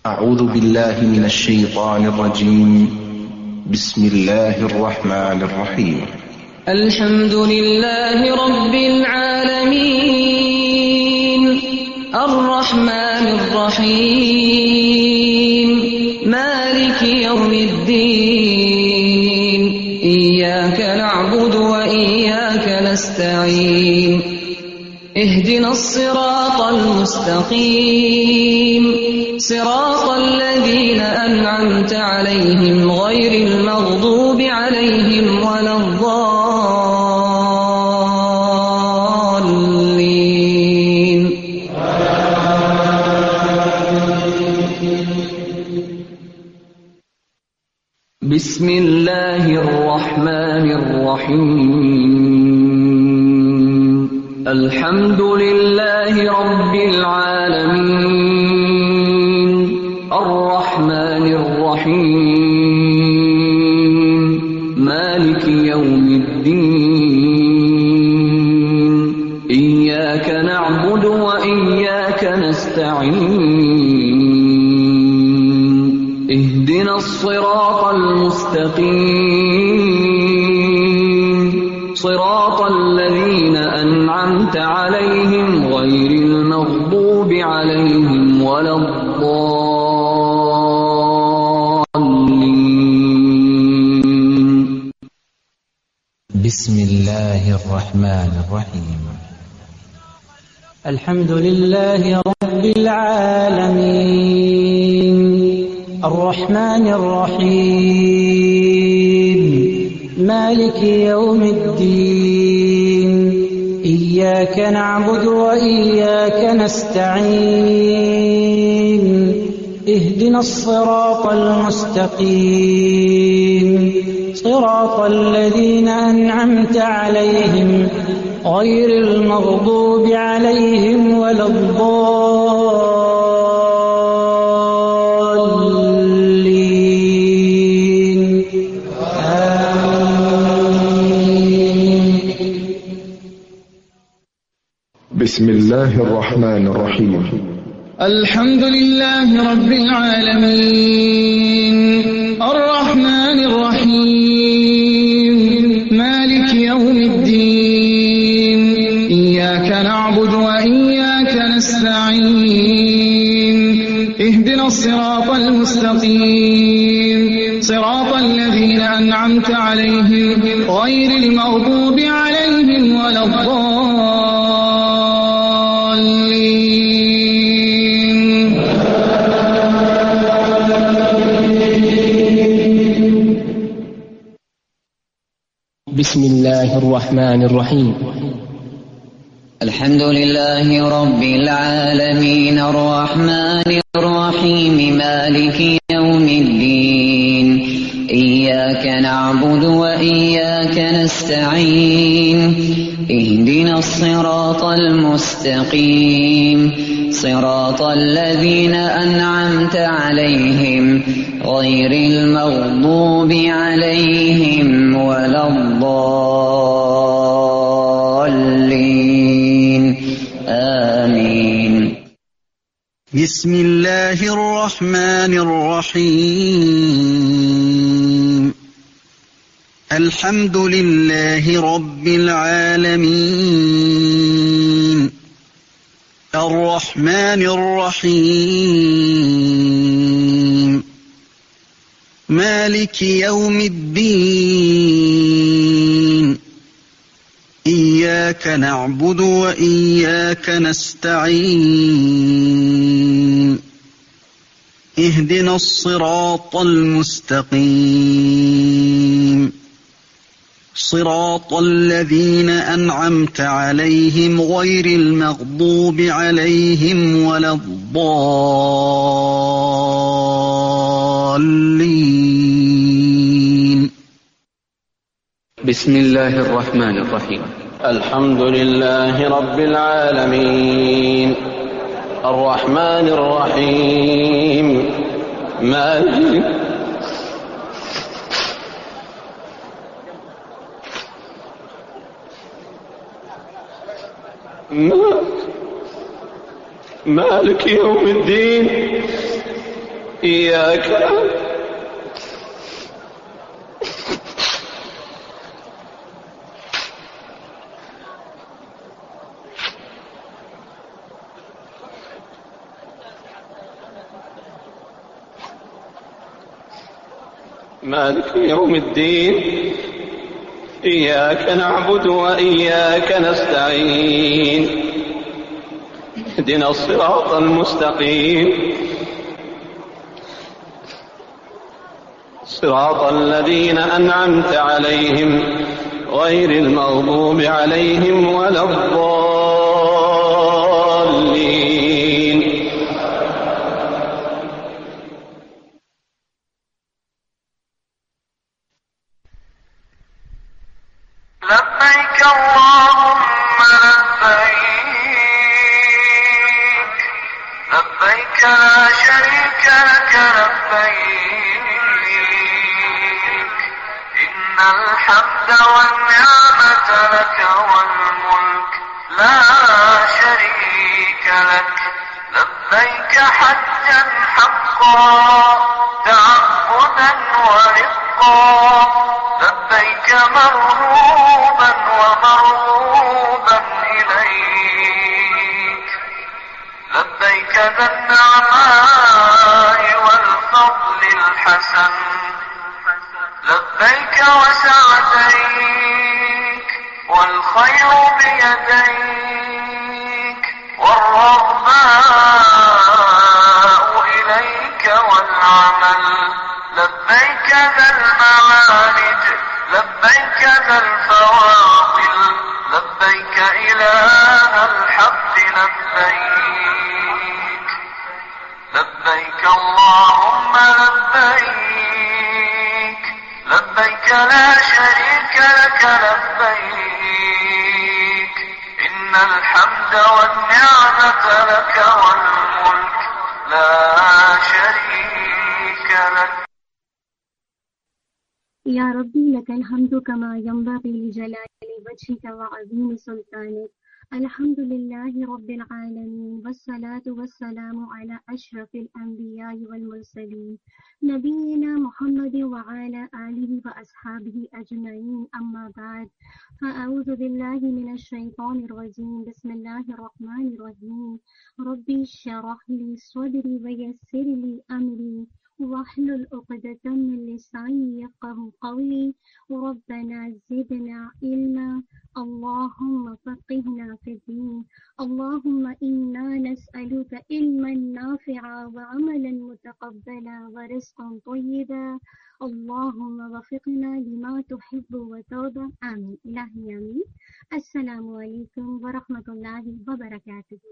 أعوذ بالله من الشيطان الرجيم. بسم الله الرحمن الرحيم. الحمد لله رب العالمين الرحمن الرحيم مالك يوم الدين إياك نعبد وإياك نستعين اهدنا الصراط المستقيم صراط الذين أنعمت عليهم غير المغضوب عليهم ولا الضالين. بسم الله الرحمن الرحيم الحمد لله رب العالمين الرحمن الرحيم مالك يوم الدين إياك نعبد وإياك نستعين اهدنا الصراط المستقيم صراط الذين أنعمت عليهم غير المغضوب عليهم ولا الضالين. بسم الله الرحمن الرحيم الحمد لله رب العالمين الرحمن الرحيم مالك يوم الدين إياك نعبد وإياك نستعين اهدنا الصراط المستقيم صراط الذين أنعمت عليهم غير المغضوب عليهم ولا الضالين. آمين. بسم الله الرحمن الرحيم الحمد لله رب العالمين الرحمن الرحيم مالك يوم الدين إياك نعبد وإياك نستعين اهدنا الصراط المستقيم صراط الذين أنعمت عليهم غير المغضوب عليهم ولا الضالين. بسم الله الرحمن الرحيم الحمد لله رب العالمين الرحمن الرحيم مالك يوم الدين إياك نعبد وإياك نستعين اهدنا الصراط المستقيم صراط الذين أنعمت عليهم غير المغضوب عليهم ولا الضالين. آمين. بسم الله الرحمن الرحيم الحمد لله رب العالمين الرحمن الرحيم مالك يوم الدين إياك نعبد وإياك نستعين اهدنا الصراط المستقيم صراط الذين أنعمت عليهم غير المغضوب عليهم ولا الضالين. بسم الله الرحمن الرحيم الحمد لله رب العالمين الرحمن الرحيم مالك يوم الدين إياك مالك يوم الدين إياك نعبد وإياك نستعين اهدنا الصراط المستقيم صراط الذين أنعمت عليهم غير المغضوب عليهم ولا الضالين. لبيك اللهم لبيك لبيك لا شريك لك لبيك إن الحمد والنعمة لك والملك لا شريك لك لبيك حجا حقا تعبدا ورقا لبيك مرغوبا ومرغوبا إليك لبيك ذا النعماء والفضل الحسن لبيك وسعديك والخير بيديك والرغباء إليك والعمل لبيك ذا المعارج لبيك ذا الفواضل لبيك إله الحق لبيك لبيك اللهم لبيك لبيك لا شريك لك لبيك إن الحمد والنعمة لك والملك لا شريك لك. یا ربی لک الحمد کما ینبغی لجلال وجهک وعظیم سلطانک. الحمد للہ رب العالمین والصلاة والسلام علی اشرف الانبیاء والمرسلین نبینا محمد وعلی آلہ واصحابہ اجمعین. اما بعد فاعوذ باللہ من الشیطان الرجیم. بسم اللہ الرحمن الرحیم. رب اشرح لی صدری ویسر لی امری واحلل عقدة من لساني يفقهوا قولي. ربنا زدنا علما اللهم فقهنا في الدين. اللهم إنا نسألك علما نافعا وعملا متقبلا ورزقا طيبا. اللهم وفقنا لما تحب وترضى. آمين. الہی آمین. السلام علیکم ورحمۃ اللہ وبرکاتہ.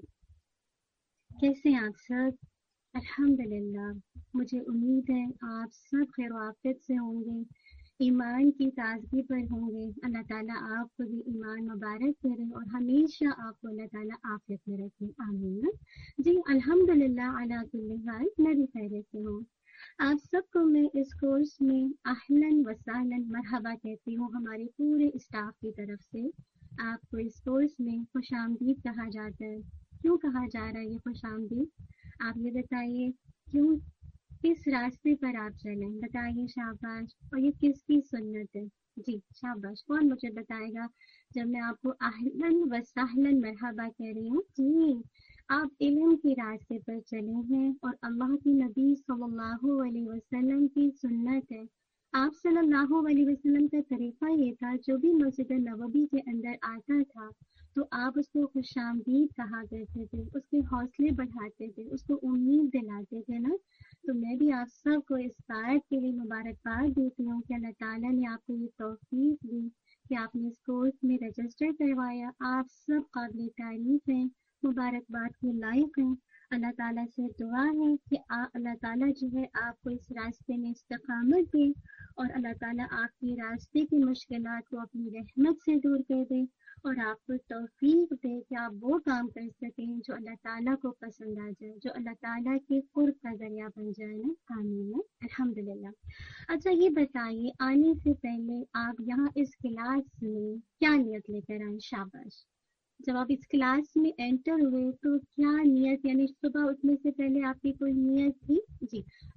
کیسے ہیں آپ سب؟ الحمدللہ مجھے امید ہے آپ سب خیر و عافیت سے ہوں گے، ایمان کی تازگی پر ہوں گے. اللہ تعالیٰ آپ کو بھی ایمان مبارک کرے اور ہمیشہ آپ کو اللہ تعالیٰ عافیت میں رکھے. آمین. جی الحمدللہ علی کل حال میں بھی خیریت سے ہوں. آپ سب کو میں اس کورس میں اہلاً و سہلاً مرحبا کہتی ہوں ہمارے پورے اسٹاف کی طرف سے. آپ کو اس کورس میں خوش آمدید کہا جاتا ہے. کیوں کہا جا رہا ہے یہ خوش آمدید؟ آپ یہ بتائیے کیوں، کس راستے پر آپ چلیں؟ بتائیے شاباش. اور یہ کس کی سنت ہے؟ جی شاباش. کون مجھے بتائے گا جب میں آپ کو اہلاً و سہلاً مرحبا کہہ رہی ہوں؟ جی آپ علم کے راستے پر چلے ہیں اور اللہ کے نبی صلی اللہ علیہ وسلم کی سنت ہے. آپ صلی اللہ علیہ وسلم کا طریقہ یہ تھا، جو بھی مسجد نبوی کے اندر آتا تھا تو آپ اس کو خوش آمدید کہا کرتے تھے، اس کے حوصلے بڑھاتے تھے، اس کو امید دلاتے تھے نا. تو میں بھی آپ سب کو اس بات کے لیے مبارکباد دیتی ہوں کہ اللہ تعالیٰ نے آپ کو یہ توفیق دی کہ آپ نے اس کورس میں رجسٹر کروایا. آپ سب قابل تعریف ہیں، مبارکباد کے لائق ہیں. اللہ تعالیٰ سے دعا ہے کہ اللہ تعالیٰ جو ہے آپ کو اس راستے میں استقامت دے اور اللہ تعالیٰ آپ کے راستے کی مشکلات کو اپنی رحمت سے دور کر دے اور آپ کو توفیق دے کہ آپ وہ کام کر سکیں جو اللہ تعالیٰ کو پسند آ جائے، جو اللہ تعالیٰ کے قرب کا ذریعہ بن جائے نا. آمین. الحمدللہ. اچھا یہ بتائیے آنے سے پہلے آپ یہاں اس کلاس میں کیا نیت لے کر آئیں؟ شاباش. جب آپ اس کلاس میں انٹر ہوئے تو کیا نیت، یعنی صبح اٹھنے سے پہلے آپ کی کوئی نیت تھی؟ جی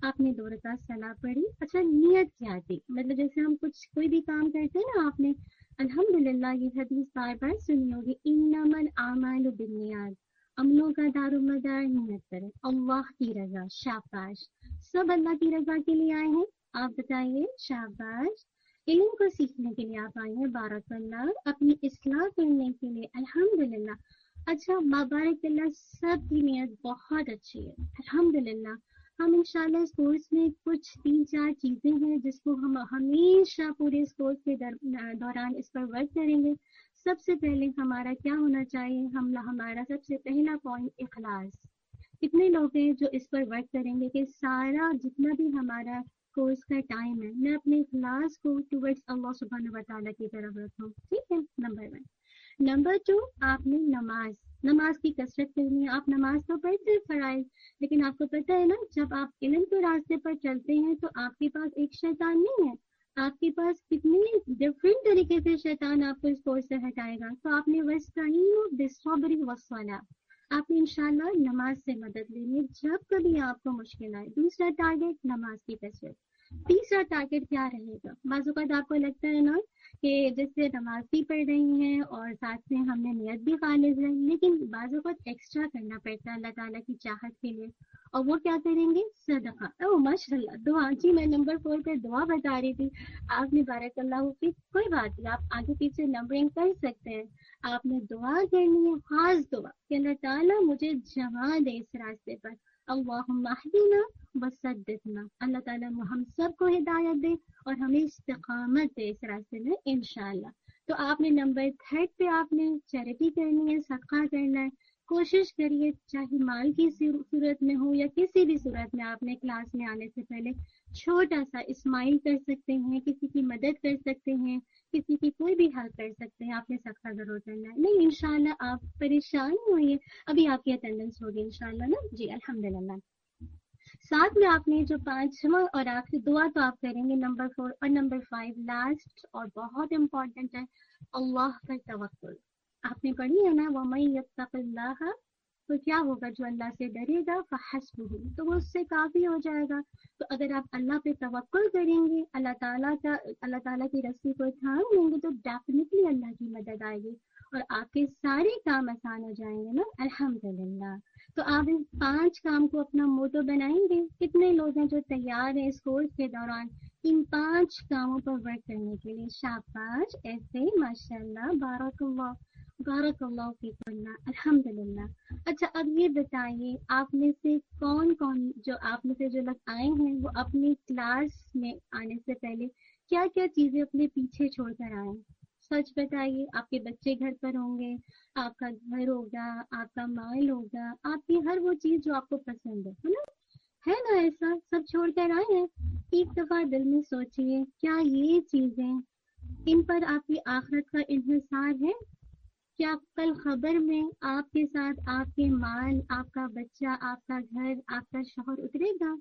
آپ نے 2 رکعت صلاح پڑھی. اچھا نیت کیا تھی؟ مطلب جیسے ہم کوئی بھی کام کرتے ہیں نا، آپ نے الحمدللہ یہ حدیث بار بار سنی ہوگی، انما الاعمال بالنیات، عملوں کا دار و مدار نیت کریں. اللہ کی رضا، شاباش، سب اللہ کی رضا کے لیے آئے ہیں. آپ بتائیے، شاباش. علم کو سیکھنے کے لیے آپ آئے ہیں، بارک اللہ. اپنی اصلاح کرنے کے لیے، الحمدللہ. اچھا مبارک اللہ، سب کی نیت بہت اچھی ہے، الحمدللہ. ہم انشاءاللہ اس کورس میں کچھ 3-4 چیزیں ہیں جس کو ہم ہمیشہ پورے اس کورس کے دوران اس پر ورک کریں گے. سب سے پہلے ہمارا کیا ہونا چاہیے؟ ہمارا سب سے پہلا پوائنٹ اخلاص. کتنے لوگ ہیں جو اس پر ورک کریں گے کہ سارا جتنا بھی ہمارا کورس کا ٹائم ہے، میں اپنے اخلاص کو ٹورڈز اللہ سبحانہ و تعالیٰ کی طرف رکھوں. ٹھیک ہے، نمبر 1. نمبر 2، آپ نے نماز کی کثرت کرنی ہے. آپ نماز تو پڑھتے فرائض، لیکن آپ کو پتہ ہے نا، جب آپ علم کے راستے پر چلتے ہیں تو آپ کے پاس ایک شیطان نہیں ہے، آپ کے پاس کتنی ڈفرینٹ طریقے سے شیطان آپ کو اس کورس سے ہٹائے گا. تو آپ نے وَاسْتَعِینُوا بِالصَّبْرِ وَالصَّلَاةِ، آپ نے انشاءاللہ نماز سے مدد لینی ہے جب کبھی آپ کو مشکل آئے. دوسرا ٹارگیٹ نماز کی کثرت. تیسرا ٹارگیٹ کیا رہے گا؟ بعض اوقات آپ کو لگتا ہے نا کہ جیسے نماز بھی پڑھ رہی ہیں اور ساتھ میں ہم نے نیت بھی خالص ہے، لیکن بعض اوقات ایکسٹرا کرنا پڑتا ہے اللہ تعالیٰ کی چاہت کے لیے. اور وہ کیا کریں گے؟ صدقہ. او ماشاء اللہ، دعا. جی میں نمبر 4 پہ دعا بتا رہی تھی، آپ نے بارک اللہ کی. کوئی بات نہیں، آپ آگے پیچھے نمبرنگ کر سکتے ہیں. آپ نے دعا کرنی ہے، خاص دعا کہ اللہ تعالیٰ مجھے جما دے اس راستے پر. اللہم اہدنا وسددنا، اللہ تعالیٰ ہم سب کو ہدایت دے اور ہمیں استقامت دے اس راستے میں انشاءاللہ. تو آپ نے نمبر 3 پہ آپ نے چیریٹی کرنی ہے، صدقہ کرنا ہے. کوشش کریے چاہے مال کی صورت میں ہو یا کسی بھی صورت میں، آپ نے کلاس میں آنے سے پہلے چھوٹا سا اسمائل کر سکتے ہیں، کسی کی مدد کر سکتے ہیں، کسی کی کوئی بھی ہیلپ کر سکتے ہیں. آپ نے صدقہ ضرور کرنا ہے. نہیں انشاءاللہ آپ پریشان نہیں ہوئیے، ابھی آپ کی اٹینڈنس ہوگی انشاءاللہ نا. جی الحمدللہ. ساتھ میں آپ نے جو 5واں اور آخری دعا تو آپ کریں گے نمبر 4 اور نمبر 5 لاسٹ اور بہت امپورٹنٹ ہے، اللہ پر توکل. آپ نے پڑھی ہے نا، وَمَن يَتَّقِ اللَّهَ، تو کیا ہوگا؟ جو اللہ سے ڈرے گا فَحَسْبُهُ، تو وہ اس سے کافی ہو جائے گا. تو اگر آپ اللہ پہ توکل کریں گے، اللہ تعالیٰ کی رسی کو تھام لیں گے، تو ڈیفینیٹلی اللہ کی مدد آئے گی اور آپ کے سارے کام آسان ہو جائیں گے نا الحمدللہ. تو آپ ان 5 کام کو اپنا موٹو بنائیں گے. کتنے لوگ ہیں جو تیار ہیں اس کورس کے دوران ان 5 کاموں پر ورک کرنے کے لیے؟ شاباش، ایسے ماشاءاللہ، بارک اللہ فیکم، الحمدللہ. اچھا اب یہ بتائیے، آپ میں سے کون جو لوگ آئے ہیں وہ اپنی کلاس میں آنے سے پہلے کیا کیا چیزیں اپنے پیچھے چھوڑ کر آئے؟ سچ بتائیے. آپ کے بچے گھر پر ہوں گے، آپ کا گھر ہوگا، آپ کا مال ہوگا، آپ کی ہر وہ چیز جو آپ کو پسند ہے نا ایسا سب چھوڑ کر آئے ہیں. ایک دفعہ دل میں سوچئے، کیا یہ چیزیں ان پر آپ کی آخرت کا انحصار ہے؟ کیا کل خبر میں آپ کے ساتھ آپ کے مال، آپ کا بچہ، آپ کا گھر، آپ کا شوہر اترے گا؟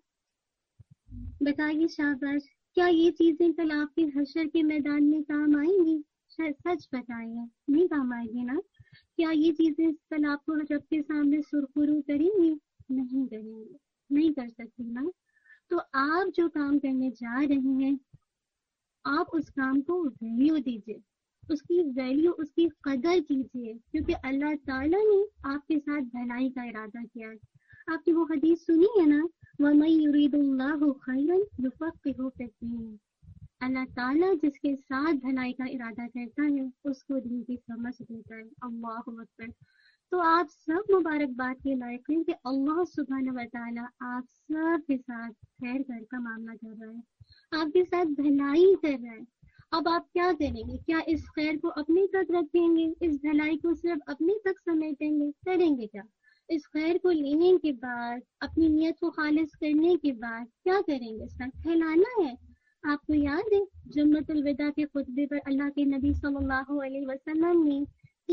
بتائیے شاباش. کیا یہ چیزیں کل آپ کے حشر کے میدان میں کام آئیں گی؟ سچ بتائیے، نہیں کام آئے گی نا. کیا یہ چیزیں کل آپ کو رب کے سامنے سرخرو کریں گی؟ نہیں کریں گی، نہیں کر سکتی نا. تو آپ جو کام کرنے جا رہے ہیں، آپ اس کام کو ویلیو دیجیے، اس کی ویلیو، اس کی قدر کیجیے، کیونکہ اللہ تعالیٰ نے آپ کے ساتھ بھلائی کا ارادہ کیا ہے. آپ کی وہ حدیث سنی ہے نا، وَمَن يُرِيدُ اللَّهُ خَيْرًا يُفَقِّهُ فِي الدِّينِ، اللہ تعالیٰ جس کے ساتھ بھلائی کا ارادہ کرتا ہے اس کو دین کی سمجھ دیتا ہے. اللہ اکبر. تو آپ سب مبارکباد کے لائق ہیں کہ اللہ سبحانہ و تعالیٰ آپ سب کے ساتھ خیر کا معاملہ کر رہا ہے، آپ کے ساتھ بھلائی کر رہا ہے. اب آپ کیا کریں گے؟ کیا اس خیر کو اپنے تک رکھیں گے؟ اس بھلائی کو صرف اپنے تک سمیٹیں گے؟ کریں گے کیا؟ اس خیر کو لینے کے بعد، اپنی نیت کو خالص کرنے کے بعد کیا کریں گے؟ اس کا پھیلانا ہے. آپ کو یاد ہے جمعۃ الوداع کے خطبے پر اللہ کے نبی صلی اللہ علیہ وسلم نے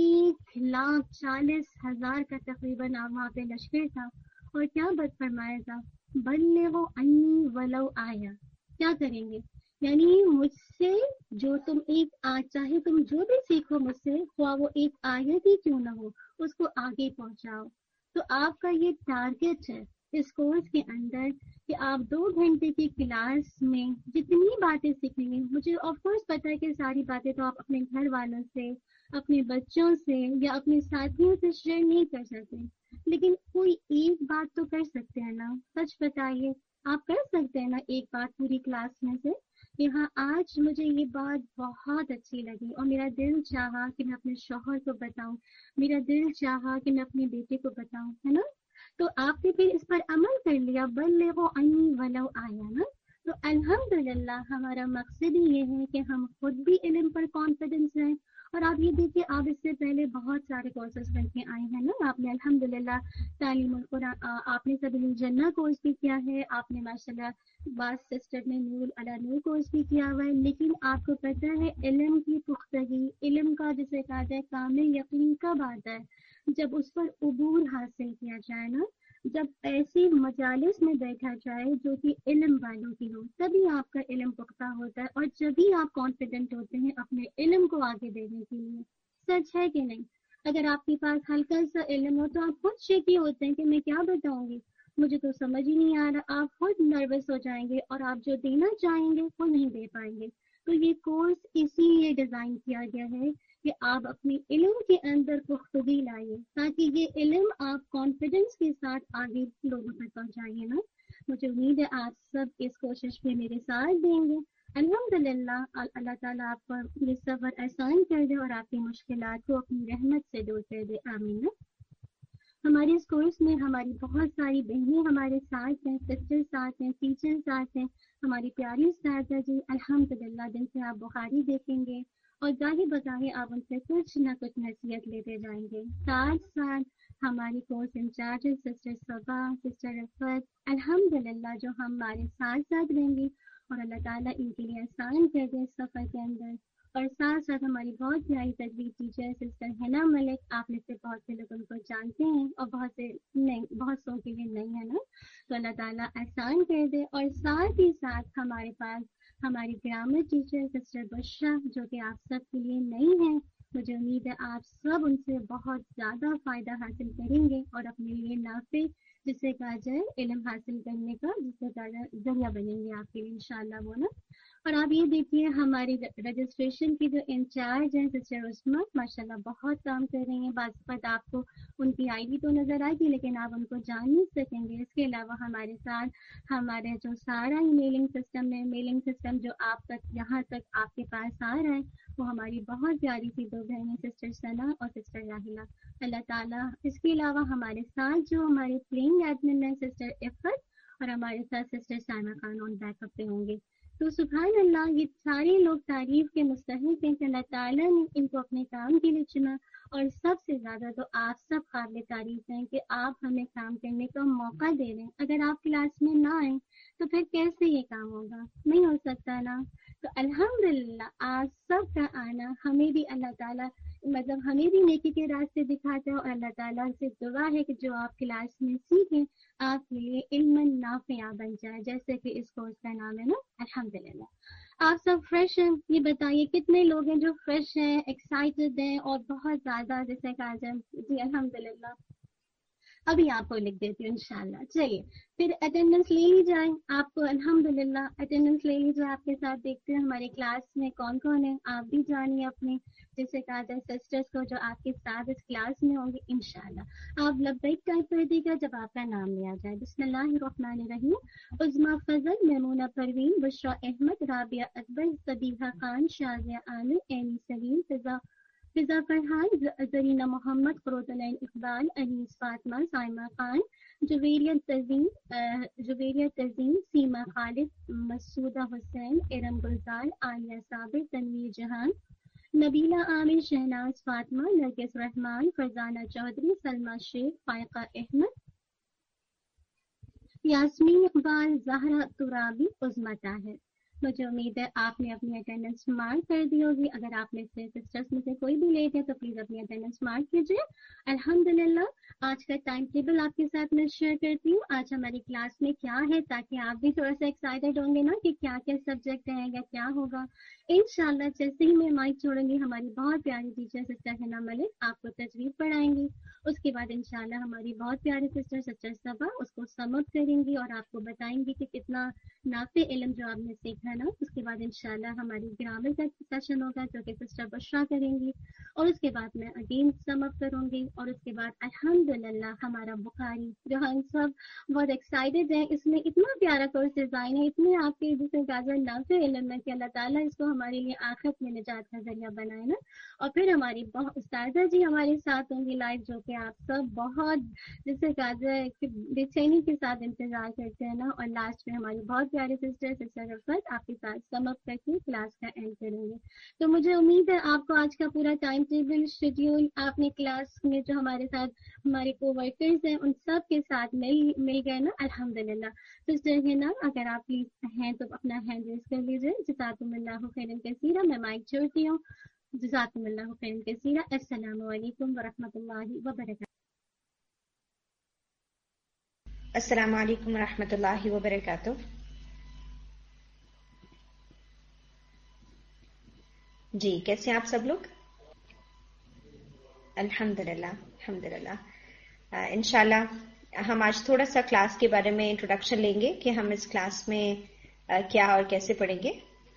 1,40,000 کا تقریباً وہاں پہ لشکر تھا، اور کیا بات فرمایا تھا؟ بلغوا عنی ولو آیا. کیا کریں گے؟ یعنی مجھ سے جو تم چاہے تم جو بھی سیکھو مجھ سے، خواہ وہ ایک آیت ہی کیوں نہ ہو، اس کو آگے پہنچاؤ. تو آپ کا یہ ٹارگیٹ ہے اس کورس کے اندر کہ آپ 2 گھنٹے کی کلاس میں جتنی باتیں سیکھیں گے، مجھے آف کورس پتا ہے کہ ساری باتیں تو آپ اپنے گھر والوں سے، اپنے بچوں سے یا اپنے ساتھیوں سے شیئر نہیں کر سکتے، لیکن کوئی ایک بات تو کر سکتے ہیں نا. سچ بتائیے، آپ کر سکتے ہیں نا ایک بات پوری کلاس میں سے کہ ہاں آج مجھے یہ بات بہت اچھی لگی اور میرا دل چاہا کہ میں اپنے شوہر کو بتاؤں، میرا دل چاہا کہ میں اپنے بیٹے کو بتاؤں، ہے نا. تو آپ نے پھر اس پر عمل کر لیا، بلغوا عنی ولو آیا نا. تو الحمدللہ ہمارا مقصد ہی یہ ہے کہ ہم خود بھی علم پر کانفیڈنس رہیں. اور آپ یہ دیکھیے، آپ اس سے پہلے بہت سارے کورسز کر کے آئے ہیں نا. آپ نے الحمدللہ تعلیم القرآن، آپ نے سبیل الجنہ کورس بھی کیا ہے، آپ نے ماشاءاللہ بعض سسٹر نے نور علی نور کورس بھی کیا ہوا ہے. لیکن آپ کو پتہ ہے علم کی پختگی، علم کا جسے کہا جائے کامل یقین کب آتا ہے؟ جب اس پر عبور حاصل کیا جائے نا، جب ایسی مجالس میں بیٹھا جائے جو کہ علم والوں کی ہو، تبھی آپ کا علم پختہ ہوتا ہے اور جبھی آپ کانفیڈنٹ ہوتے ہیں اپنے علم کو آگے دینے کے لیے. سچ ہے کہ نہیں؟ اگر آپ کے پاس ہلکا سا علم ہو تو آپ خود شکی ہوتے ہیں کہ میں کیا بتاؤں گی، مجھے تو سمجھ ہی نہیں آ رہا. آپ خود نروس ہو جائیں گے اور آپ جو دینا چاہیں گے وہ نہیں دے پائیں گے. تو یہ کورس اسی لیے ڈیزائن کیا گیا ہے کہ آپ اپنے علم کے اندر پختگی لائیے تاکہ یہ علم آپ کانفیڈنس کے ساتھ آگے لوگوں تک پہنچائیے نا. مجھے امید ہے آپ سب اس کوشش میں میرے ساتھ دیں گے. الحمدللہ اللہ تعالیٰ آپ کا یہ سفر آسان کر دے اور آپ کی مشکلات کو اپنی رحمت سے دور کر دے. آمین. ہمارے اس کورس میں ہماری بہت ساری بہنیں ہمارے ساتھ ہیں، سسٹر ساتھ ہیں، ٹیچر ساتھ ہیں، ہماری پیاری اساتذہ جی. الحمدللہ دن سے آپ بخاری دیکھیں گے اور ظاہر بظاہر آپ ان سے کچھ نہ کچھ نصیحت لیتے جائیں گے. ساتھ ساتھ ہماری course incharge sister Saba, sister Rifat, الحمدللہ جو ہمارے ساتھ ساتھ رہیں گی اور اللہ تعالیٰ ان کے لیے آسان کر دے سفر کے اندر. اور ساتھ ساتھ ہماری بہت پیاری تجوید ٹیچر سسٹر حنا ملک، آپ میں سے بہت سے لوگ ان کو جانتے ہیں اور بہت سے نہیں، بہت سو کے لیے نہیں ہے نا. تو اللہ تعالیٰ آسان کر دے. اور ساتھ ہی ساتھ ہمارے پاس ہماری گرامر ٹیچر سسٹر بشرا جو کہ آپ سب کے لیے نئی ہیں. مجھے امید ہے آپ سب ان سے بہت زیادہ فائدہ حاصل کریں گے اور اپنے لیے نافع جسے کہا جائے علم حاصل کرنے کا جسے کہا جائے ذریعہ بنیں گے آپ کے لیے انشاءاللہ وہ نا. اور آپ یہ دیکھیے ہماری رجسٹریشن کی جو انچارج ہیں سسٹر عثمہ، ماشاءاللہ بہت کام کر رہی ہیں. بعض وقت آپ کو ان کی آئی ڈی تو نظر آئے گی لیکن آپ ان کو جان نہیں سکیں گے. اس کے علاوہ ہمارے ساتھ ہمارے جو سارا ہی میلنگ سسٹم ہے، میلنگ سسٹم جو آپ تک یہاں تک آپ کے پاس آ رہا ہے، وہ ہماری بہت پیاری سی 2 بہنیں سسٹر ثنا اور سسٹر راحلہ. اللہ تعالیٰ اس کے علاوہ ہمارے ساتھ جو ہمارے پلینگ ایڈمن ہیں سسٹر عفت اور ہمارے ساتھ sister Saima Khan on backup پہ ہوں گے. تو سبحان اللہ، یہ سارے لوگ تعریف کے مستحق ہیں کہ اللہ تعالیٰ نے ان کو اپنے کام کے لیے چنا. اور سب سے زیادہ تو آپ سب قابل تعریف ہیں کہ آپ ہمیں کام کرنے کا موقع دے رہے ہیں. اگر آپ کلاس میں نہ آئیں تو پھر کیسے یہ کام ہوگا؟ نہیں ہو سکتا نا. تو الحمدللہ آپ سب کا آنا ہمیں بھی اللہ تعالیٰ مطلب ہمیں بھی نیکی کے راستے دکھاتا ہے اور اللہ تعالیٰ سے دعا ہے کہ جو آپ کلاس میں سیکھیں آپ کے لیے علم نافع بن جائے، جیسے کہ اس کورس کا نام ہے نا. الحمدللہ آپ سب فریش ہیں. یہ بتائیے کتنے لوگ ہیں جو فریش ہیں، ایکسائٹڈ ہیں اور بہت زیادہ جیسے کہا جائے. جی الحمدللہ ابھی آپ کو لکھ دیتی ہوں انشاءاللہ. چلیے پھر اٹینڈنس لے لی جائے. آپ کو الحمدللہ اٹینڈنس لے لی جائے. آپ کے ساتھ دیکھتے ہیں ہمارے کلاس میں کون کون ہے. آپ بھی جانیے اپنی جیسے کہا جائے سسٹرس کو جو آپ کے ساتھ اس کلاس میں ہوں گے انشاءاللہ. آپ لبیک ٹائپ کر دیجیے گا جب آپ کا نام لیا جائے. بسم اللہ الرحمن الرحیم. عظمیٰ فضل، میمونہ پروین، بشرا احمد، رابعہ اکبر، صبیحہ خان، شازیہ عامر، اینی سلیم، فضا فرحان، زرینہ محمد، قرۃ العین اقبال، انیس فاطمہ، سائمہ خان، جویریہ تزین، سیما خالد، مسعودہ حسین، ارم گلزار، عالیہ صابر، تنویر جہان، نبیلہ عامر، شہناز فاطمہ، نرگس رحمان، فرزانہ چودھری، سلمہ شیخ، فائقہ احمد، یاسمین اقبال، زہرا ترابی، عظمیٰ طاہر. مجھے امید ہے آپ نے اپنی اٹینڈنس مارک کر دی ہوگی. اگر آپ میں سے سسٹرس میں سے کوئی بھی لیٹ ہے تو پلیز اپنی اٹینڈنس مارک کیجیے. الحمدللہ آج کا ٹائم ٹیبل آپ کے ساتھ میں شیئر کرتی ہوں. آج ہماری کلاس میں کیا ہے تاکہ آپ بھی تھوڑا سا ایکسائٹیڈ ہوں گے نا کہ کیا کیا سبجیکٹ رہے گا, کیا ہوگا. انشاءاللہ جیسے ہی میں مائک چھوڑوں گی ہماری بہت پیاری ٹیچر سسٹر حنا ملک آپ کو تجوید پڑھائیں گی. اس کے بعد انشاءاللہ ہماری بہت پیاری سسٹر سسٹر صبا اس کو سم اپ کریں گی اور آپ کو بتائیں گی کہ کتنا نافع علم جو آپ نے سیکھا نا. اس کے بعد انشاءاللہ ہماری گرامر کا سیشن ہوگا جو کہ سسٹر بشرا کریں گی, اور اس کے بعد میں اگین سم اپ کروں گی. اور اس کے بعد الحمدللہ ہمارا بخاری جو ہم سب بہت ایکسائٹیڈ ہیں, اس میں اتنا پیارا کورس ڈیزائن ہے, اتنے آپ کے جسے گاجر نافع علم ہے کہ اللہ تعالیٰ اس کو ہمارے لیے آخرت میں نجات کا ذریعہ بنائے نا. اور پھر ہماری استاذہ جی ہمارے ساتھ ہوں گی لائف, جو کہ آپ سب بہت جسے گاجر بے چینی کے ساتھ انتظار کرتے ہیں نا. اور لاسٹ میں ہماری بہت پیاری سسٹر سسٹر رفت آپ کے ساتھ سم اپ کر کے کلاس کا اینڈ کریں گے. تو مجھے امید ہے آپ کو آج کا پورا ٹائم ٹیبل شیڈیول آپ نے کلاس میں جو ہمارے ساتھ ہمارے کو ورکرز ہیں ان سب کے ساتھ مل گئے نا. الحمدللہ سسٹر حنا اگر آپ پلیز ہیں تو اپنا ہینڈ ریز کر لیجیے. جزاکم اللہ خیرا کثیرا. میں مائک چھوڑتی ہوں. جزاکم اللہ خیرا کثیرا. السلام علیکم ورحمۃ اللہ وبرکاتہ. السلام علیکم ورحمۃ اللہ وبرکاتہ. جی کیسے ہیں آپ سب لوگ؟ الحمدللہ الحمدللہ. انشاءاللہ ہم آج تھوڑا سا کلاس کے بارے میں انٹروڈکشن لیں گے کہ ہم اس کلاس میں کیا اور کیسے پڑھیں گے.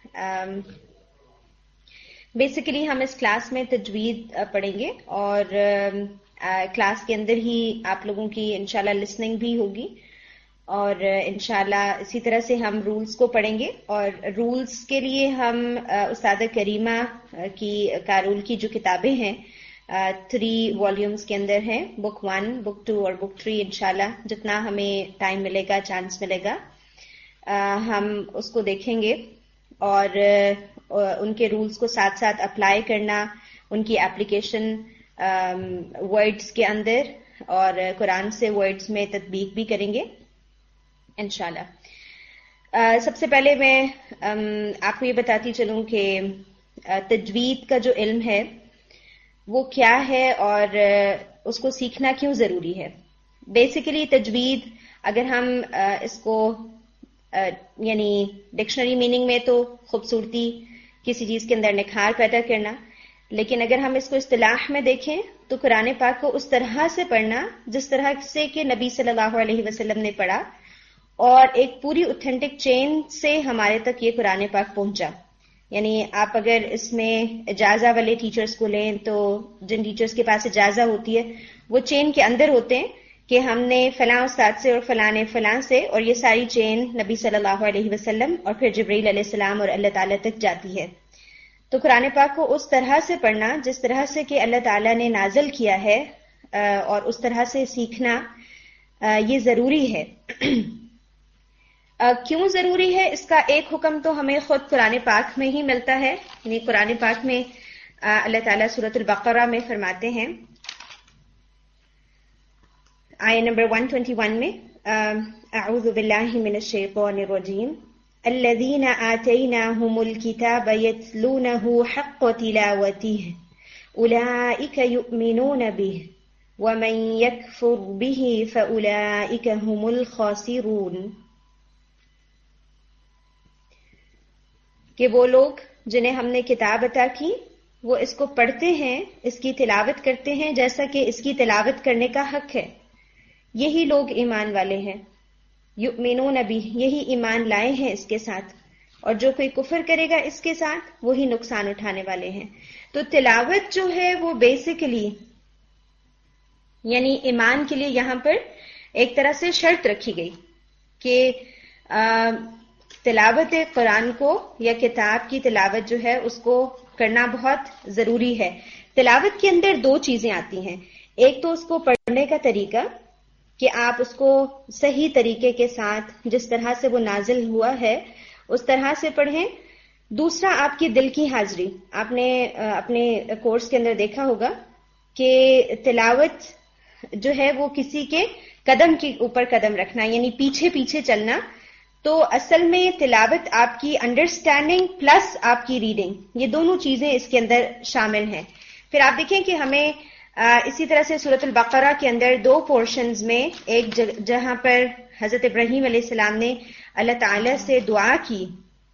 بیسیکلی ہم اس کلاس میں تجوید پڑھیں گے اور کلاس کے اندر ہی آپ لوگوں کی انشاءاللہ لسننگ بھی ہوگی, اور انشاءاللہ اسی طرح سے ہم رولز کو پڑھیں گے. اور رولز کے لیے ہم استاد کریمہ کی کارول کی جو کتابیں ہیں 3 والیومز کے اندر ہیں, بک 1, بک 2 اور بک 3. انشاءاللہ جتنا ہمیں ٹائم ملے گا, چانس ملے گا, ہم اس کو دیکھیں گے اور ان کے رولز کو ساتھ ساتھ اپلائی کرنا, ان کی اپلیکیشن ورڈز کے اندر اور قرآن سے ورڈز میں تطبیق بھی کریں گے انشاءاللہ. سب سے پہلے میں آپ کو یہ بتاتی چلوں کہ تجوید کا جو علم ہے وہ کیا ہے اور اس کو سیکھنا کیوں ضروری ہے. بیسیکلی تجوید اگر ہم اس کو یعنی ڈکشنری میننگ میں تو خوبصورتی, کسی چیز کے اندر نکھار پیدا کرنا, لیکن اگر ہم اس کو اصطلاح میں دیکھیں تو قرآن پاک کو اس طرح سے پڑھنا جس طرح سے کہ نبی صلی اللہ علیہ وسلم نے پڑھا, اور ایک پوری اوتھینٹک چین سے ہمارے تک یہ قرآن پاک پہنچا. یعنی آپ اگر اس میں اجازہ والے ٹیچرز کو لیں تو جن ٹیچرز کے پاس اجازہ ہوتی ہے وہ چین کے اندر ہوتے ہیں کہ ہم نے فلاں استاد سے اور فلاں نے فلاں سے, اور یہ ساری چین نبی صلی اللہ علیہ وسلم اور پھر جبرائیل علیہ السلام اور اللہ تعالیٰ تک جاتی ہے. تو قرآن پاک کو اس طرح سے پڑھنا جس طرح سے کہ اللہ تعالیٰ نے نازل کیا ہے اور اس طرح سے سیکھنا یہ ضروری ہے. کیوں ضروری ہے؟ اس کا ایک حکم تو ہمیں خود قرآن پاک میں ہی ملتا ہے. یعنی قرآن پاک میں اللہ تعالیٰ سورۃ البقرہ میں فرماتے ہیں آیہ نمبر 121 میں, اعوذ باللہ من الشیطان الرجیم, الذین آتیناہم الکتاب یتلونہ حق تلاوتہ اولئک یؤمنون بہ ومن یکفر بہ فاولئک هم الخاسرون. کہ وہ لوگ جنہیں ہم نے کتاب عطا کی وہ اس کو پڑھتے ہیں, اس کی تلاوت کرتے ہیں جیسا کہ اس کی تلاوت کرنے کا حق ہے, یہی لوگ ایمان والے ہیں. یؤمنون بہ, یہی ایمان لائے ہیں اس کے ساتھ, اور جو کوئی کفر کرے گا اس کے ساتھ وہی نقصان اٹھانے والے ہیں. تو تلاوت جو ہے وہ بیسیکلی یعنی ایمان کے لیے یہاں پر ایک طرح سے شرط رکھی گئی کہ تلاوت قرآن کو یا کتاب کی تلاوت جو ہے اس کو کرنا بہت ضروری ہے. تلاوت کے اندر 2 چیزیں آتی ہیں, ایک تو اس کو پڑھنے کا طریقہ کہ آپ اس کو صحیح طریقے کے ساتھ جس طرح سے وہ نازل ہوا ہے اس طرح سے پڑھیں. دوسرا آپ کی دل کی حاضری. آپ نے اپنے کورس کے اندر دیکھا ہوگا کہ تلاوت جو ہے وہ کسی کے قدم کے اوپر قدم رکھنا, یعنی پیچھے پیچھے چلنا, تو اصل میں تلاوت آپ کی انڈرسٹینڈنگ پلس آپ کی ریڈنگ، یہ دونوں چیزیں اس کے اندر شامل ہیں. پھر آپ دیکھیں کہ ہمیں اسی طرح سے سورۃ البقرہ کے اندر دو پورشنز میں، ایک جہاں پر حضرت ابراہیم علیہ السلام نے اللہ تعالی سے دعا کی،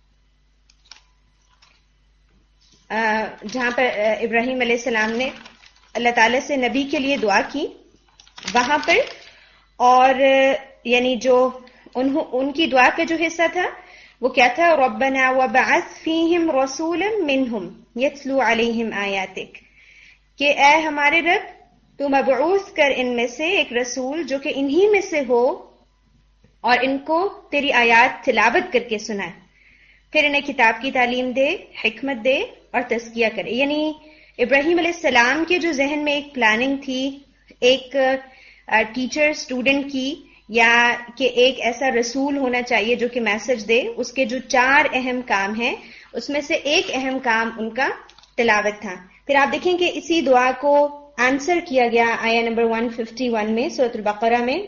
جہاں پر ابراہیم علیہ السلام نے اللہ تعالی سے نبی کے لیے دعا کی وہاں پر، اور یعنی جو ان کی دعا کا جو حصہ تھا وہ کیا تھا؟ ربنا وبعث فیہم رسولا منہم یتلو علیہم آیاتک، کہ اے ہمارے رب تو مبعوث کر ان میں سے ایک رسول جو کہ انہی میں سے ہو اور ان کو تیری آیات تلاوت کر کے سنائے، پھر انہیں کتاب کی تعلیم دے، حکمت دے اور تزکیہ کرے. یعنی ابراہیم علیہ السلام کے جو ذہن میں ایک پلاننگ تھی، ایک ٹیچر اسٹوڈنٹ کی، یا کہ ایک ایسا رسول ہونا چاہیے جو کہ میسج دے، اس کے جو 4 اہم کام ہیں اس میں سے ایک اہم کام ان کا تلاوت تھا. پھر آپ دیکھیں کہ اسی دعا کو آنسر کیا گیا آیہ نمبر 151 میں سورۃ البقرہ میں،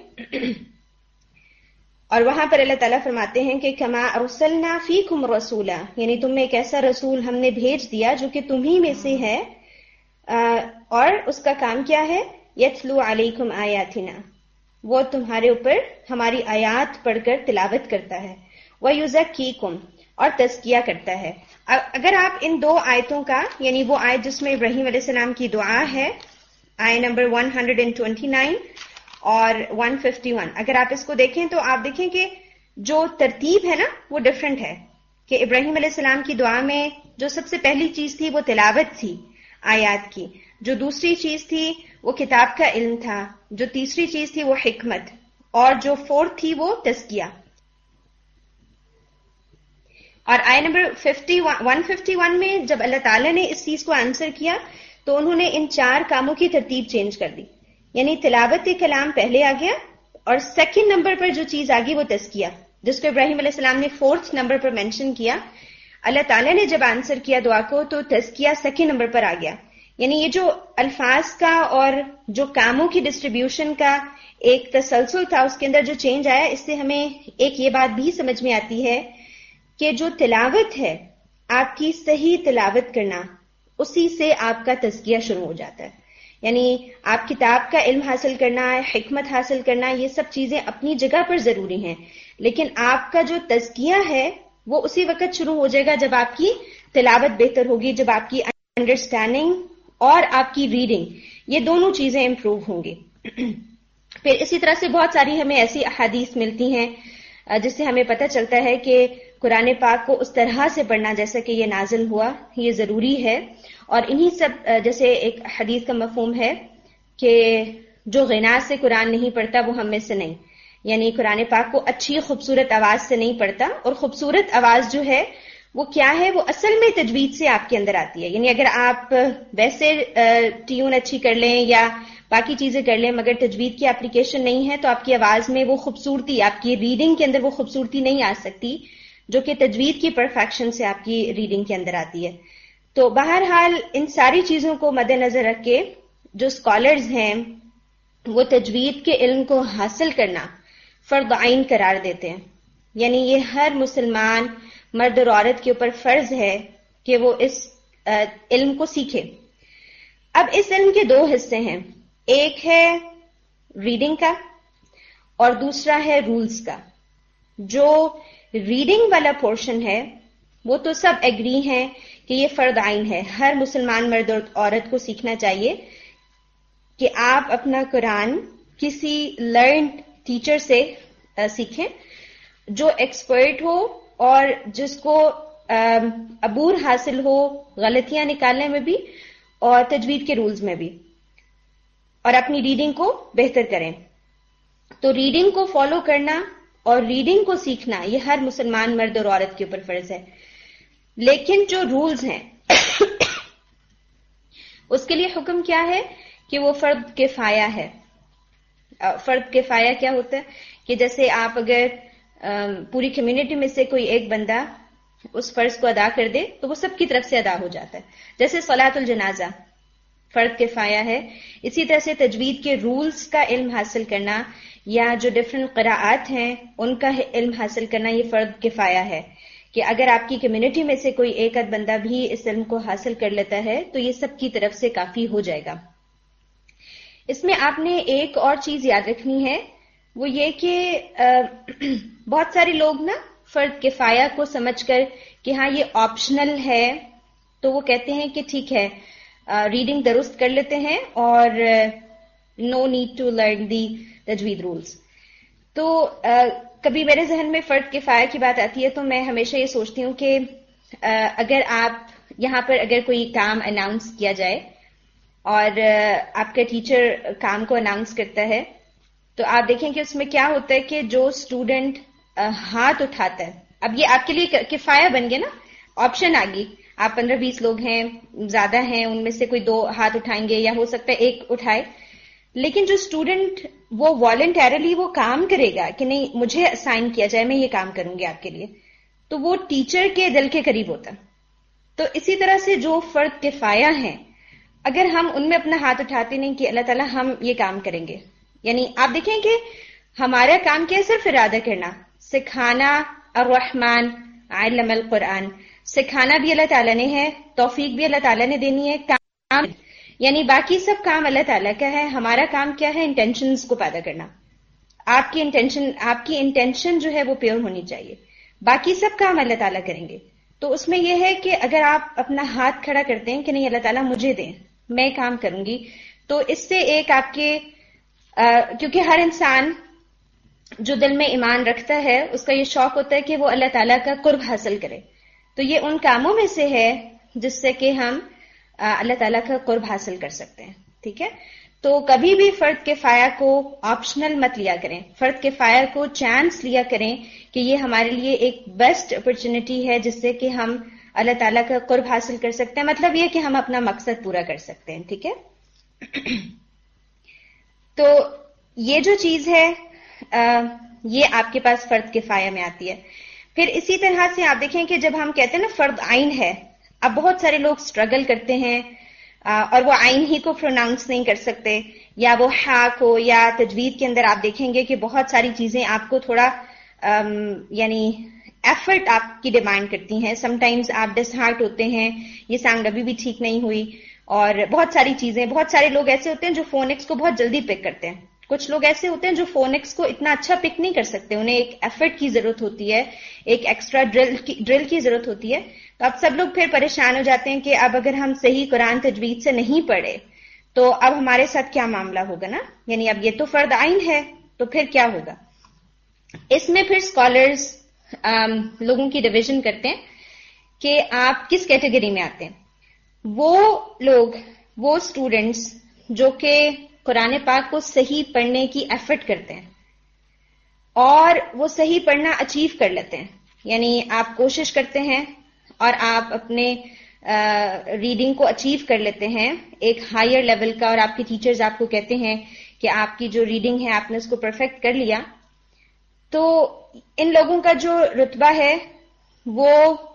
اور وہاں پر اللہ تعالیٰ فرماتے ہیں کہ کما ارسلنا فیکم رسولا، یعنی تم میں ایک ایسا رسول ہم نے بھیج دیا جو کہ تمہی میں سے ہے، اور اس کا کام کیا ہے؟ یتلو علیکم آیاتنا، وہ تمہارے اوپر ہماری آیات پڑھ کر تلاوت کرتا ہے، وَيُزَكِّيكُمْ، اور تزکیہ کرتا ہے. اگر آپ ان دو آیتوں کا، یعنی وہ آیت جس میں ابراہیم علیہ السلام کی دعا ہے آیت نمبر 129 اور 151، اگر آپ اس کو دیکھیں تو آپ دیکھیں کہ جو ترتیب ہے نا وہ ڈیفرنٹ ہے. کہ ابراہیم علیہ السلام کی دعا میں جو سب سے پہلی چیز تھی وہ تلاوت تھی آیات کی، جو دوسری چیز تھی وہ کتاب کا علم تھا، جو تیسری چیز تھی وہ حکمت، اور جو 4 تھی وہ تزکیہ. اور آیت نمبر 151 میں جب اللہ تعالیٰ نے اس چیز کو آنسر کیا تو انہوں نے ان 4 کاموں کی ترتیب چینج کر دی. یعنی تلاوت کلام پہلے آ گیا، اور سیکنڈ نمبر پر جو چیز آ گئی وہ تزکیہ، جس کو ابراہیم علیہ السلام نے 4تھ نمبر پر مینشن کیا. اللہ تعالیٰ نے جب آنسر کیا دعا کو تو تزکیہ سیکنڈ نمبر پر آ گیا. یعنی یہ جو الفاظ کا اور جو کاموں کی ڈسٹریبیوشن کا ایک تسلسل تھا، اس کے اندر جو چینج آیا، اس سے ہمیں ایک یہ بات بھی سمجھ میں آتی ہے کہ جو تلاوت ہے، آپ کی صحیح تلاوت کرنا، اسی سے آپ کا تزکیہ شروع ہو جاتا ہے. یعنی آپ کتاب کا علم حاصل کرنا، حکمت حاصل کرنا، یہ سب چیزیں اپنی جگہ پر ضروری ہیں، لیکن آپ کا جو تزکیہ ہے وہ اسی وقت شروع ہو جائے گا جب آپ کی تلاوت بہتر ہوگی، جب آپ کی انڈرسٹینڈنگ اور آپ کی ریڈنگ، یہ دونوں چیزیں امپروو ہوں گی. پھر اسی طرح سے بہت ساری ہمیں ایسی احادیث ملتی ہیں جس سے ہمیں پتہ چلتا ہے کہ قرآن پاک کو اس طرح سے پڑھنا جیسا کہ یہ نازل ہوا، یہ ضروری ہے. اور انہی سب، جیسے ایک حدیث کا مفہوم ہے کہ جو غنا سے قرآن نہیں پڑھتا وہ ہم میں سے نہیں، یعنی قرآن پاک کو اچھی خوبصورت آواز سے نہیں پڑھتا. اور خوبصورت آواز جو ہے وہ کیا ہے؟ وہ اصل میں تجوید سے آپ کے اندر آتی ہے. یعنی اگر آپ ویسے ٹیون اچھی کر لیں یا باقی چیزیں کر لیں مگر تجوید کی اپلیکیشن نہیں ہے تو آپ کی آواز میں وہ خوبصورتی، آپ کی ریڈنگ کے اندر وہ خوبصورتی نہیں آ سکتی جو کہ تجوید کی پرفیکشن سے آپ کی ریڈنگ کے اندر آتی ہے. تو بہرحال ان ساری چیزوں کو مد نظر رکھ کے جو اسکالرز ہیں وہ تجوید کے علم کو حاصل کرنا فرض عین قرار دیتے ہیں. یعنی یہ ہر مسلمان مرد اور عورت کے اوپر فرض ہے کہ وہ اس علم کو سیکھے. اب اس علم کے 2 حصے ہیں، ایک ہے ریڈنگ کا اور دوسرا ہے رولز کا. جو ریڈنگ والا پورشن ہے وہ تو سب ایگری ہیں کہ یہ فرض عین ہے، ہر مسلمان مرد اور عورت کو سیکھنا چاہیے کہ آپ اپنا قرآن کسی لرنڈ ٹیچر سے سیکھیں جو ایکسپرٹ ہو اور جس کو عبور حاصل ہو غلطیاں نکالنے میں بھی اور تجوید کے رولز میں بھی، اور اپنی ریڈنگ کو بہتر کریں. تو ریڈنگ کو فالو کرنا اور ریڈنگ کو سیکھنا یہ ہر مسلمان مرد اور عورت کے اوپر فرض ہے. لیکن جو رولز ہیں اس کے لیے حکم کیا ہے کہ وہ فرض کفایہ ہے. فرض کفایہ کیا ہوتا ہے کہ جیسے آپ اگر پوری کمیونٹی میں سے کوئی ایک بندہ اس فرض کو ادا کر دے تو وہ سب کی طرف سے ادا ہو جاتا ہے. جیسے صلاۃ الجنازہ فرض کفایہ ہے، اسی طرح سے تجوید کے رولز کا علم حاصل کرنا یا جو ڈفرینٹ قراءات ہیں ان کا علم حاصل کرنا یہ فرض کفایہ ہے کہ اگر آپ کی کمیونٹی میں سے کوئی ایک آدھ بندہ بھی اس علم کو حاصل کر لیتا ہے تو یہ سب کی طرف سے کافی ہو جائے گا. اس میں آپ نے ایک اور چیز یاد رکھنی ہے، وہ یہ کہ بہت سارے لوگ نا فرض کفایہ کو سمجھ کر کہ ہاں یہ آپشنل ہے تو وہ کہتے ہیں کہ ٹھیک ہے ریڈنگ درست کر لیتے ہیں اور no need to learn the tajweed rules. تو کبھی میرے ذہن میں فرض کفایہ کی بات آتی ہے تو میں ہمیشہ یہ سوچتی ہوں کہ اگر آپ یہاں پر اگر کوئی کام اناؤنس کیا جائے اور آپ کا ٹیچر کام کو اناؤنس کرتا ہے تو آپ دیکھیں کہ اس میں کیا ہوتا ہے کہ جو اسٹوڈنٹ ہاتھ اٹھاتا ہے، اب یہ آپ کے لیے کفایہ بن گیا نا، آپشن آ گئی، آپ 15-20 لوگ ہیں، زیادہ ہیں، ان میں سے کوئی 2 ہاتھ اٹھائیں گے یا ہو سکتا ہے 1 اٹھائے، لیکن جو اسٹوڈنٹ وہ والنٹیرلی وہ کام کرے گا کہ نہیں مجھے اسائن کیا جائے میں یہ کام کروں گی آپ کے لیے، تو وہ ٹیچر کے دل کے قریب ہوتا. تو اسی طرح سے جو فرض کفایہ ہیں اگر ہم ان میں اپنا ہاتھ اٹھاتے نہیں کہ اللہ تعالیٰ ہم یہ کام کریں گے، یعنی آپ دیکھیں کہ ہمارا کام کیا ہے، صرف ارادہ کرنا، سکھانا. الرحمن علم القرآن، سکھانا بھی اللہ تعالیٰ نے ہے، توفیق بھی اللہ تعالیٰ نے دینی ہے، کام یعنی باقی سب کام اللہ تعالیٰ کا ہے. ہمارا کام کیا ہے، انٹینشنز کو پیدا کرنا. آپ کی انٹینشن جو ہے وہ پیور ہونی چاہیے، باقی سب کام اللہ تعالیٰ کریں گے. تو اس میں یہ ہے کہ اگر آپ اپنا ہاتھ کھڑا کرتے ہیں کہ نہیں اللہ تعالیٰ مجھے دیں میں کام کروں گی، تو اس سے ایک آپ کے کیونکہ ہر انسان جو دل میں ایمان رکھتا ہے اس کا یہ شوق ہوتا ہے کہ وہ اللہ تعالیٰ کا قرب حاصل کرے، تو یہ ان کاموں میں سے ہے جس سے کہ ہم اللہ تعالیٰ کا قرب حاصل کر سکتے ہیں. ٹھیک ہے، تو کبھی بھی فرض کفایہ کو آپشنل مت لیا کریں، فرض کفایہ کو چانس لیا کریں کہ یہ ہمارے لیے ایک بیسٹ اپرچونٹی ہے جس سے کہ ہم اللہ تعالیٰ کا قرب حاصل کر سکتے ہیں، مطلب یہ کہ ہم اپنا مقصد پورا کر سکتے ہیں. ٹھیک ہے، تو یہ جو چیز ہے یہ آپ کے پاس فرض کفایہ میں آتی ہے. پھر اسی طرح سے آپ دیکھیں کہ جب ہم کہتے ہیں نا فرض عین ہے، اب بہت سارے لوگ سٹرگل کرتے ہیں اور وہ عین ہی کو پروناؤنس نہیں کر سکتے، یا وہ ہا کو، یا تجوید کے اندر آپ دیکھیں گے کہ بہت ساری چیزیں آپ کو تھوڑا یعنی ایفرٹ آپ کی ڈیمانڈ کرتی ہیں. سم ٹائمز آپ ڈس ہارٹ ہوتے ہیں یہ سانگ ابھی بھی ٹھیک نہیں ہوئی، اور بہت ساری چیزیں. بہت سارے لوگ ایسے ہوتے ہیں جو فونکس کو بہت جلدی پک کرتے ہیں، کچھ لوگ ایسے ہوتے ہیں جو فونکس کو اتنا اچھا پک نہیں کر سکتے، انہیں ایک ایفرٹ کی ضرورت ہوتی ہے، ایک ایکسٹرا ڈرل کی ضرورت ہوتی ہے. تو اب سب لوگ پھر پریشان ہو جاتے ہیں کہ اب اگر ہم صحیح قرآن تجوید سے نہیں پڑھے تو اب ہمارے ساتھ کیا معاملہ ہوگا نا، یعنی اب یہ تو فرض عین ہے تو پھر کیا ہوگا. اس میں پھر اسکالرز لوگوں کی ڈویژن کرتے ہیں کہ آپ کس کیٹیگری میں آتے ہیں. وہ لوگ، وہ اسٹوڈنٹس جو کہ قرآن پاک کو صحیح پڑھنے کی ایفرٹ کرتے ہیں اور وہ صحیح پڑھنا اچیو کر لیتے ہیں، یعنی آپ کوشش کرتے ہیں اور آپ اپنے ریڈنگ کو اچیو کر لیتے ہیں ایک ہائر لیول کا، اور آپ کے ٹیچرز آپ کو کہتے ہیں کہ آپ کی جو ریڈنگ ہے آپ نے اس کو پرفیکٹ کر لیا، تو ان لوگوں کا جو رتبہ ہے وہ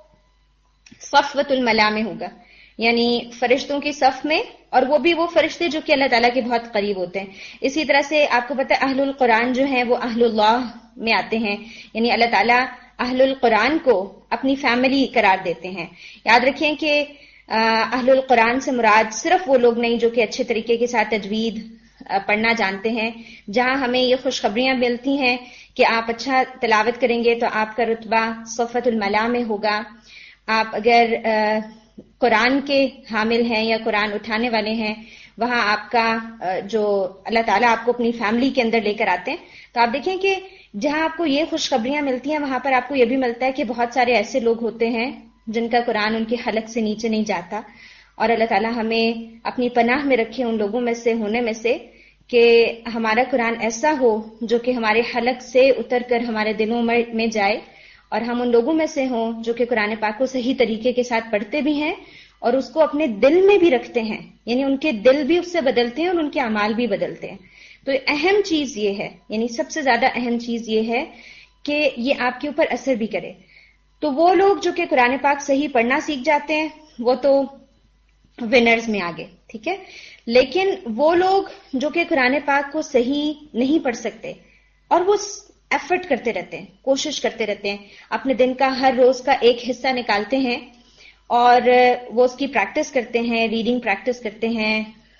صفوۃ الملا میں ہوگا، یعنی فرشتوں کی صف میں، اور وہ بھی وہ فرشتے جو کہ اللہ تعالیٰ کے بہت قریب ہوتے ہیں. اسی طرح سے آپ کو پتہ ہے اہل القرآن جو ہیں وہ اہل اللہ میں آتے ہیں، یعنی اللہ تعالیٰ اہل القرآن کو اپنی فیملی قرار دیتے ہیں. یاد رکھیں کہ اہل القرآن سے مراد صرف وہ لوگ نہیں جو کہ اچھے طریقے کے ساتھ تجوید پڑھنا جانتے ہیں، جہاں ہمیں یہ خوشخبریاں ملتی ہیں کہ آپ اچھا تلاوت کریں گے تو آپ کا رتبہ صفوۃ الملا میں ہوگا. آپ اگر قرآن کے حامل ہیں یا قرآن اٹھانے والے ہیں، وہاں آپ کا جو اللہ تعالیٰ آپ کو اپنی فیملی کے اندر لے کر آتے ہیں، تو آپ دیکھیں کہ جہاں آپ کو یہ خوشخبریاں ملتی ہیں وہاں پر آپ کو یہ بھی ملتا ہے کہ بہت سارے ایسے لوگ ہوتے ہیں جن کا قرآن ان کے حلق سے نیچے نہیں جاتا، اور اللہ تعالیٰ ہمیں اپنی پناہ میں رکھے ان لوگوں میں سے ہونے میں سے کہ ہمارا قرآن ایسا ہو جو کہ ہمارے حلق سے اتر کر ہمارے دلوں میں جائے، اور ہم ان لوگوں میں سے ہوں جو کہ قرآن پاک کو صحیح طریقے کے ساتھ پڑھتے بھی ہیں اور اس کو اپنے دل میں بھی رکھتے ہیں، یعنی ان کے دل بھی اس سے بدلتے ہیں اور ان کے اعمال بھی بدلتے ہیں. تو اہم چیز یہ ہے، یعنی سب سے زیادہ اہم چیز یہ ہے کہ یہ آپ کے اوپر اثر بھی کرے. تو وہ لوگ جو کہ قرآن پاک صحیح پڑھنا سیکھ جاتے ہیں وہ تو ونرز میں آگے، ٹھیک ہے. لیکن وہ لوگ جو کہ قرآن پاک کو صحیح نہیں پڑھ سکتے، اور وہ ایفرٹ کرتے رہتے ہیں، کوشش کرتے رہتے ہیں، اپنے دن کا ہر روز کا ایک حصہ نکالتے ہیں اور وہ اس کی پریکٹس کرتے ہیں، ریڈنگ پریکٹس کرتے ہیں،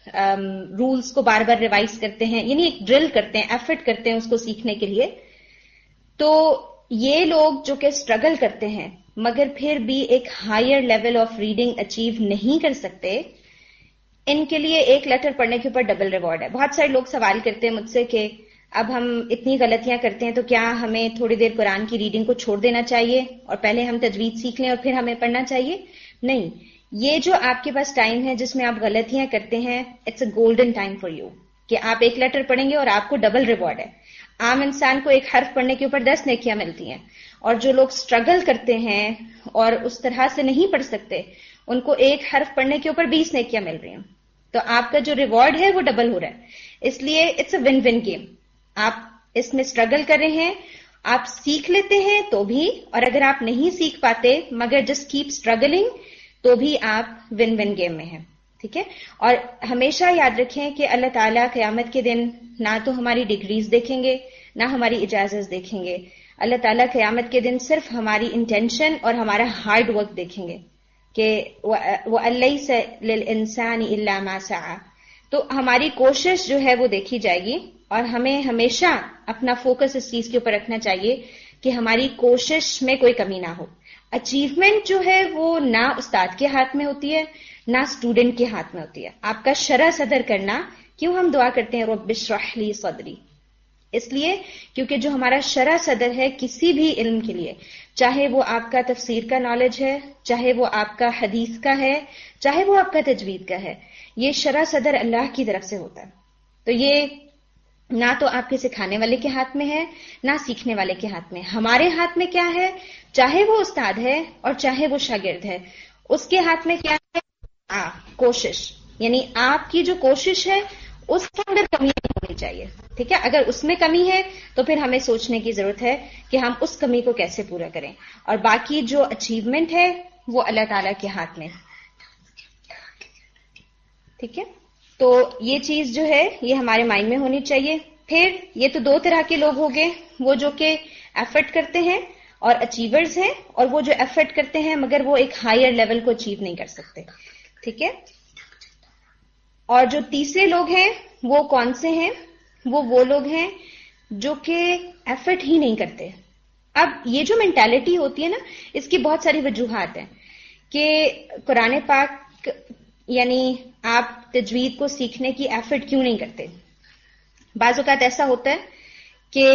رولز کو بار بار ریوائز کرتے ہیں، یعنی ایک ڈرل کرتے ہیں، ایفرٹ کرتے ہیں اس کو سیکھنے کے لیے. تو یہ لوگ جو کہ اسٹرگل کرتے ہیں مگر پھر بھی ایک higher level of reading achieve نہیں کر سکتے، ان کے لیے ایک لیٹر پڑھنے کے اوپر ڈبل ریوارڈ ہے. بہت سارے لوگ سوال کرتے ہیں مجھ سے کہ اب ہم اتنی غلطیاں کرتے ہیں تو کیا ہمیں تھوڑی دیر قرآن کی ریڈنگ کو چھوڑ دینا چاہیے اور پہلے ہم تجوید سیکھ لیں اور پھر ہمیں پڑھنا چاہیے؟ نہیں، یہ جو آپ کے پاس ٹائم ہے جس میں آپ غلطیاں کرتے ہیں، it's a golden time for you, کہ آپ ایک لیٹر پڑھیں گے اور آپ کو ڈبل ریوارڈ ہے. عام انسان کو ایک حرف پڑھنے کے اوپر 10 نیکیاں ملتی ہیں، اور جو لوگ اسٹرگل کرتے ہیں اور اس طرح سے نہیں پڑھ سکتے ان کو ایک حرف پڑھنے کے اوپر 20 نیکیاں مل رہی ہیں. تو آپ کا جو ریوارڈ ہے وہ ڈبل ہو رہا ہے. اس لیے it's a one one game. آپ اس میں اسٹرگل کر رہے ہیں، آپ سیکھ لیتے ہیں تو بھی، اور اگر آپ نہیں سیکھ پاتے مگر جسٹ کیپ اسٹرگلنگ تو بھی آپ ون ون گیم میں ہیں. ٹھیک ہے؟ اور ہمیشہ یاد رکھیں کہ اللہ تعالیٰ قیامت کے دن نہ تو ہماری ڈگریز دیکھیں گے نہ ہماری اجازت دیکھیں گے. اللہ تعالیٰ قیامت کے دن صرف ہماری انٹینشن اور ہمارا ہارڈ ورک دیکھیں گے کہ وَأَلَّيْسَ لِلْإِنسَانِ إِلَّا مَا سَعَى. تو ہماری کوشش جو ہے وہ دیکھی جائے گی، اور ہمیں ہمیشہ اپنا فوکس اس چیز کے اوپر رکھنا چاہیے کہ ہماری کوشش میں کوئی کمی نہ ہو. اچیومنٹ جو ہے وہ نہ استاد کے ہاتھ میں ہوتی ہے نہ اسٹوڈنٹ کے ہاتھ میں ہوتی ہے. آپ کا شرح صدر کرنا، کیوں ہم دعا کرتے ہیں رب اشرح لی صدری؟ اس لیے کیونکہ جو ہمارا شرح صدر ہے کسی بھی علم کے لیے، چاہے وہ آپ کا تفسیر کا نالج ہے، چاہے وہ آپ کا حدیث کا ہے، چاہے وہ آپ کا تجوید کا ہے، یہ شرح صدر اللہ کی طرف سے ہوتا ہے. تو یہ نہ تو آپ کے سکھانے والے کے ہاتھ میں ہے نہ سیکھنے والے کے ہاتھ میں. ہمارے ہاتھ میں کیا ہے؟ چاہے وہ استاد ہے اور چاہے وہ شاگرد ہے، اس کے ہاتھ میں کیا ہے؟ کوشش. یعنی آپ کی جو کوشش ہے اس کے اندر کمی نہیں ہونی چاہیے. ٹھیک ہے؟ اگر اس میں کمی ہے تو پھر ہمیں سوچنے کی ضرورت ہے کہ ہم اس کمی کو کیسے پورا کریں، اور باقی جو اچیومنٹ ہے وہ اللہ تعالیٰ کے ہاتھ میں. ٹھیک ہے؟ تو یہ چیز جو ہے یہ ہمارے مائنڈ میں ہونی چاہیے. پھر یہ تو دو طرح کے لوگ ہو گئے، وہ جو کہ ایفرٹ کرتے ہیں اور اچیورز ہیں، اور وہ جو ایفرٹ کرتے ہیں مگر وہ ایک ہائر لیول کو اچیو نہیں کر سکتے. ٹھیک ہے؟ اور جو تیسرے لوگ ہیں وہ کون سے ہیں؟ وہ لوگ ہیں جو کہ ایفرٹ ہی نہیں کرتے. اب یہ جو مینٹالٹی ہوتی ہے نا، اس کی بہت ساری وجوہات ہیں کہ قرآن پاک یعنی آپ تجوید کو سیکھنے کی ایفرٹ کیوں نہیں کرتے. بعض اوقات ایسا ہوتا ہے کہ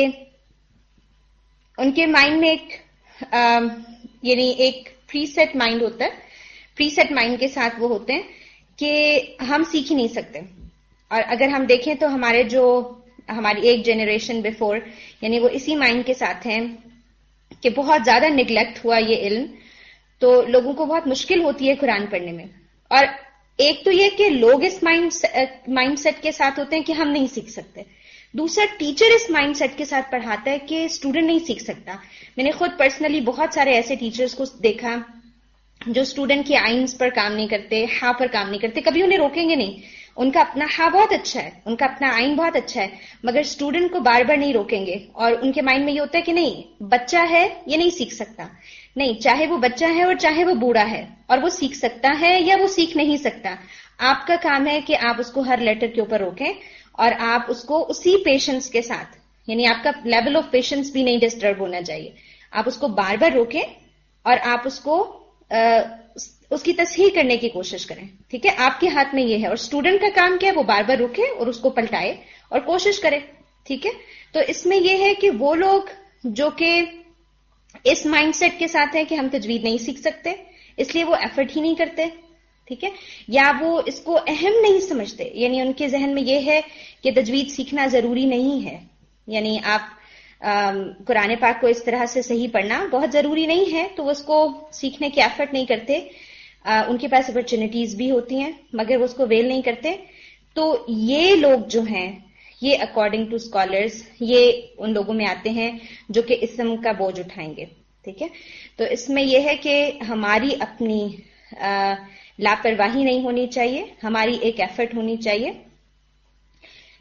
ان کے مائنڈ میں یعنی ایک پری سیٹ مائنڈ ہوتا ہے. پری سیٹ مائنڈ کے ساتھ وہ ہوتے ہیں کہ ہم سیکھ ہی نہیں سکتے. اور اگر ہم دیکھیں تو ہماری ایک جنریشن بیفور یعنی وہ اسی مائنڈ کے ساتھ ہیں کہ بہت زیادہ نیگلیکٹ ہوا یہ علم، تو لوگوں کو بہت مشکل ہوتی ہے قرآن پڑھنے میں. اور ایک تو یہ کہ لوگ اس مائنڈ سیٹ کے ساتھ ہوتے ہیں کہ ہم نہیں سیکھ سکتے. دوسرا، ٹیچر اس مائنڈ سیٹ کے ساتھ پڑھاتا ہے کہ اسٹوڈنٹ نہیں سیکھ سکتا. میں نے خود پرسنلی بہت سارے ایسے ٹیچرز کو دیکھا جو اسٹوڈنٹ کی آئنز پر کام نہیں کرتے، ہا پر کام نہیں کرتے، کبھی انہیں روکیں گے نہیں. ان کا اپنا ہا بہت اچھا ہے، ان کا اپنا آئین بہت اچھا ہے، مگر اسٹوڈنٹ کو بار بار نہیں روکیں گے. اور ان کے مائنڈ میں یہ ہوتا ہے کہ نہیں، بچہ ہے یہ نہیں سیکھ سکتا. نہیں، چاہے وہ بچہ ہے اور چاہے وہ بوڑھا ہے، اور وہ سیکھ سکتا ہے یا وہ سیکھ نہیں سکتا. آپ کا کام ہے کہ آپ اس کو ہر لیٹر کے اوپر روکیں اور آپ اس کو اسی پیشنس کے ساتھ، یعنی آپ کا لیول آف پیشنس بھی نہیں ڈسٹرب ہونا چاہیے. آپ اس کو بار بار روکیں اور آپ اس کو اس کی تصحیح کرنے کی کوشش کریں. ٹھیک ہے؟ آپ کے ہاتھ میں یہ ہے. اور اسٹوڈنٹ کا کام کیا ہے؟ وہ بار بار روکے اور اس کو پلٹائے اور کوشش کرے. ٹھیک ہے؟ تو اس میں یہ ہے کہ وہ لوگ جو کہ اس مائنڈ سیٹ کے ساتھ ہیں کہ ہم تجوید نہیں سیکھ سکتے، اس لیے وہ ایفرٹ ہی نہیں کرتے. ٹھیک ہے؟ یا وہ اس کو اہم نہیں سمجھتے، یعنی ان کے ذہن میں یہ ہے کہ تجوید سیکھنا ضروری نہیں ہے. یعنی آپ قرآن پاک کو اس طرح سے صحیح پڑھنا بہت ضروری نہیں ہے، تو وہ اس کو سیکھنے کی ایفرٹ نہیں کرتے. ان کے پاس اپرچونٹیز بھی ہوتی ہیں مگر وہ اس کو ویل نہیں کرتے. تو یہ لوگ جو ہیں یہ اکارڈنگ ٹو اسکالرز یہ ان لوگوں میں آتے ہیں جو کہ اسم کا بوجھ اٹھائیں گے. ٹھیک ہے؟ تو اس میں یہ ہے کہ ہماری اپنی لاپرواہی نہیں ہونی چاہیے، ہماری ایک ایفرٹ ہونی چاہیے.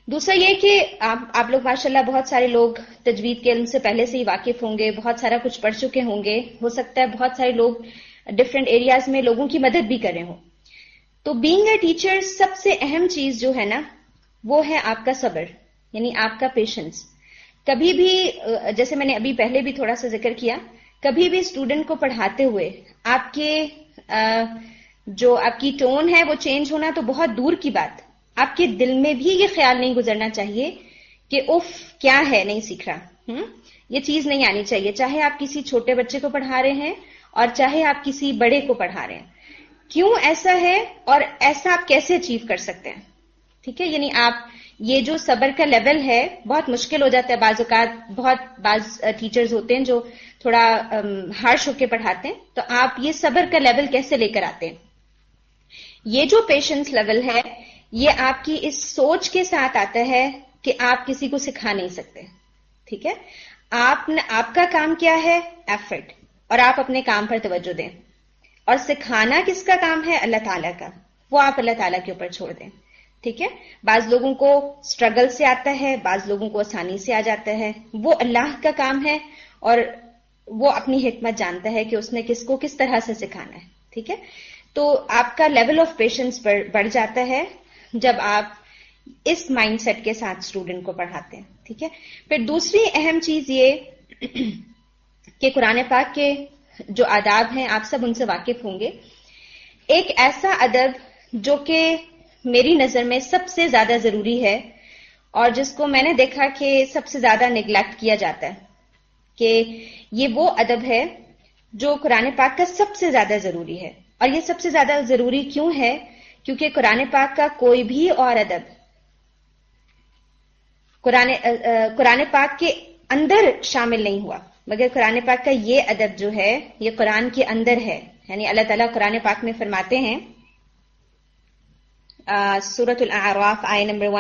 دوسرا یہ کہ آپ لوگ ماشاءاللہ بہت سارے لوگ تجوید کے علم سے پہلے سے ہی واقف ہوں گے، بہت سارا کچھ پڑھ چکے ہوں گے، ہو سکتا ہے بہت سارے لوگ ڈفرینٹ ایریاز میں لوگوں کی مدد بھی کر رہے ہوں. تو بینگ اے ٹیچر سب سے اہم چیز جو ہے نا وہ ہے آپ کا صبر، یعنی آپ کا پیشنس. کبھی بھی جیسے میں نے ابھی پہلے بھی تھوڑا سا ذکر کیا، کبھی بھی اسٹوڈنٹ کو پڑھاتے ہوئے آپ کے جو آپ کی ٹون ہے وہ چینج ہونا تو بہت دور کی بات، آپ کے دل میں بھی یہ خیال نہیں گزرنا چاہیے کہ اف کیا ہے نہیں سیکھ رہا. یہ چیز نہیں آنی چاہیے، چاہے آپ کسی چھوٹے بچے کو پڑھا رہے ہیں اور چاہے آپ کسی بڑے کو پڑھا رہے ہیں. کیوں ایسا ہے اور ایسا آپ کیسے اچیو کر سکتے ہیں؟ ٹھیک ہے، یعنی آپ یہ جو صبر کا لیول ہے بہت مشکل ہو جاتا ہے بعض اوقات. بعض ٹیچرز ہوتے ہیں جو تھوڑا ہارش ہو کے پڑھاتے ہیں، تو آپ یہ صبر کا لیول کیسے لے کر آتے ہیں؟ یہ جو پیشنس لیول ہے یہ آپ کی اس سوچ کے ساتھ آتا ہے کہ آپ کسی کو سکھا نہیں سکتے. ٹھیک ہے، آپ کا کام کیا ہے؟ ایفرٹ، اور آپ اپنے کام پر توجہ دیں. اور سکھانا کس کا کام ہے؟ اللہ تعالیٰ کا، وہ آپ اللہ تعالیٰ کے اوپر چھوڑ دیں. ٹھیک ہے، بعض لوگوں کو سٹرگل سے آتا ہے، بعض لوگوں کو آسانی سے آ جاتا ہے، وہ اللہ کا کام ہے اور وہ اپنی حکمت جانتا ہے کہ اس نے کس کو کس طرح سے سکھانا ہے. ٹھیک ہے، تو آپ کا لیول آف پیشنس بڑھ جاتا ہے جب آپ اس مائنڈ سیٹ کے ساتھ اسٹوڈنٹ کو پڑھاتے ہیں. ٹھیک ہے، پھر دوسری اہم چیز یہ کہ قرآن پاک کے جو آداب ہیں آپ سب ان سے واقف ہوں گے. ایک ایسا ادب جو کہ میری نظر میں سب سے زیادہ ضروری ہے اور جس کو میں نے دیکھا کہ سب سے زیادہ نیگلیکٹ کیا جاتا ہے، کہ یہ وہ ادب ہے جو قرآن پاک کا سب سے زیادہ ضروری ہے. اور یہ سب سے زیادہ ضروری کیوں ہے؟ کیونکہ قرآن پاک کا کوئی بھی اور ادب قرآن پاک کے اندر شامل نہیں ہوا، مگر قرآن پاک کا یہ ادب جو ہے یہ قرآن کے اندر ہے. یعنی اللہ تعالیٰ قرآن پاک میں فرماتے ہیں سورۃ الاعراف آیہ نمبر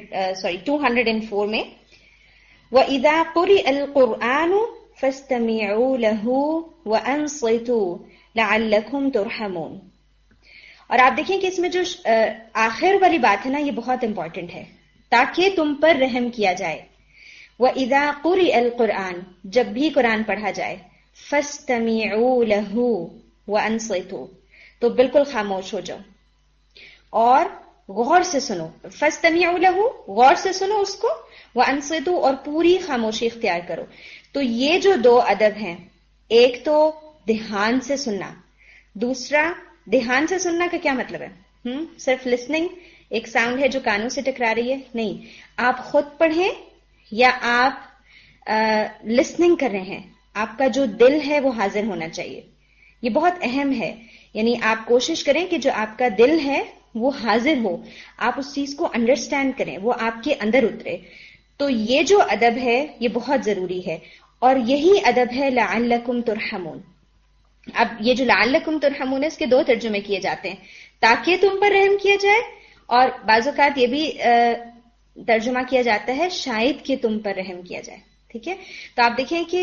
204 میں، وَإِذَا قُرِئَ الْقُرْآنُ فَاسْتَمِعُوا لَهُ وَأَنصِتُوا لَعَلَّكُمْ تُرْحَمُونَ. اور آپ دیکھیں کہ اس میں جو آخر والی بات ہے نا یہ بہت امپورٹنٹ ہے، تاکہ تم پر رحم کیا جائے. وَإِذَا قُرِئَ الْقُرْآنُ، جب بھی قرآن پڑھا جائے، فَاسْتَمِعُوا لَهُ وَأَنصِتُوا، تو بالکل خاموش ہو جاؤ اور غور سے سنو. فَاسْتَمِعُوا لَهُ، غور سے سنو اس کو، وَأَنصِتُوا، اور پوری خاموشی اختیار کرو. تو یہ جو دو ادب ہیں، ایک تو دھیان سے سننا، دوسرا دھیان سے سننا کا کیا مطلب ہے؟ صرف لسننگ، ایک ساؤنڈ ہے جو کانوں سے ٹکرا رہی ہے، نہیں. آپ خود پڑھیں یا آپ لسننگ کر رہے ہیں، آپ کا جو دل ہے وہ حاضر ہونا چاہیے. یہ بہت اہم ہے. یعنی آپ کوشش کریں کہ جو آپ کا دل ہے وہ حاضر ہو، آپ اس چیز کو انڈرسٹینڈ کریں، وہ آپ کے اندر اترے. تو یہ جو ادب ہے یہ بہت ضروری ہے، اور یہی ادب ہے لعلکم ترحمون. اب یہ جو لعلکم ترحمون ہے اس کے دو ترجمے کیے جاتے ہیں، تاکہ تم پر رحم کیا جائے، اور بعض اوقات یہ بھی ترجمہ کیا جاتا ہے شاید کہ تم پر رحم کیا جائے. ٹھیک ہے، تو آپ دیکھیں کہ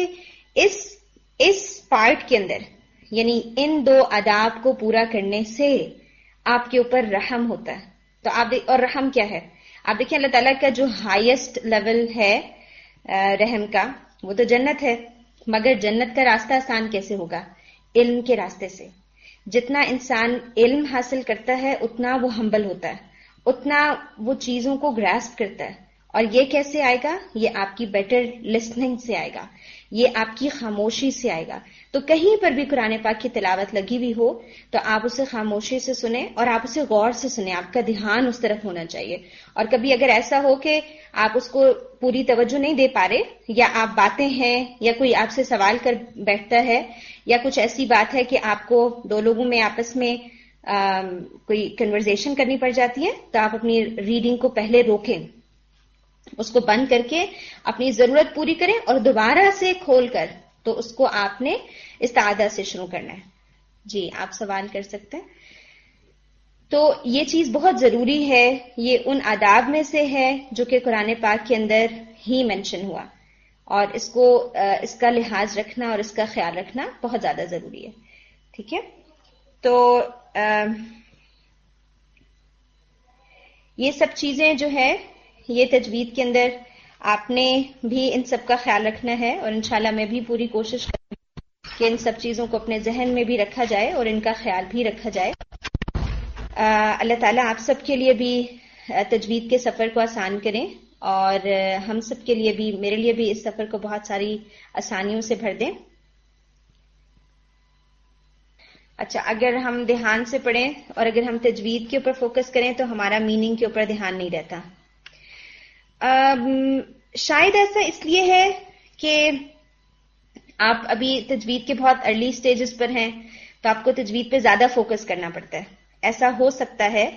اس پارٹ کے اندر، یعنی ان دو آداب کو پورا کرنے سے آپ کے اوپر رحم ہوتا ہے. تو آپ اور رحم کیا ہے؟ آپ دیکھیں اللہ تعالیٰ کا جو ہائیسٹ لیول ہے رحم کا وہ تو جنت ہے، مگر جنت کا راستہ آسان کیسے ہوگا؟ علم کے راستے سے. جتنا انسان علم حاصل کرتا ہے اتنا وہ ہمبل ہوتا ہے، اتنا وہ چیزوں کو گراسپ کرتا ہے. اور یہ کیسے آئے گا؟ یہ آپ کی بیٹر لسننگ سے آئے گا، یہ آپ کی خاموشی سے آئے گا. تو کہیں پر بھی قرآن پاک کی تلاوت لگی ہوئی ہو تو آپ اسے خاموشی سے سنیں اور آپ اسے غور سے سنیں، آپ کا دھیان اس طرف ہونا چاہیے. اور کبھی اگر ایسا ہو کہ آپ اس کو پوری توجہ نہیں دے پا رہے، یا آپ باتیں ہیں یا کوئی آپ سے سوال کر بیٹھتا ہے، یا کچھ ایسی بات ہے کہ آپ کو دو لوگوں میں آپس میں کوئی کنورزیشن کرنی پڑ جاتی ہے، تو آپ اپنی ریڈنگ کو پہلے روکیں، اس کو بند کر کے اپنی ضرورت پوری کریں اور دوبارہ سے کھول کر تو اس کو آپ نے استعادہ سے شروع کرنا ہے. جی آپ سوال کر سکتے ہیں. تو یہ چیز بہت ضروری ہے، یہ ان آداب میں سے ہے جو کہ قرآن پاک کے اندر ہی مینشن ہوا، اور اس کا لحاظ رکھنا اور اس کا خیال رکھنا بہت زیادہ ضروری ہے. ٹھیک ہے، تو یہ سب چیزیں جو ہے یہ تجوید کے اندر آپ نے بھی ان سب کا خیال رکھنا ہے، اور انشاءاللہ میں بھی پوری کوشش کروں کہ ان سب چیزوں کو اپنے ذہن میں بھی رکھا جائے اور ان کا خیال بھی رکھا جائے۔ اللہ تعالیٰ آپ سب کے لیے بھی تجوید کے سفر کو آسان کریں، اور ہم سب کے لیے بھی، میرے لیے بھی اس سفر کو بہت ساری آسانیوں سے بھر دیں۔ اچھا، اگر ہم دھیان سے پڑھیں اور اگر ہم تجوید کے اوپر فوکس کریں تو ہمارا میننگ کے اوپر دھیان نہیں رہتا۔ شاید ایسا اس لیے ہے کہ آپ ابھی تجوید کے بہت ارلی سٹیجز پر ہیں، تو آپ کو تجوید پہ زیادہ فوکس کرنا پڑتا ہے، ایسا ہو سکتا ہے،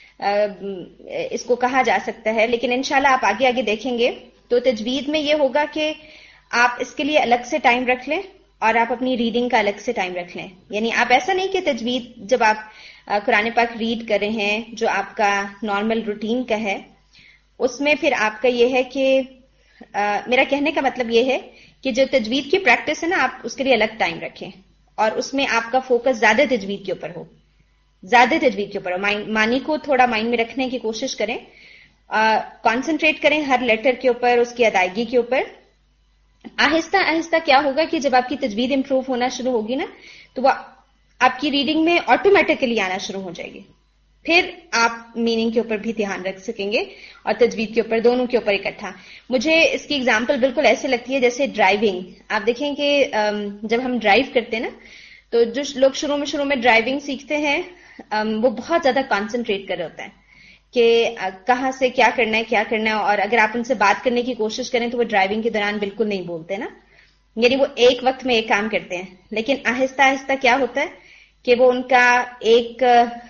اس کو کہا جا سکتا ہے، لیکن انشاءاللہ آپ آگے آگے دیکھیں گے تو تجوید میں یہ ہوگا کہ آپ اس کے لیے الگ سے ٹائم رکھ لیں اور آپ اپنی ریڈنگ کا الگ سے ٹائم رکھ لیں۔ یعنی آپ ایسا نہیں کہ تجوید جب آپ قرآن پاک ریڈ کر رہے ہیں جو آپ کا نارمل روٹین کا ہے، اس میں پھر آپ کا یہ ہے کہ میرا کہنے کا مطلب یہ ہے کہ جو تجوید کی پریکٹس ہے نا، آپ اس کے لیے الگ ٹائم رکھیں اور اس میں آپ کا فوکس زیادہ تجوید کے اوپر ہو، زیادہ تجوید کے اوپر ہو، معنی کو تھوڑا مائنڈ میں رکھنے کی کوشش کریں، کانسنٹریٹ کریں ہر لیٹر کے اوپر، اس کی ادائیگی کے اوپر۔ آہستہ آہستہ کیا ہوگا کہ جب آپ کی تجوید امپروو ہونا شروع ہوگی نا، تو وہ آپ کی ریڈنگ میں آٹومیٹکلی آنا شروع ہو جائے گی، پھر آپ میننگ کے اوپر بھی دھیان رکھ سکیں گے اور تجوید کے اوپر، دونوں کے اوپر اکٹھا۔ مجھے اس کی اگزامپل بالکل ایسے لگتی ہے جیسے ڈرائیونگ۔ آپ دیکھیں کہ جب ہم ڈرائیو کرتے ہیں نا، تو جو لوگ شروع میں ڈرائیونگ سیکھتے ہیں وہ بہت زیادہ کانسنٹریٹ کر رہے ہوتے ہیں کہ کہاں سے کیا کرنا ہے، اور اگر آپ ان سے بات کرنے کی کوشش کریں تو وہ ڈرائیونگ کے دوران بالکل نہیں بولتے نا، یعنی وہ ایک وقت میں ایک کام کرتے ہیں۔ لیکن آہستہ آہستہ کیا ہوتا ہے کہ وہ ان کا ایک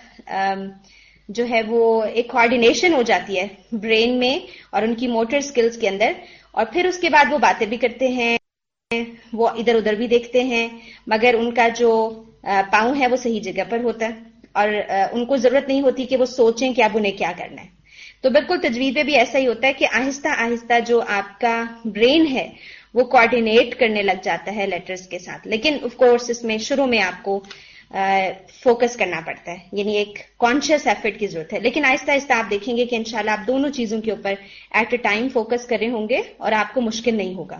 جو ہے وہ ایک کوآرڈینیشن ہو جاتی ہے برین میں اور ان کی موٹر سکلز کے اندر، اور پھر اس کے بعد وہ باتیں بھی کرتے ہیں، وہ ادھر ادھر بھی دیکھتے ہیں، مگر ان کا جو پاؤں ہے وہ صحیح جگہ پر ہوتا ہے، اور ان کو ضرورت نہیں ہوتی کہ وہ سوچیں کہ اب انہیں کیا کرنا ہے۔ تو بالکل تجوید میں بھی ایسا ہی ہوتا ہے کہ آہستہ آہستہ جو آپ کا برین ہے وہ کوآرڈینیٹ کرنے لگ جاتا ہے لیٹرز کے ساتھ، لیکن آف کورس اس میں شروع میں آپ کو فوکس کرنا پڑتا ہے، یعنی ایک کانشیس ایفرٹ کی ضرورت ہے، لیکن آہستہ آہستہ آپ دیکھیں گے کہ انشاءاللہ آپ دونوں چیزوں کے اوپر ایٹ اے ٹائم فوکس کر رہے ہوں گے اور آپ کو مشکل نہیں ہوگا۔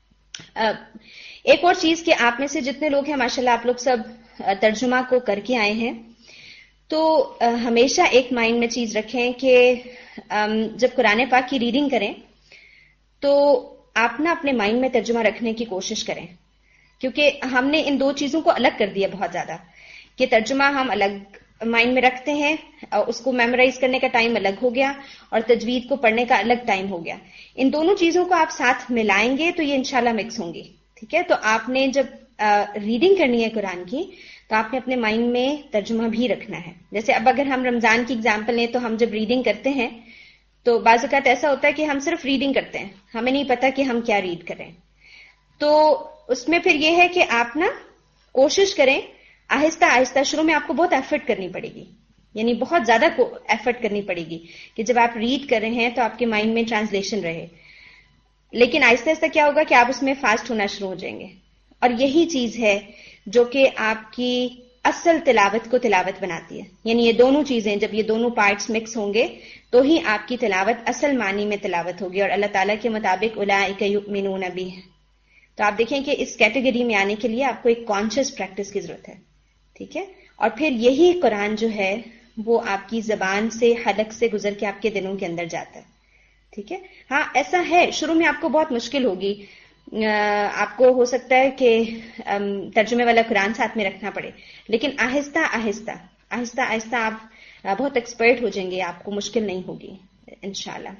ایک اور چیز کہ آپ میں سے جتنے لوگ ہیں ماشاءاللہ آپ لوگ سب ترجمہ کو کر کے آئے ہیں، تو ہمیشہ ایک مائنڈ میں چیز رکھیں کہ جب قرآن پاک کی ریڈنگ کریں تو آپ نا اپنے مائنڈ میں ترجمہ رکھنے کی کوشش کریں، کیونکہ ہم نے ان دو چیزوں کو الگ کر دیا بہت زیادہ، کہ ترجمہ ہم الگ مائنڈ میں رکھتے ہیں، اس کو میمورائز کرنے کا ٹائم الگ ہو گیا اور تجوید کو پڑھنے کا الگ ٹائم ہو گیا۔ ان دونوں چیزوں کو آپ ساتھ ملائیں گے تو یہ انشاءاللہ مکس ہوں گی، ٹھیک ہے؟ تو آپ نے جب ریڈنگ کرنی ہے قرآن کی تو آپ نے اپنے مائنڈ میں ترجمہ بھی رکھنا ہے۔ جیسے اب اگر ہم رمضان کی اگزامپل لیں تو ہم جب ریڈنگ کرتے ہیں تو بعض اوقات ایسا ہوتا ہے کہ ہم صرف ریڈنگ کرتے ہیں، ہمیں نہیں پتا کہ ہم کیا ریڈ کر رہے ہیں، تو اس میں پھر یہ ہے کہ آپ نا کوشش کریں آہستہ آہستہ، شروع میں آپ کو بہت ایفرٹ کرنی پڑے گی، یعنی بہت زیادہ ایفرٹ کرنی پڑے گی کہ جب آپ ریڈ کر رہے ہیں تو آپ کے مائنڈ میں ٹرانسلیشن رہے، لیکن آہستہ آہستہ کیا ہوگا کہ آپ اس میں فاسٹ ہونا شروع ہو جائیں گے، اور یہی چیز ہے جو کہ آپ کی اصل تلاوت کو تلاوت بناتی ہے۔ یعنی یہ دونوں چیزیں، جب یہ دونوں پارٹس مکس ہوں گے تو ہی آپ کی تلاوت اصل معنی میں تلاوت ہوگی، اور اللہ تعالیٰ کے مطابق اولئک یؤمنون بہ۔ تو آپ دیکھیں کہ اس کیٹیگری میں آنے کے لیے آپ کو ایک کانشیس پریکٹس کی ضرورت ہے، ٹھیک ہے؟ اور پھر یہی قرآن جو ہے وہ آپ کی زبان سے، حلق سے گزر کے آپ کے دلوں کے اندر جاتا ہے، ٹھیک ہے؟ ہاں ایسا ہے، شروع میں آپ کو بہت مشکل ہوگی، آپ کو ہو سکتا ہے کہ ترجمے والا قرآن ساتھ میں رکھنا پڑے، لیکن آہستہ آہستہ آہستہ آہستہ آپ بہت ایکسپرٹ ہو جائیں گے، آپ کو مشکل نہیں ہوگی انشاءاللہ۔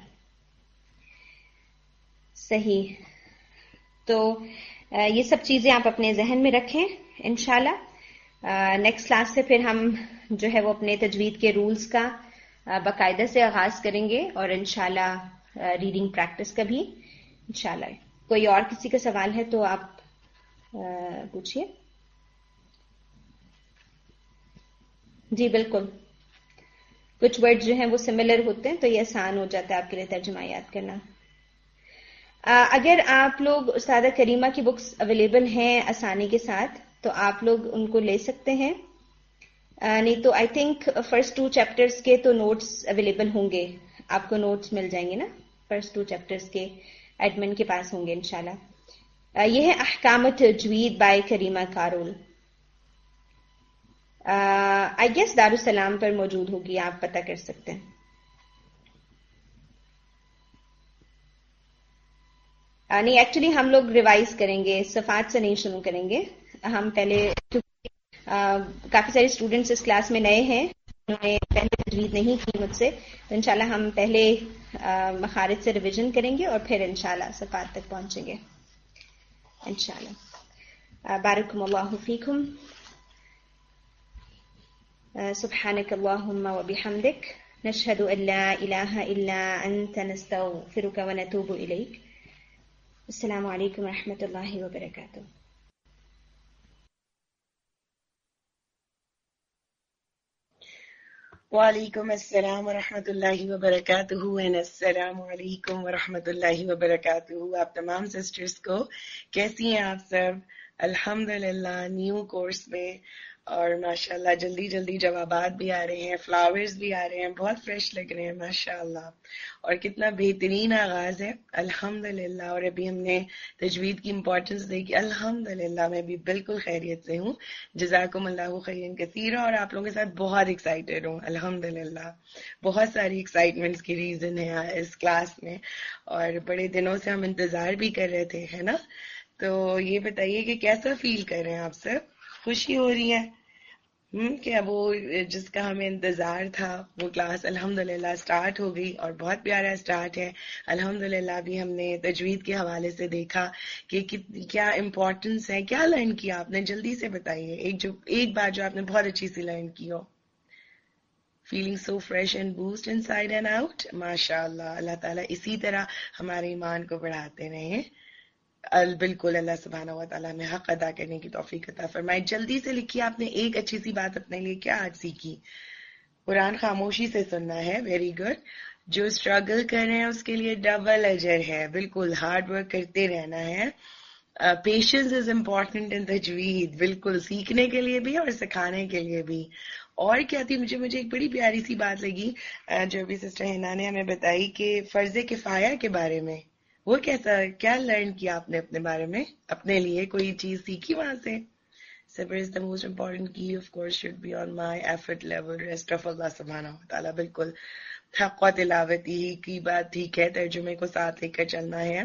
صحیح، تو یہ سب چیزیں آپ اپنے ذہن میں رکھیں انشاءاللہ۔ نیکسٹ کلاس سے پھر ہم جو ہے وہ اپنے تجوید کے رولز کا باقاعدہ سے آغاز کریں گے، اور انشاءاللہ ریڈنگ پریکٹس کا بھی انشاءاللہ۔ کوئی اور کسی کا سوال ہے تو آپ پوچھیے۔ جی بالکل، کچھ ورڈ جو ہیں وہ سملر ہوتے ہیں تو یہ آسان ہو جاتا ہے آپ کے لیے ترجمہ یاد کرنا۔ اگر آپ لوگ استادہ کریمہ کی بکس اویلیبل ہیں آسانی کے ساتھ تو آپ لوگ ان کو لے سکتے ہیں، نہیں تو آئی تھنک فرسٹ 2 چیپٹرز کے تو نوٹس اویلیبل ہوں گے، آپ کو نوٹس مل جائیں گے نا۔ فرسٹ 2 چیپٹرز کے ایڈمن کے پاس ہوں گے انشاءاللہ. یہ ہے احکام تجوید بائی کریمہ کارول. آئی گیس دارالسلام پر موجود ہوگی, آپ پتہ کر سکتے ہیں. نہیں, ایکچولی ہم لوگ ریوائز کریں گے, صفات سے نہیں شروع کریں گے. ہم پہلے کافی سارے اسٹوڈنٹس اس کلاس میں نئے ہیں, انہوں نے پہلے تجوید نہیں کی مجھ سے, تو انشاءاللہ ہم پہلے مخارج سے ریویژن کریں گے اور پھر انشاءاللہ صفات تک پہنچیں گے انشاءاللہ. بارکم اللہ فیکم. سبحانک اللہم وبحمدک نشہد ان لا الہ الا انت نستغفرک ونتوب الیک. السلام علیکم ورحمۃ اللہ وبرکاتہ. وعلیکم السلام ورحمۃ اللہ وبرکاتہ. السلام علیکم ورحمۃ اللہ وبرکاتہ. آپ تمام سسٹرز کو کیسی ہیں آپ سب؟ الحمدللہ نیو کورس میں, اور ماشاءاللہ جلدی جلدی جوابات بھی آ رہے ہیں, فلاورز بھی آ رہے ہیں, بہت فریش لگ رہے ہیں ماشاءاللہ, اور کتنا بہترین آغاز ہے الحمدللہ. اور ابھی ہم نے تجوید کی امپورٹنس دیکھی الحمدللہ. میں بھی بالکل خیریت سے ہوں, جزاکم اللہ خیرا کثیرا, اور آپ لوگوں کے ساتھ بہت ایکسائٹیڈ ہوں الحمدللہ. بہت ساری ایکسائٹمنٹس کی ریزن ہے اس کلاس میں, اور بڑے دنوں سے ہم انتظار بھی کر رہے تھے, ہے نا. تو یہ بتائیے کہ کیسا فیل کر رہے ہیں آپ سب؟ خوشی ہو رہی ہے کہ اب وہ جس کا ہمیں انتظار تھا وہ کلاس الحمدللہ سٹارٹ ہو گئی, اور بہت پیارا سٹارٹ ہے الحمدللہ. ابھی ہم نے تجوید کے حوالے سے دیکھا کہ کیا امپورٹنس ہے, کیا لرن کیا آپ نے, جلدی سے بتائیے ایک بات جو آپ نے بہت اچھی سی لرن کی ہو. Feeling so fresh and boost inside and out. ماشاء اللہ, اللہ تعالیٰ اسی طرح ہمارے ایمان کو بڑھاتے رہیں. بالکل, اللہ سبحانہ و تعالیٰ میں حق ادا کرنے کی توفیق عطا فرمائے. جلدی سے لکھیے, آپ نے ایک اچھی سی بات اپنے لیے کیا آج سیکھی؟ قرآن خاموشی سے سننا ہے, ویری گڈ. جو اسٹرگل کر رہے ہیں اس کے لیے ڈبل اجر ہے, بالکل ہارڈ ورک کرتے رہنا ہے. پیشنس از امپورٹنٹ ان تجوید, بالکل سیکھنے کے لیے بھی اور سکھانے کے لیے بھی. اور کیا تھی, مجھے ایک بڑی پیاری سی بات لگی جو بھی سسٹر ہینا نے ہمیں بتائی کہ فرض کفایہ کے بارے میں. وہ کیسا, کیا لرن کیا آپ نے اپنے بارے میں, اپنے لیے کوئی چیز سیکھی وہاں سے؟ صبر is the most important key, of course should be on my effort level, rest of اللہ سبحانہ و تعالیٰ. بالکل حق و تلاوتی ہی کی بات ٹھیک ہے, ترجمے کو ساتھ لے کر چلنا ہے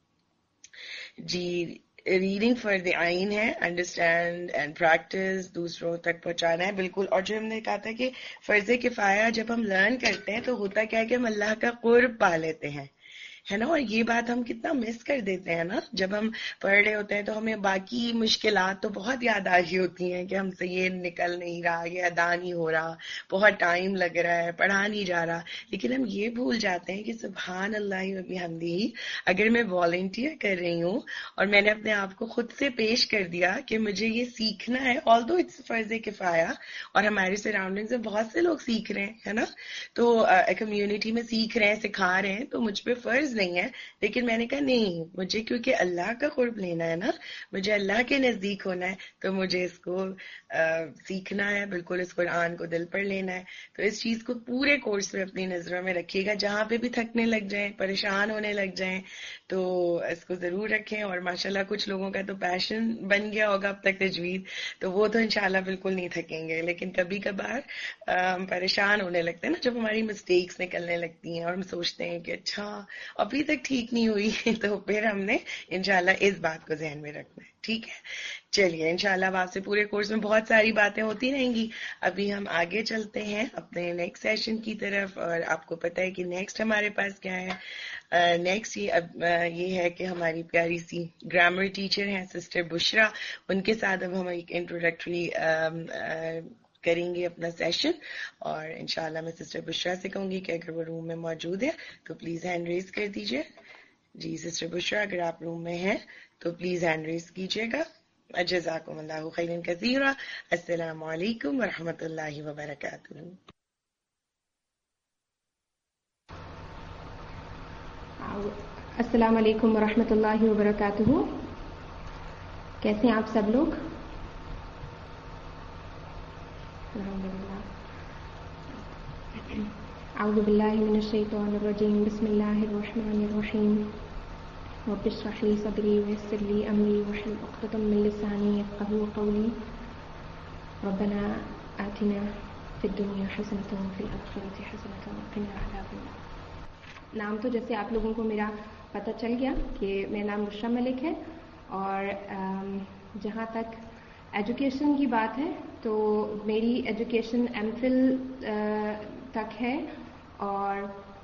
جی. ریڈنگ فار دی عین ہے, انڈرسٹینڈ اینڈ پریکٹس, دوسروں تک پہنچانا ہے. بالکل. اور جو ہم نے کہا تھا کہ فرض کفایہ جب ہم لرن کرتے ہیں تو ہوتا کیا ہے کہ ہم اللہ کا قرب پا لیتے ہیں, ہے نا. اور یہ بات ہم کتنا مس کر دیتے ہیں نا, جب ہم پڑھ رہے ہوتے ہیں تو ہمیں باقی مشکلات تو بہت یاد آ رہی ہوتی ہیں کہ ہم سے یہ نکل نہیں رہا, یہ ادا نہیں ہو رہا, بہت ٹائم لگ رہا ہے, پڑھا نہیں جا رہا. لیکن ہم یہ بھول جاتے ہیں کہ سبحان اللہ و بحمدہ, اگر میں والنٹیئر کر رہی ہوں اور میں نے اپنے آپ کو خود سے پیش کر دیا کہ مجھے یہ سیکھنا ہے, آلدو اٹس فرض کفایہ, اور ہمارے سراؤنڈنگ میں بہت سے لوگ سیکھ رہے ہیں, ہے نا. تو کمیونٹی میں سیکھ رہے ہیں, سکھا رہے ہیں, تو مجھ پہ فرض نہیں ہے. لیکن میں نے کہا نہیں, مجھے کیونکہ اللہ کا قرب لینا ہے نا, مجھے اللہ کے نزدیک ہونا ہے, تو مجھے اس کو سیکھنا ہے, بالکل اس قرآن کو دل پر لینا ہے. تو اس چیز کو پورے کورس میں اپنی نظروں میں رکھیے گا. جہاں پہ بھی تھکنے لگ جائیں, پریشان ہونے لگ جائیں, تو اس کو ضرور رکھیں. اور ماشاءاللہ کچھ لوگوں کا تو پیشن بن گیا ہوگا اب تک تجوید, تو وہ تو انشاءاللہ بالکل نہیں تھکیں گے. لیکن کبھی کبھار ہم پریشان ہونے لگتے ہیں نا, جب ہماری مسٹیکس نکلنے لگتی ہیں اور ہم سوچتے ہیں کہ اچھا ابھی تک ٹھیک نہیں ہوئی, تو پھر ہم نے انشاءاللہ اس بات کو ذہن میں رکھنا ہے. ٹھیک ہے, چلیے انشاءاللہ اب آپ سے پورے کورس میں بہت ساری باتیں ہوتی رہیں گی. ابھی ہم آگے چلتے ہیں اپنے نیکسٹ سیشن کی طرف, اور آپ کو پتہ ہے کہ نیکسٹ ہمارے پاس کیا ہے. نیکسٹ یہ ہے کہ ہماری پیاری سی گرامر ٹیچر ہیں سسٹر بشرا, ان کے ساتھ اب ہم ایک انٹروڈکٹری کریں گے اپنا سیشن. اور انشاءاللہ میں سسٹر بشرا سے کہوں گی کہ اگر وہ روم میں موجود ہے تو پلیز ہینڈ ریز کر دیجیے. جی سسٹر بشرا, اگر آپ روم میں ہیں تو پلیز ہینڈ ریز کیجیے گا. جزاکم اللہ خیرا کثیرا. السلام علیکم ورحمۃ اللہ وبرکاتہ. السلام علیکم ورحمۃ اللہ وبرکاتہ. کیسے ہیں آپ سب لوگ؟ الحمدللہ. أعوذ بالله من الشيطان الرجيم بسم الله الرحمن الرحيم رب اشرح لي صدري ويسر لي أمري واحلل عقدة من لساني يفقهوا قولي ربنا آتنا في الدنيا حسنة وفي الآخرة حسنة وقنا عذاب النار. नाम तो जैसे आप लोगों को मेरा पता चल गया कि मेरा नाम नुशरा मलिक है और जहाँ तक एजुकेशन की बात है तो मेरी एजुकेशन एमफिल तक है और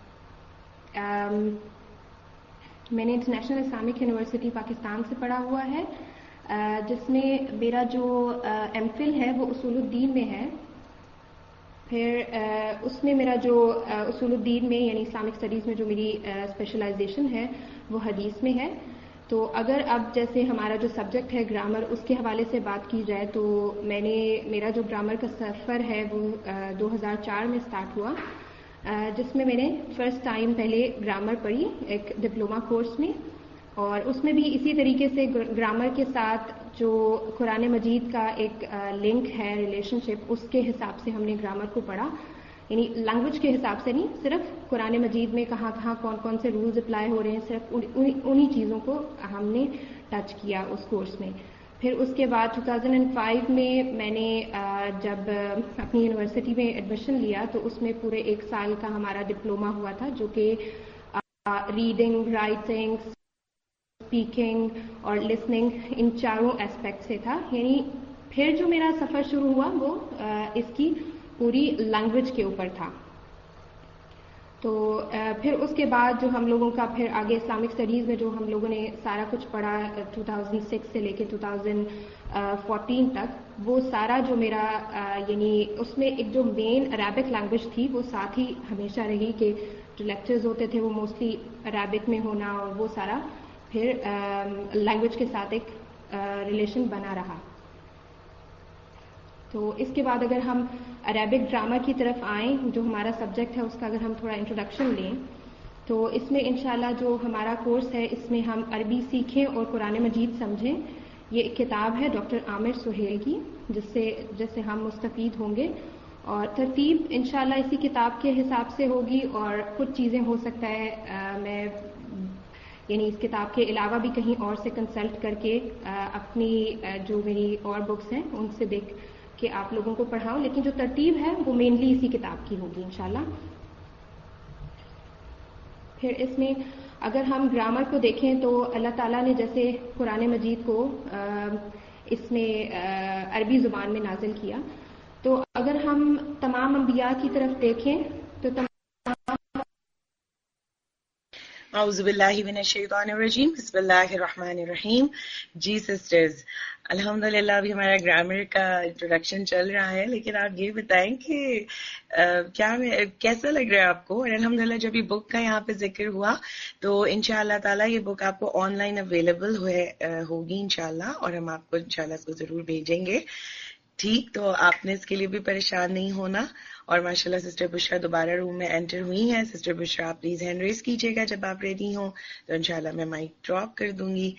मैंने इंटरनेशनल इस्लामिक यूनिवर्सिटी पाकिस्तान से पढ़ा हुआ है जिसमें मेरा जो एमफिल है वो उसूलुद्दीन में है. फिर उसमें मेरा जो उसूलुद्दीन में यानी इस्लामिक स्टडीज़ में जो मेरी स्पेशलाइजेशन है वो हदीस में है. तो अगर अब जैसे हमारा जो सब्जेक्ट है ग्रामर उसके हवाले से बात की जाए तो मेरा जो ग्रामर का सफ़र है वो 2004 में स्टार्ट हुआ जिसमें मैंने फर्स्ट टाइम पहले ग्रामर पढ़ी एक डिप्लोमा कोर्स में और उसमें भी इसी तरीके से ग्रामर के साथ जो कुरान मजीद का एक लिंक है रिलेशनशिप उसके हिसाब से हमने ग्रामर को पढ़ा. यानी लैंग्वेज के हिसाब से नहीं सिर्फ कुरान मजीद में कहाँ कहाँ कौन कौन से रूल्स अप्लाई हो रहे हैं सिर्फ उन्हीं चीज़ों को हमने टच किया उस कोर्स में. फिर उसके बाद 2005 में मैंने जब अपनी यूनिवर्सिटी में एडमिशन लिया तो उसमें पूरे 1 साल का हमारा डिप्लोमा हुआ था जो कि रीडिंग राइटिंग स्पीकिंग और लिसनिंग इन चारों एस्पेक्ट से था. यानी फिर जो मेरा सफ़र शुरू हुआ वो इसकी पूरी लैंग्वेज के ऊपर था. तो फिर उसके बाद जो हम लोगों का फिर आगे इस्लामिक स्टडीज़ में जो हम लोगों ने सारा कुछ पढ़ा 2006 से लेके 2014 तक वो सारा जो मेरा यानी उसमें एक जो मेन अरेबिक लैंग्वेज थी वो साथ ही हमेशा रही कि जो लेक्चर्स होते थे वो मोस्टली अरेबिक में होना और वो सारा फिर लैंग्वेज के साथ एक रिलेशन बना रहा. तो इसके बाद अगर हम अरेबिक ग्रामर की तरफ आएँ जो हमारा सब्जेक्ट है उसका अगर हम थोड़ा इंट्रोडक्शन लें तो इसमें इंशाल्लाह जो हमारा कोर्स है इसमें हम अरबी सीखें और कुरान मजीद समझें. ये एक किताब है डॉक्टर आमिर सुहेल की जिससे हम मुस्तफ़ीद होंगे और तरतीब इंशाल्लाह इसी किताब के हिसाब से होगी और कुछ चीज़ें हो सकता है मैं यानी इस किताब के अलावा भी कहीं और से कंसल्ट करके अपनी जो मेरी और बुक्स हैं उनसे देख कि आप लोगों को पढ़ाऊं लेकिन जो तरतीब है वो मेनली इसी किताब की होगी इंशाल्लाह. फिर इसमें अगर हम ग्रामर को देखें तो अल्लाह ताला ने जैसे कुरान मजीद को इसमें अरबी ज़ुबान में नाजिल किया तो अगर हम तमाम अंबिया की तरफ देखें तो औज़ुबिल्लाहि मिनश्शैतानिर्रजीम बिस्मिल्लाहिर्रहमानिर्रहीम. जी सिस्टर्स अल्हम्दुलिल्लाह अभी हमारा ग्रामर का इंट्रोडक्शन चल रहा है लेकिन आप ये बताएं कि कैसा लग रहा है आपको. और अल्हम्दुलिल्लाह जब ये बुक का यहाँ पे जिक्र हुआ तो इंशाअल्लाह ताला ये बुक आपको ऑनलाइन अवेलेबल होगी इंशाअल्लाह और हम आपको इंशाअल्लाह इसको जरूर भेजेंगे. ठीक, तो आपने इसके लिए भी परेशान नहीं होना. और माशाल्लाह सिस्टर बुशरा दोबारा रूम में एंटर हुई हैं. सिस्टर बुशरा आप प्लीज हैंड रेज कीजिएगा जब आप रेडी हो तो इंशाल्लाह मैं माइक ड्रॉप कर दूंगी.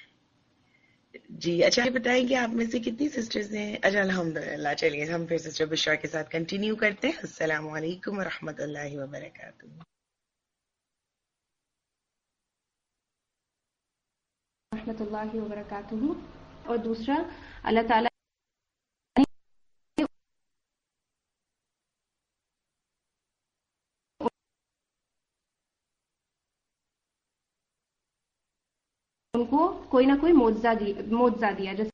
जी अच्छा, ये बताएं कि आप में से कितनी सिस्टर्स हैं. अच्छा अल्हम्दुलिल्लाह. चलिए हम फिर सिस्टर बुशरा के साथ कंटिन्यू करते हैं. अस्सलामु अलैकुम व रहमतुल्लाहि व बरकातुहू. रहमतुल्लाहि व बरकातुहू. और दूसरा अल्लाह ताला उनको कोई ना कोई मोज़ा दिया जैसे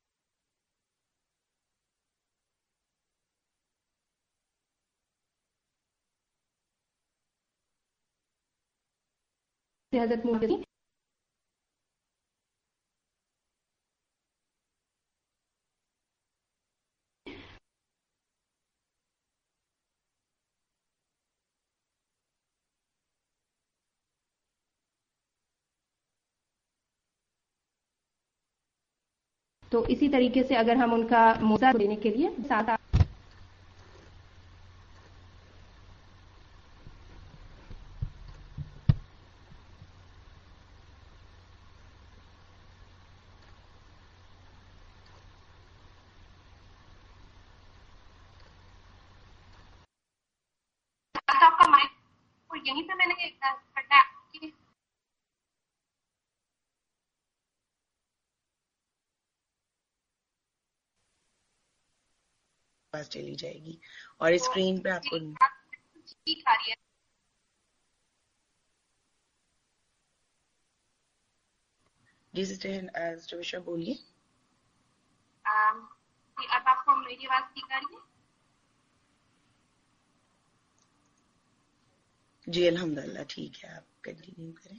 हज़रत मूसा तो इसी तरीके से अगर हम उनका मोज़ा देने के लिए साथ आपका यहीं पे मैंने पढ़ा कि पास चली जाएगी और स्क्रीन पे आपको ठीक आ रही है। जी सिस्टर विशा बोलिए। अब आपको मेरी आवाज ठीक आ रही है? जी अल्हम्दुलिल्लाह ठीक है, आप कंटिन्यू करें।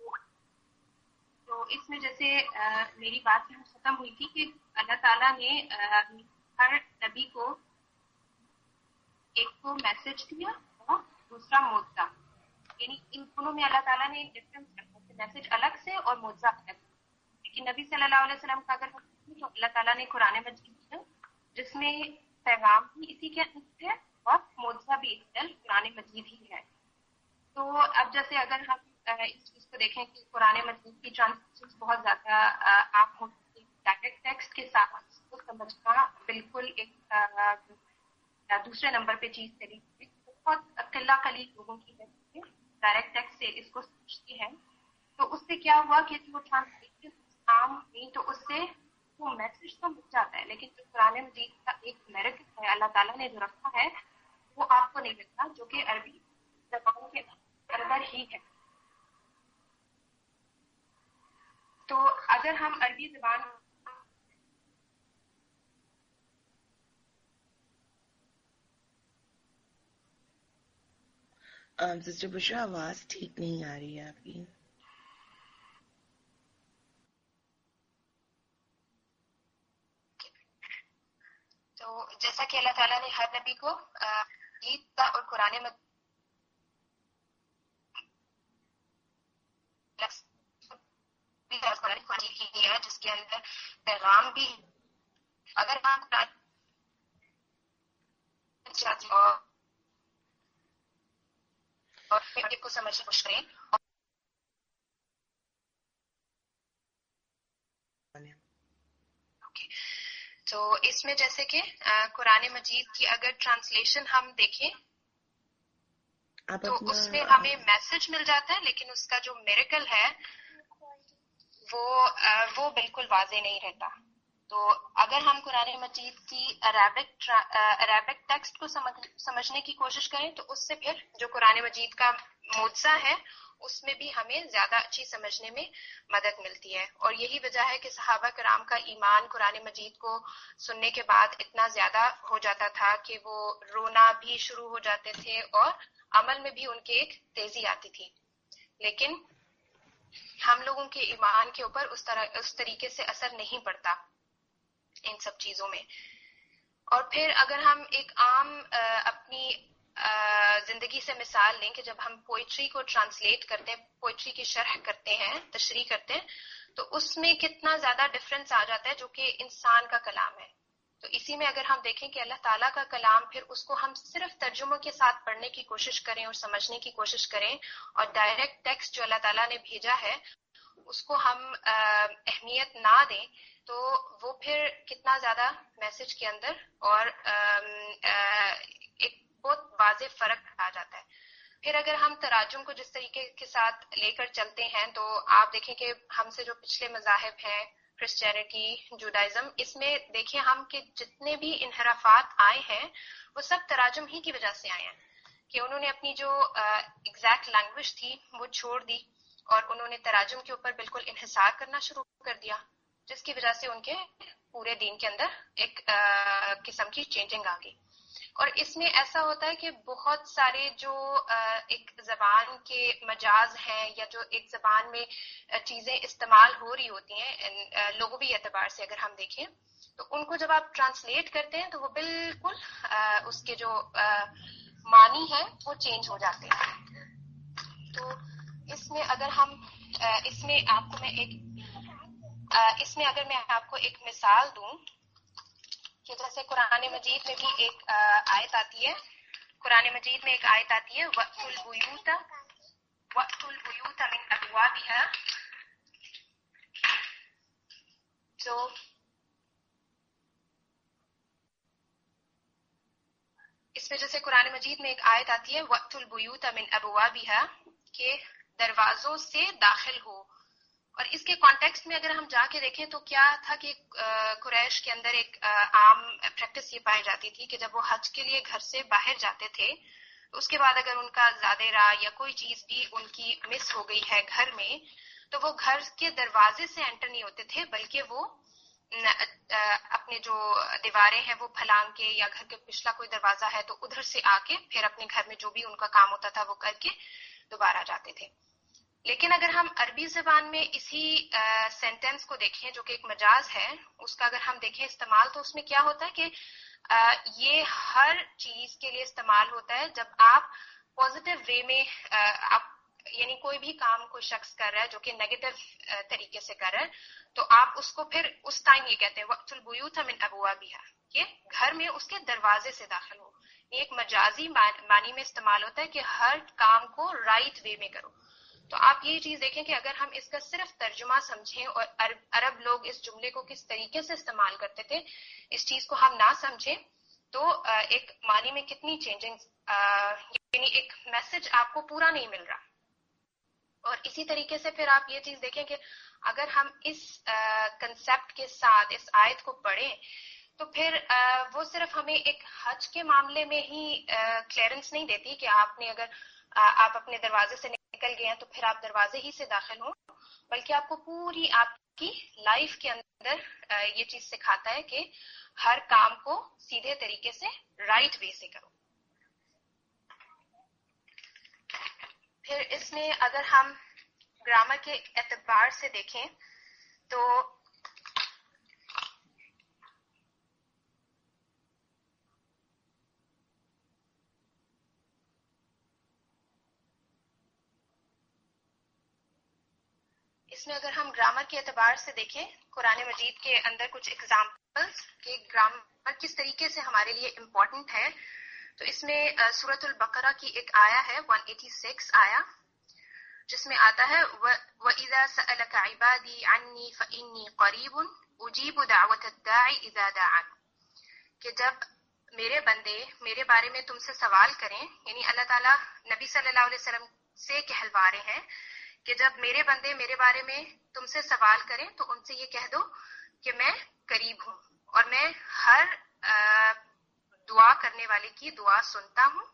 तो इसमें जैसे मेरी बात खत्म हुई थी कि अल्लाह ताला ने हर नबी को एक को मैसेज दिया और दूसरा मोज़ा, यानी इन दोनों में अल्लाह ताला ने डिफरेंस रखा, मैसेज अलग से और मोज़ा अलग। लेकिन नबी सल्लल्लाहु अलैहि वसल्लम का अगर तो अल्लाह ताला ने कुरान मजीद दिया जिसमें पैगाम भी इसी के अंदर है और मोज़ा भी कुरान मजीद ही है। तो अब जैसे अगर हम इस चीज को देखें कि कुरान मजीद की ट्रांसलेशन बहुत ज्यादा आप डायरेक्ट टेक्स्ट के साथ इसको समझना बिल्कुल एक दूसरे नंबर पे चीज चली, बहुत अकेला कली लोगों की डायरेक्ट टेक्स्ट से इसको समझती है। तो उससे क्या हुआ कि वो ट्रांसलेशन आम नहीं, तो उससे वो मैसेज तो मिल जाता है, लेकिन जो कुरान मजीद का एक मेरिट है अल्लाह ताला ने जो रखा है वो आपको नहीं मिलता, जो कि अरबी जबान के अंदर ही है। तो अगर हम अरबी जबान सिस्टर बुशरा आवाज ठीक नहीं आ रही है आपकी। तो जैसा कि अल्लाह ताला ने हर नबी को गीता और कुरान मजीद दिया है जिसके अंदर पैगाम भी, अगर हम और को समझ कोशिश करें तो इसमें जैसे कि कुरान मजीद की अगर ट्रांसलेशन हम देखें तो उसमें हमें मैसेज मिल जाता है, लेकिन उसका जो मिरेकल है वो बिल्कुल वाज़े नहीं रहता। तो अगर हम कुरान मजीद की अरबिक टेक्स्ट को समझने की कोशिश करें तो उससे फिर जो कुरान मजीद का मुअज्जा है उसमें भी हमें ज्यादा अच्छी समझने में मदद मिलती है। और यही वजह है कि सहाबा कराम का ईमान कुरान मजीद को सुनने के बाद इतना ज्यादा हो जाता था कि वो रोना भी शुरू हो जाते थे और अमल में भी उनके एक तेजी आती थी। लेकिन हम लोगों के ईमान के ऊपर उस तरीके से असर नहीं पड़ता इन सब चीजों में। और फिर अगर हम एक आम अपनी जिंदगी से मिसाल लें कि जब हम पोइट्री को ट्रांसलेट करते हैं, पोइट्री की शरह करते हैं, तशरीह करते हैं, तो उसमें कितना ज्यादा डिफरेंस आ जाता है जो कि इंसान का कलाम है। तो इसी में अगर हम देखें कि अल्लाह ताला का कलाम, फिर उसको हम सिर्फ तर्जुमों के साथ पढ़ने की कोशिश करें और समझने की कोशिश करें और डायरेक्ट टेक्स्ट जो अल्लाह ताला ने भेजा है उसको हम अहमियत ना दें, तो वो फिर कितना ज्यादा मैसेज के अंदर और एक बहुत वाज़ेह फर्क आ जाता है। फिर अगर हम तराजुम को जिस तरीके के साथ लेकर चलते हैं तो आप देखें कि हमसे जो पिछले मज़ाहिब हैं, क्रिश्चियनिटी, जुडाइज्म, इसमें देखिए हम कि जितने भी इनहराफात आए हैं वो सब तराजुम ही की वजह से आए हैं कि उन्होंने अपनी जो एग्जैक्ट लैंग्वेज थी वो छोड़ दी और उन्होंने तराजुम के ऊपर बिल्कुल इन्हिसार करना शुरू कर दिया, जिसकी वजह से उनके पूरे दीन के अंदर एक किस्म की चेंजिंग आ गई। और इसमें ऐसा होता है कि बहुत सारे जो एक जबान के मजाज हैं या जो एक जबान में चीजें इस्तेमाल हो रही होती हैं लोगों एतबार से अगर हम देखें, तो उनको जब आप ट्रांसलेट करते हैं तो वो बिल्कुल उसके जो मानी है वो चेंज हो जाते हैं। तो इसमें अगर हम इसमें अगर मैं आपको एक मिसाल दूं कि जैसे कुरान मजीद में भी एक आयत आती है, कुरान मजीद में एक आयत आती है वक़्तुल बुयूत मिन अबवाबिहा। तो اس میں جیسے قرآن مجید میں ایک آیت آتی ہے وَأْتُوا الْبُيُوتَ مِنْ أَبْوَابِهَا کہ دروازوں سے داخل ہو. اور اس کے کانٹیکسٹ میں اگر ہم جا کے دیکھیں تو کیا تھا کہ قریش کے اندر ایک عام پریکٹس یہ پائی جاتی تھی کہ جب وہ حج کے لیے گھر سے باہر جاتے تھے اس کے بعد اگر ان کا زادہ راہ یا کوئی چیز بھی ان کی مس ہو گئی ہے گھر میں تو وہ گھر کے دروازے سے انٹر نہیں ہوتے تھے بلکہ وہ اپنے جو دیواریں ہیں وہ پھلانگ کے یا گھر کے پچھلا کوئی دروازہ ہے تو ادھر سے آ کے پھر اپنے گھر میں جو بھی ان کا کام ہوتا تھا وہ کر کے دوبارہ جاتے تھے. لیکن اگر ہم عربی زبان میں اسی سینٹینس کو دیکھیں جو کہ ایک مجاز ہے اس کا اگر ہم دیکھیں استعمال تو اس میں کیا ہوتا ہے کہ یہ ہر چیز کے لیے استعمال ہوتا ہے جب آپ پازیٹیو وے میں آپ یعنی کوئی بھی کام کوئی شخص کر رہا ہے جو کہ نیگیٹو طریقے سے کر رہا ہے تو آپ اس کو پھر اس ٹائم یہ کہتے ہیں وَأْتُوا الْبُيُوتَ مِنْ أَبْوَابِهَا کہ گھر میں اس کے دروازے سے داخل ہو. یہ ایک مجازی معنی میں استعمال ہوتا ہے کہ ہر کام کو رائٹ وے میں کرو. تو آپ یہ چیز دیکھیں کہ اگر ہم اس کا صرف ترجمہ سمجھیں اور عرب لوگ اس جملے کو کس طریقے سے استعمال کرتے تھے اس چیز کو ہم نہ سمجھیں تو ایک معنی میں کتنی چینجنگ یعنی ایک میسج آپ کو پورا نہیں مل رہا. اور اسی طریقے سے پھر آپ یہ چیز دیکھیں کہ اگر ہم اس کنسیپٹ کے ساتھ اس آیت کو پڑھیں تو پھر وہ صرف ہمیں ایک حج کے معاملے میں ہی کلیئرنس نہیں دیتی کہ آپ نے اگر آپ اپنے دروازے سے نکل گئے ہیں تو پھر آپ دروازے ہی سے داخل ہوں بلکہ آپ کو پوری آپ کی لائف کے اندر یہ چیز سکھاتا ہے کہ ہر کام کو سیدھے طریقے سے رائٹ وے سے کرو. پھر اس میں اگر ہم گرامر کے اعتبار سے دیکھیں تو اس میں اگر ہم گرامر کے اعتبار سے دیکھیں قرآن مجید کے اندر کچھ ایگزامپلس کہ گرامر کس طریقے سے ہمارے لیے امپورٹنٹ ہے تو اس میں سورۃ البقرہ کی ایک آیا ہے 186 آیا جس میں آتا ہے وَإِذَا سَأَلَكَ عِبَادِي عَنِّي فَإِنِّي قَرِيبٌ أُجِيبُ دَعْوَةَ الدَّاعِ إِذَا دَعَانِ کہ جب میرے بندے میرے بارے میں تم سے سوال کریں یعنی اللہ تعالیٰ نبی صلی اللہ علیہ وسلم سے کہلوا رہے ہیں کہ جب میرے بندے میرے بارے میں تم سے سوال کریں تو ان سے یہ کہہ دو کہ میں قریب ہوں اور میں ہر دعا کرنے والے کی دعا سنتا ہوں.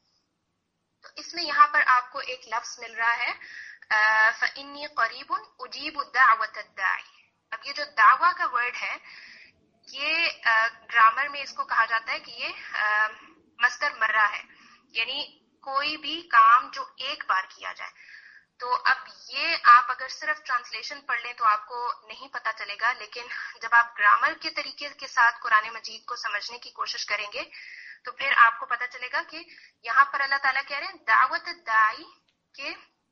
تو اس میں یہاں پر آپ کو ایک لفظ مل رہا ہے فَإِنِّي قَرِيبٌ أُجِيبُ دَعْوَةَ الدَّاعِ. اب یہ جو دعویٰ کا ورڈ ہے یہ گرامر میں اس کو کہا جاتا ہے کہ یہ مصدر مرہ ہے یعنی کوئی بھی کام جو ایک بار کیا جائے. تو اب یہ آپ اگر صرف ٹرانسلیشن پڑھ لیں تو آپ کو نہیں پتا چلے گا لیکن جب آپ گرامر کے طریقے کے ساتھ قرآن مجید کو سمجھنے کی کوشش کریں گے تو پھر آپ کو پتا چلے گا کہ یہاں پر اللہ تعالیٰ کہہ رہے ہیں دعوت الداعی کہ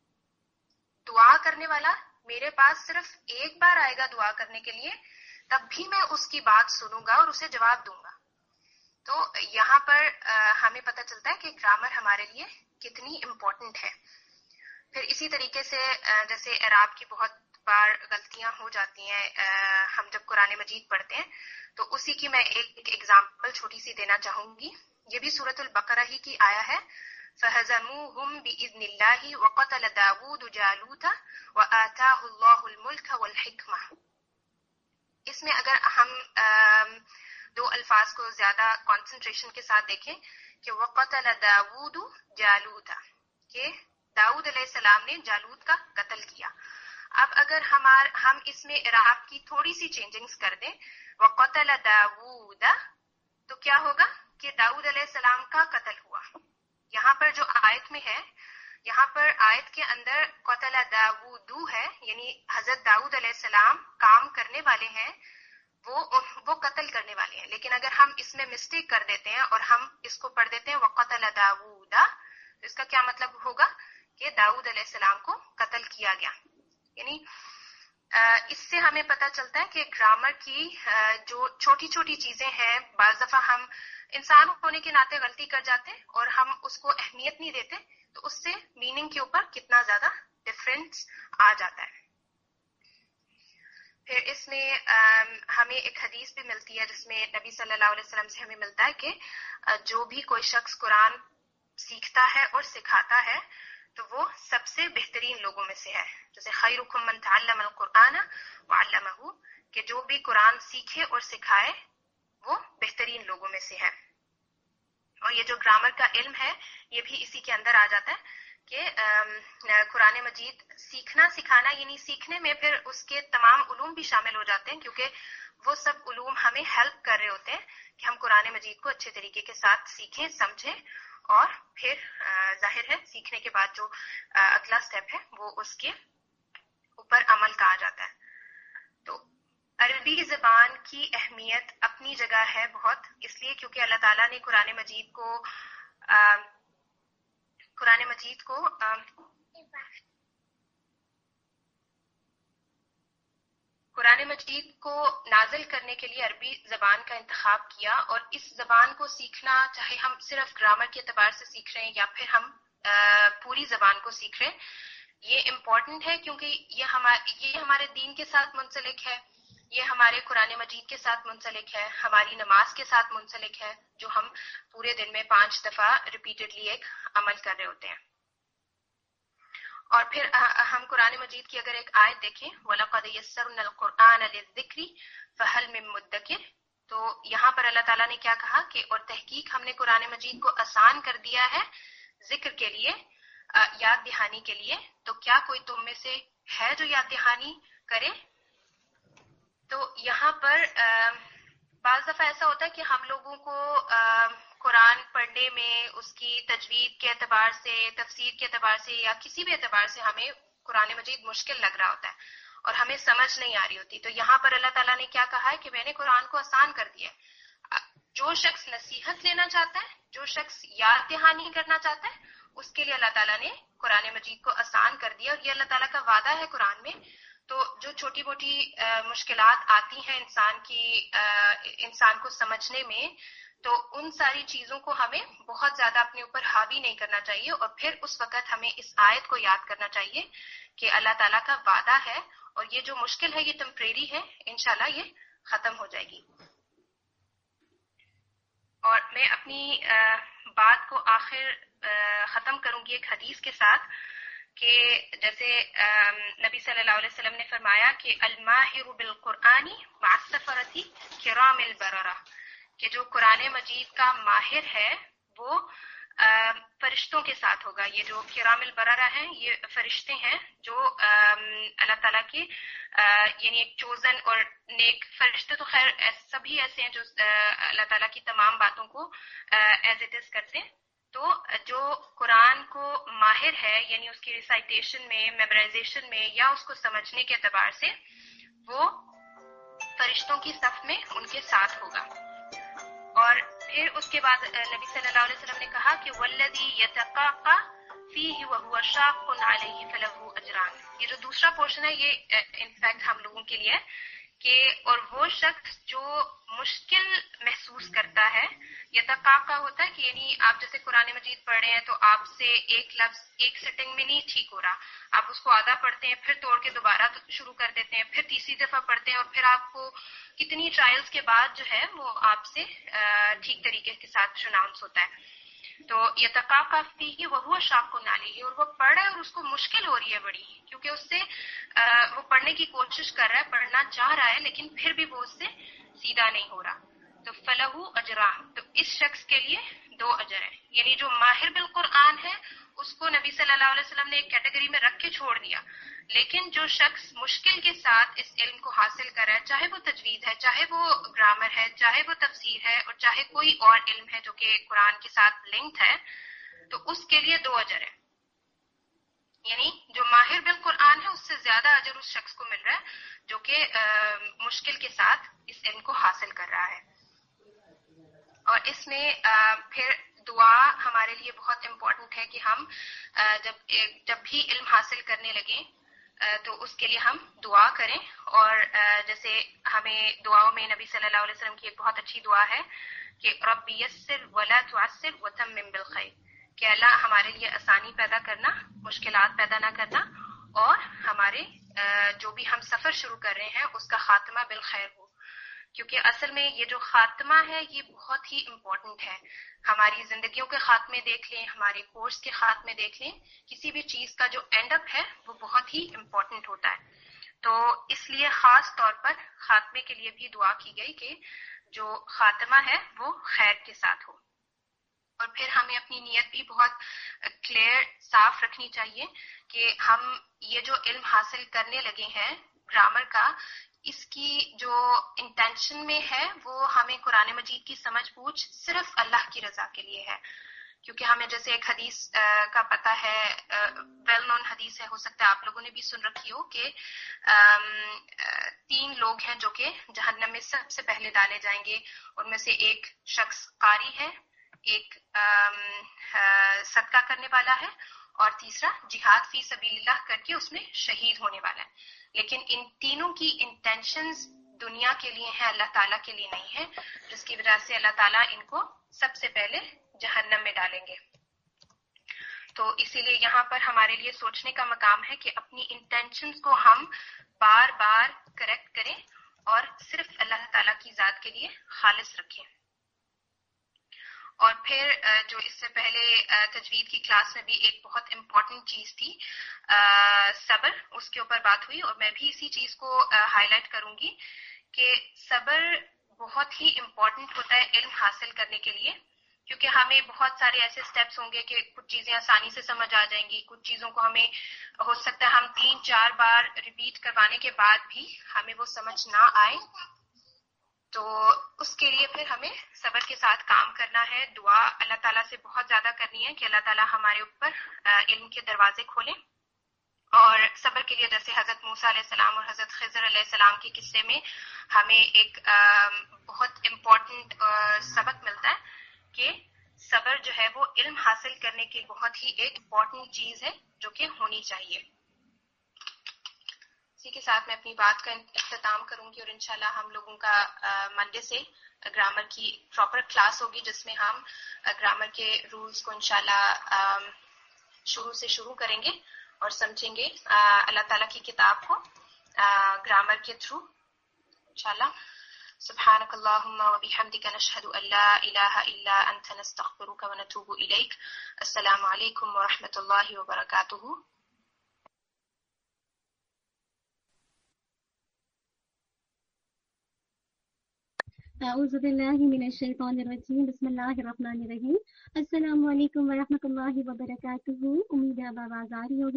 دعا کرنے والا میرے پاس صرف ایک بار آئے گا دعا کرنے کے لیے تب بھی میں اس کی بات سنوں گا اور اسے جواب دوں گا. تو یہاں پر ہمیں پتا چلتا ہے کہ گرامر ہمارے لیے کتنی امپورٹنٹ ہے. پھر اسی طریقے سے جیسے اعراب کی بہت بار غلطیاں ہو جاتی ہیں ہم جب قرآن مجید پڑھتے ہیں تو اسی کی میں ایک ایگزامپل چھوٹی سی دینا چاہوں گی. یہ بھی سورۃ البقرہ ہی کی آیا ہے فَهَزَمُوهُمْ بِإِذْنِ اللَّهِ وَقَتَلَ دَاوُودُ جَالُوتَ وَآتَاهُ اللَّهُ الْمُلْكَ وَالْحِكْمَةَ. اس میں اگر ہم دو الفاظ کو زیادہ کنسنٹریشن کے ساتھ دیکھیں کہ وَقَتَلَ دَاوُودُ جَالُوتَ کہ داؤد علیہ السلام نے جالوت کا قتل کیا. اب اگر ہم اس میں اعراب کی تھوڑی سی چینجنگز کر دیں وَقَتَلَ دَاوُودَ تو کیا ہوگا کہ داؤد علیہ السلام کا قتل ہوا. یہاں پر جو آیت میں ہے یہاں پر آیت کے اندر قتل داوود ہے یعنی حضرت داؤد علیہ السلام کام کرنے والے ہیں وہ قتل کرنے والے ہیں. لیکن اگر ہم اس میں مسٹیک کر دیتے ہیں اور ہم اس کو پڑھ دیتے ہیں وَقَتَلَ دَاوُودَ تو اس کا کیا مطلب ہوگا کہ داؤد علیہ السلام کو قتل کیا گیا. یعنی اس سے ہمیں پتہ چلتا ہے کہ گرامر کی جو چھوٹی چھوٹی چیزیں ہیں بعض دفعہ ہم انسان ہونے کے ناطے غلطی کر جاتے ہیں اور ہم اس کو اہمیت نہیں دیتے تو اس سے میننگ کے اوپر کتنا زیادہ ڈفرینس آ جاتا ہے. پھر اس میں ہمیں ایک حدیث بھی ملتی ہے جس میں نبی صلی اللہ علیہ وسلم سے ہمیں ملتا ہے کہ جو بھی کوئی شخص قرآن سیکھتا ہے اور سکھاتا ہے تو وہ سب سے بہترین لوگوں میں سے ہے. جیسے خیرکم من تعلم القرآن وعلمہ، کہ جو بھی قرآن سیکھے اور سکھائے وہ بہترین لوگوں میں سے ہے. اور یہ جو گرامر کا علم ہے یہ بھی اسی کے اندر آ جاتا ہے کہ قرآن مجید سیکھنا سکھانا، یعنی سیکھنے میں پھر اس کے تمام علوم بھی شامل ہو جاتے ہیں، کیونکہ وہ سب علوم ہمیں ہیلپ کر رہے ہوتے ہیں کہ ہم قرآن مجید کو اچھے طریقے کے ساتھ سیکھیں، سمجھیں، اور پھر ظاہر ہے سیکھنے کے بعد جو اگلا سٹیپ ہے وہ اس کے اوپر عمل کا آ جاتا ہے. تو عربی زبان کی اہمیت اپنی جگہ ہے بہت، اس لیے کیونکہ اللہ تعالیٰ نے قرآن مجید کو نازل کرنے کے لیے عربی زبان کا انتخاب کیا. اور اس زبان کو سیکھنا، چاہے ہم صرف گرامر کے اعتبار سے سیکھ رہے ہیں یا پھر ہم پوری زبان کو سیکھ رہے ہیں، یہ امپورٹنٹ ہے کیونکہ یہ ہمارے دین کے ساتھ منسلک ہے، یہ ہمارے قرآن مجید کے ساتھ منسلک ہے، ہماری نماز کے ساتھ منسلک ہے جو ہم پورے دن میں 5 دفعہ ریپیٹڈلی ایک عمل کر رہے ہوتے ہیں. اور پھر ہم قرآن مجید کی اگر ایک آیت دیکھیں وَلَقَدْ يَسَّرْنَا الْقُرْآنَ لِلذِّكْرِ فَهَلْ مِن مُدَّكِرٍ، تو یہاں پر اللہ تعالیٰ نے کیا کہا کہ اور تحقیق ہم نے قرآن مجید کو آسان کر دیا ہے ذکر کے لیے، یاد دہانی کے لیے، تو کیا کوئی تم میں سے ہے جو یاد دہانی کرے. تو یہاں پر بعض دفعہ ایسا ہوتا ہے کہ ہم لوگوں کو قرآن پڑھنے میں اس کی تجوید کے اعتبار سے، تفسیر کے اعتبار سے یا کسی بھی اعتبار سے ہمیں قرآن مجید مشکل لگ رہا ہوتا ہے اور ہمیں سمجھ نہیں آ رہی ہوتی. تو یہاں پر اللہ تعالیٰ نے کیا کہا ہے کہ میں نے قرآن کو آسان کر دیا ہے. جو شخص نصیحت لینا چاہتا ہے، جو شخص یاد دہانی کرنا چاہتا ہے، اس کے لیے اللہ تعالیٰ نے قرآن مجید کو آسان کر دیا. اور یہ اللہ تعالیٰ کا وعدہ ہے قرآن میں. تو جو چھوٹی موٹی مشکلات آتی ہیں انسان کو سمجھنے میں، تو ان ساری چیزوں کو ہمیں بہت زیادہ اپنے اوپر حاوی نہیں کرنا چاہیے، اور پھر اس وقت ہمیں اس آیت کو یاد کرنا چاہیے کہ اللہ تعالیٰ کا وعدہ ہے اور یہ جو مشکل ہے یہ ٹیمپریری ہے، انشاءاللہ یہ ختم ہو جائے گی. اور میں اپنی بات کو آخر ختم کروں گی ایک حدیث کے ساتھ کہ جیسے نبی صلی اللہ علیہ وسلم نے فرمایا کہ الماہر بالقرآن مع السفرۃ کرام البررہ، کہ جو قرآن مجید کا ماہر ہے وہ فرشتوں کے ساتھ ہوگا. یہ جو کرام البررہ ہیں یہ فرشتے ہیں جو اللہ تعالیٰ کے یعنی ایک چوزن اور نیک فرشتے، تو خیر سبھی ایسے ہیں جو اللہ تعالیٰ کی تمام باتوں کو ایز اٹ از کرتے ہیں. تو جو قرآن کو ماہر ہے یعنی اس کی ریسائٹیشن میں، میمورائزیشن میں یا اس کو سمجھنے کے اعتبار سے، وہ فرشتوں کی صف میں ان کے ساتھ ہوگا. اور پھر اس کے بعد نبی صلی اللہ علیہ وسلم نے کہا کہ والذی یتقاقع فیہ وہو شاق علیہ فلہ اجران. یہ جو دوسرا پورشن ہے یہ انفیکٹ ہم لوگوں کے لیے کہ اور وہ شخص جو مشکل محسوس کرتا ہے، یتقاقع ہوتا ہے کہ یعنی آپ جیسے قرآن مجید پڑھ رہے ہیں تو آپ سے ایک لفظ ایک سٹنگ میں نہیں ٹھیک ہو رہا، آپ اس کو آدھا پڑھتے ہیں پھر توڑ کے دوبارہ شروع کر دیتے ہیں، پھر تیسری دفعہ پڑھتے ہیں اور پھر آپ کو کتنی ٹرائلز کے بعد جو ہے وہ آپ سے ٹھیک طریقے کے ساتھ پروناؤنس ہوتا ہے. تو یتقاقع فیہ وہو شاق علیہ، اور وہ پڑھ رہا ہے اور اس کو مشکل ہو رہی ہے بڑی، کیونکہ اس سے وہ پڑھنے کی کوشش کر رہا ہے، پڑھنا چاہ رہا ہے لیکن پھر بھی وہ اس سے سیدھا نہیں ہو رہا. تو فلہ اجران، تو اس شخص کے لیے 2 اجر ہیں. یعنی جو ماہر بالقرآن ہے اس کو نبی صلی اللہ علیہ وسلم نے ایک کیٹیگری میں رکھ کے چھوڑ دیا، لیکن جو شخص مشکل کے ساتھ اس علم کو حاصل کر رہا ہے، چاہے وہ تجوید ہے، چاہے وہ گرامر ہے، چاہے وہ تفسیر ہے، اور چاہے کوئی اور علم ہے جو کہ قرآن کے ساتھ لنکڈ ہے، تو اس کے لیے 2 اجر ہیں. یعنی جو ماہر بالقرآن ہے اس سے زیادہ اجر اس شخص کو مل رہا ہے جو کہ مشکل کے ساتھ اس علم کو حاصل کر رہا ہے. اور اس میں پھر دعا ہمارے لیے بہت امپورٹنٹ ہے کہ ہم جب بھی علم حاصل کرنے لگیں تو اس کے لیے ہم دعا کریں. اور جیسے ہمیں دعاؤں میں نبی صلی اللہ علیہ وسلم کی ایک بہت اچھی دعا ہے کہ رب یسر ولا تعسر وتمم بالخیر، کہ اللہ ہمارے لیے آسانی پیدا کرنا، مشکلات پیدا نہ کرنا اور ہمارے جو بھی ہم سفر شروع کر رہے ہیں اس کا خاتمہ بالخیر ہو، کیونکہ اصل میں یہ جو خاتمہ ہے یہ بہت ہی امپورٹنٹ ہے. ہماری زندگیوں کے خاتمے دیکھ لیں، ہمارے کورس کے خاتمے دیکھ لیں، کسی بھی چیز کا جو اینڈ اپ ہے وہ بہت ہی امپورٹنٹ ہوتا ہے. تو اس لیے خاص طور پر خاتمے کے لیے بھی دعا کی گئی کہ جو خاتمہ ہے وہ خیر کے ساتھ ہو. اور پھر ہمیں اپنی نیت بھی بہت کلیئر صاف رکھنی چاہیے کہ ہم یہ جو علم حاصل کرنے لگے ہیں گرامر کا، اس کی جو انٹینشن میں ہے وہ ہمیں قرآن مجید کی سمجھ بوجھ صرف اللہ کی رضا کے لیے ہے. کیونکہ ہمیں جیسے ایک حدیث کا پتہ ہے، ویل نون حدیث ہے، ہو سکتا ہے آپ لوگوں نے بھی سن رکھی ہو، کہ 3 لوگ ہیں جو کہ جہنم میں سب سے پہلے ڈالے جائیں گے. ان میں سے ایک شخص قاری ہے، ایک صدقہ کرنے والا ہے، اور تیسرا جہاد فی سبیل اللہ کر کے اس میں شہید ہونے والا ہے. لیکن ان تینوں کی انٹینشنز دنیا کے لیے ہیں، اللہ تعالیٰ کے لیے نہیں ہے، جس کی وجہ سے اللہ تعالیٰ ان کو سب سے پہلے جہنم میں ڈالیں گے. تو اسی لیے یہاں پر ہمارے لیے سوچنے کا مقام ہے کہ اپنی انٹینشنز کو ہم بار بار کریکٹ کریں اور صرف اللہ تعالیٰ کی ذات کے لیے خالص رکھیں. اور پھر جو اس سے پہلے تجوید کی کلاس میں بھی ایک بہت امپورٹنٹ چیز تھی صبر، اس کے اوپر بات ہوئی، اور میں بھی اسی چیز کو ہائی لائٹ کروں گی کہ صبر بہت ہی امپورٹنٹ ہوتا ہے علم حاصل کرنے کے لیے. کیونکہ ہمیں بہت سارے ایسے سٹیپس ہوں گے کہ کچھ چیزیں آسانی سے سمجھ آ جائیں گی، کچھ چیزوں کو ہمیں ہو سکتا ہے ہم 3-4 بار ریپیٹ کروانے کے بعد بھی ہمیں وہ سمجھ نہ آئے. تو اس کے لیے پھر ہمیں صبر کے ساتھ کام کرنا ہے. دعا اللہ تعالیٰ سے بہت زیادہ کرنی ہے کہ اللہ تعالیٰ ہمارے اوپر علم کے دروازے کھولیں. اور صبر کے لیے جیسے حضرت موسیٰ علیہ السلام اور حضرت خضر علیہ السلام کے قصے میں ہمیں ایک بہت امپورٹنٹ سبق ملتا ہے کہ صبر جو ہے وہ علم حاصل کرنے کی بہت ہی ایک امپورٹنٹ چیز ہے جو کہ ہونی چاہیے. اسی کے ساتھ میں اپنی بات کا اختتام کروں گی، اور انشاءاللہ ہم لوگوں کا منڈے سے گرامر کی پراپر کلاس ہوگی جس میں ہم گرامر کے رولز کو انشاءاللہ شروع سے شروع کریں گے اور سمجھیں گے اللہ تعالیٰ کی کتاب کو گرامر کے تھرو انشاءاللہ. سبحانك اللهم وبحمدك نشهد أن لا إله إلا أنت نستغفرك ونتوب إليك. السلام عليكم ورحمة الله وبركاته. اعوذ باللہ من الشیطان الرجیم، بسم اللہ الرحمن الرحیم. السلام علیکم ورحمۃ اللہ وبرکاتہ. امید ہے اب آواز آ رہی ہوگی.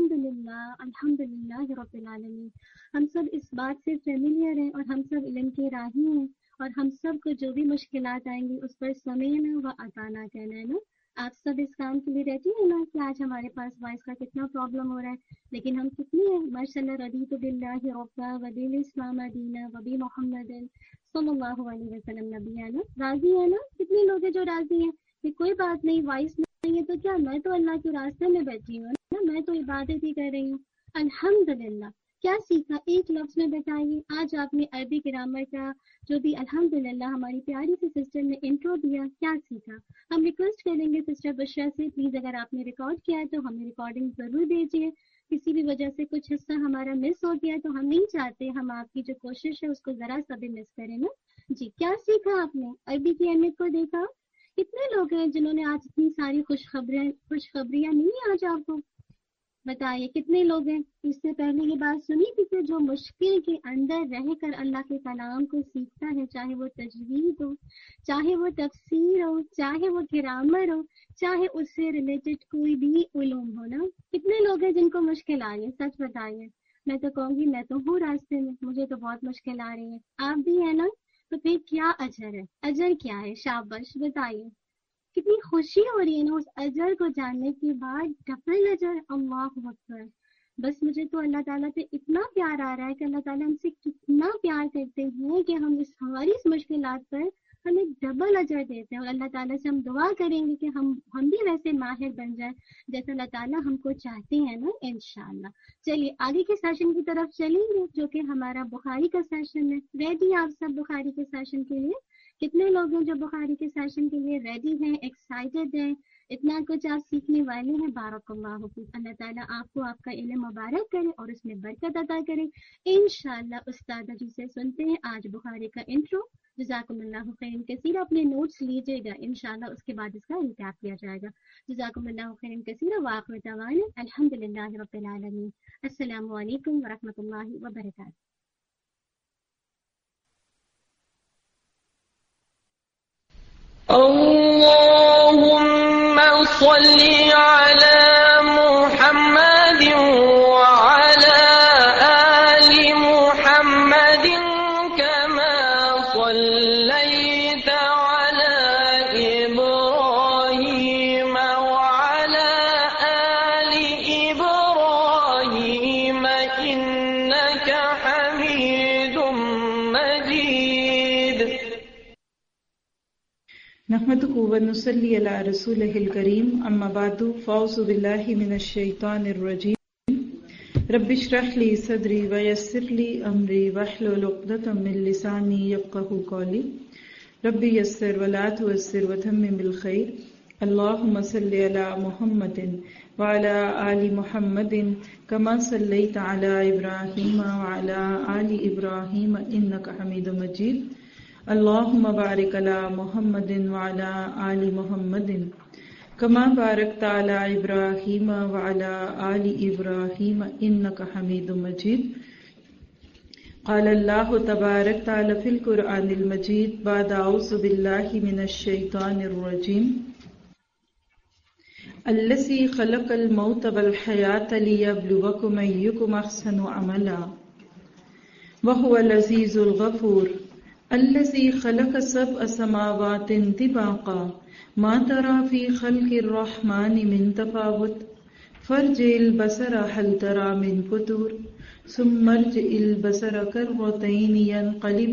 الحمدللہ رب العالمین. ہم سب اس بات سے فیملیئر ہیں اور ہم سب علم کے راہی ہیں، اور ہم سب کو جو بھی مشکلات آئیں گی اس پر سمعنا و اطعنا کہنا ہے نا. آپ سب اس کام کے لیے رہتی ہیں نا کہ آج ہمارے پاس وائس کا کتنا پرابلم ہو رہا ہے، لیکن ہم کتنی ہیں ماشاءاللہ رضیت باللہ ربا وبالاسلام دینا وبمحمد صلی اللہ علیہ وسلم نبی ہے نا. راضی ہے نا؟ کتنے لوگ ہیں جو راضی ہیں کہ کوئی بات نہیں، وائس نہیں ہے تو کیا، میں تو اللہ کے راستے میں بیٹھی ہوں نا، میں تو عبادت ہی کر رہی ہوں. الحمدللہ. کیا سیکھا ایک لفظ میں بتائیے. آج آپ نے عربی گرامر کا جو بھی الحمدللہ ہماری پیاری سی سسٹر نے انٹرو دیا، کیا سیکھا. ہم ریکویسٹ کریں گے سسٹر بشرا سے، پلیز اگر آپ نے ریکارڈ کیا ہے تو ہمیں ریکارڈنگ ضرور بھیجیے. کسی بھی وجہ سے کچھ حصہ ہمارا مس ہو گیا تو ہم نہیں چاہتے ہم آپ کی جو کوشش ہے اس کو ذرا سا بھی مس کریں نا. جی کیا سیکھا آپ نے؟ عربی کی اہمیت کو دیکھا. کتنے لوگ ہیں جنہوں نے آج اتنی ساری خوشخبریاں نہیں آج آپ کو بتائیے کتنے لوگ ہیں. اس سے پہلے یہ بات سنی تھی کہ جو مشکل کے اندر رہ کر اللہ کے کلام کو سیکھتا ہے، چاہے وہ تجوید ہو، چاہے وہ تفسیر ہو، چاہے وہ گرامر ہو، چاہے اس سے ریلیٹڈ کوئی بھی علوم ہو نا. کتنے لوگ ہیں جن کو مشکل آ رہی ہے؟ سچ بتائیے. میں تو کہوں گی میں تو ہوں راستے میں، مجھے تو بہت مشکل آ رہی ہے. آپ بھی ہیں نا؟ تو پھر کیا اجر ہے؟ اجر کیا ہے؟ شاباش بتائیے. کتنی خوشی ہو رہی ہے نا اس اجر کو جاننے کے بعد. ڈبل اجر. اللہ اکبر. بس مجھے تو اللہ تعالیٰ پہ اتنا پیار آ رہا ہے کہ اللہ تعالیٰ ہم سے کتنا پیار کرتے ہیں کہ ہم ہماری اس مشکلات پر ہمیں ڈبل اجر دیتے ہیں. اور اللہ تعالیٰ سے ہم دعا کریں گے کہ ہم بھی ویسے ماہر بن جائیں جیسے اللہ تعالیٰ ہم کو چاہتے ہیں نا انشاءاللہ. چلیے آگے کے سیشن کی طرف چلیں گے جو کہ ہمارا بخاری کا سیشن ہے. ریڈی آپ سب بخاری کے سیشن کے لیے؟ کتنے لوگ ہیں جو بخاری کے سیشن کے لیے ریڈی ہیں، ایکسائٹیڈ ہیں، اتنا کچھ آپ سیکھنے والے ہیں؟ بارک اللہ فیک، اللہ تعالیٰ آپ کو آپ کا علم مبارک کرے اور اس میں برکت عطا کرے انشاءاللہ۔ استاد جی سے سنتے ہیں آج بخاری کا انٹرو۔ جزاکم اللہ خیرا کثیرا، اپنے نوٹس لیجیے گا انشاءاللہ، اس کے بعد اس کا ریکیپ کیا جائے گا۔ جزاکم اللہ خیرا کثیرا، وآخر دعوانا الحمدللہ رب العالمین۔ السلام علیکم ورحمۃ اللہ وبرکاتہ۔ اللهم صل على محمد وعلى آل محمد كما صليت على إبراهيم وعلى آل إبراهيم إنك حميد مجيد۔ نحمده ونصلي على رسوله الكريم، اما بعد، فاعوذ بالله من الشيطان الرجيم۔ رب اشرح لي صدري ويسر لي امري واحلل عقدة من لساني يفقهوا قولي رب يسر ولا تعسر وتمم بالخير۔ اللهم صل على محمد وعلى آل محمد كما صليت على إبراهيم وعلى آل إبراهيم إنك حميد مجيد۔ اللهم بارك على محمد وعلى آل محمد كما باركت على إبراهيم وعلى آل إبراهيم إنك حميد مجيد۔ قال الله تبارك وتعالى في القرآن المجيد بعد أعوذ بالله من الشيطان الرجيم الذي خلق الموت والحياة ليبلوكم أيكم أحسن عملا وهو العزيز الغفور الذي خلق سبع سماوات طباقا ما ترى في خلق الرحمن من تفاوت فارجع البصر هل ترى من فتور ثم ارجع البصر كرتين ينقلب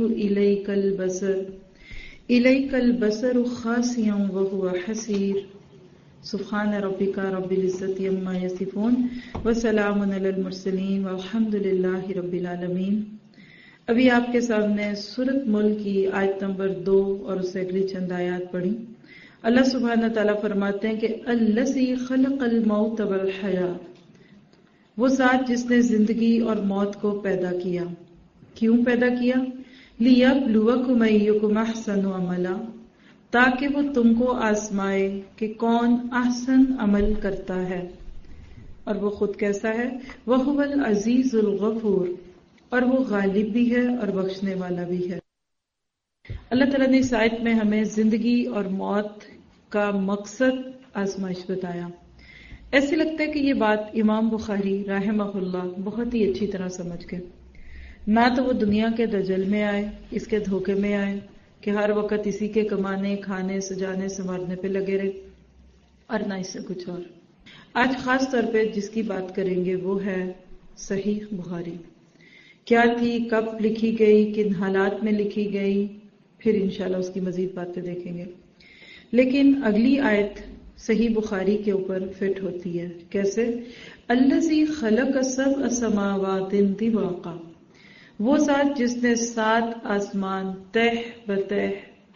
إليك البصر خاسئا وهو حسير۔ سبحان ربك رب العزة عما يصفون وسلام على المرسلين والحمد لله رب العالمين۔ ابھی آپ کے سامنے سورۃ ملک کی آیت نمبر 2 اور اس سے اگلی چند آیات پڑھی۔ اللہ سبحانہ تعالیٰ فرماتے ہیں کہ الذی خلق الموت والحیات، وہ ذات جس نے زندگی اور موت کو پیدا کیا۔ کیوں پیدا کیا؟ لیبلوکم ایکم احسن عملا، تاکہ وہ تم کو آزمائے کہ کون احسن عمل کرتا ہے، اور وہ خود کیسا ہے؟ وہو العزیز الغفور، اور وہ غالب بھی ہے اور بخشنے والا بھی ہے۔ اللہ تعالیٰ نے اس آیت میں ہمیں زندگی اور موت کا مقصد آزمائش بتایا۔ ایسے لگتا ہے کہ یہ بات امام بخاری رحمہ اللہ بہت ہی اچھی طرح سمجھ گئے۔ نہ تو وہ دنیا کے دجل میں آئے، اس کے دھوکے میں آئے کہ ہر وقت اسی کے کمانے، کھانے، سجانے، سنوارنے پہ لگے رہے، اور نہ اس سے کچھ اور۔ آج خاص طور پہ جس کی بات کریں گے وہ ہے صحیح بخاری۔ کیا تھی، کب لکھی گئی، کن حالات میں لکھی گئی، پھر انشاءاللہ اس کی مزید باتیں دیکھیں گے۔ لیکن اگلی آیت صحیح بخاری کے اوپر فٹ ہوتی ہے۔ کیسے؟ الذی خلق سبع سماوات طباقا، وہ ذات جس نے 7 آسمان تہ بتہ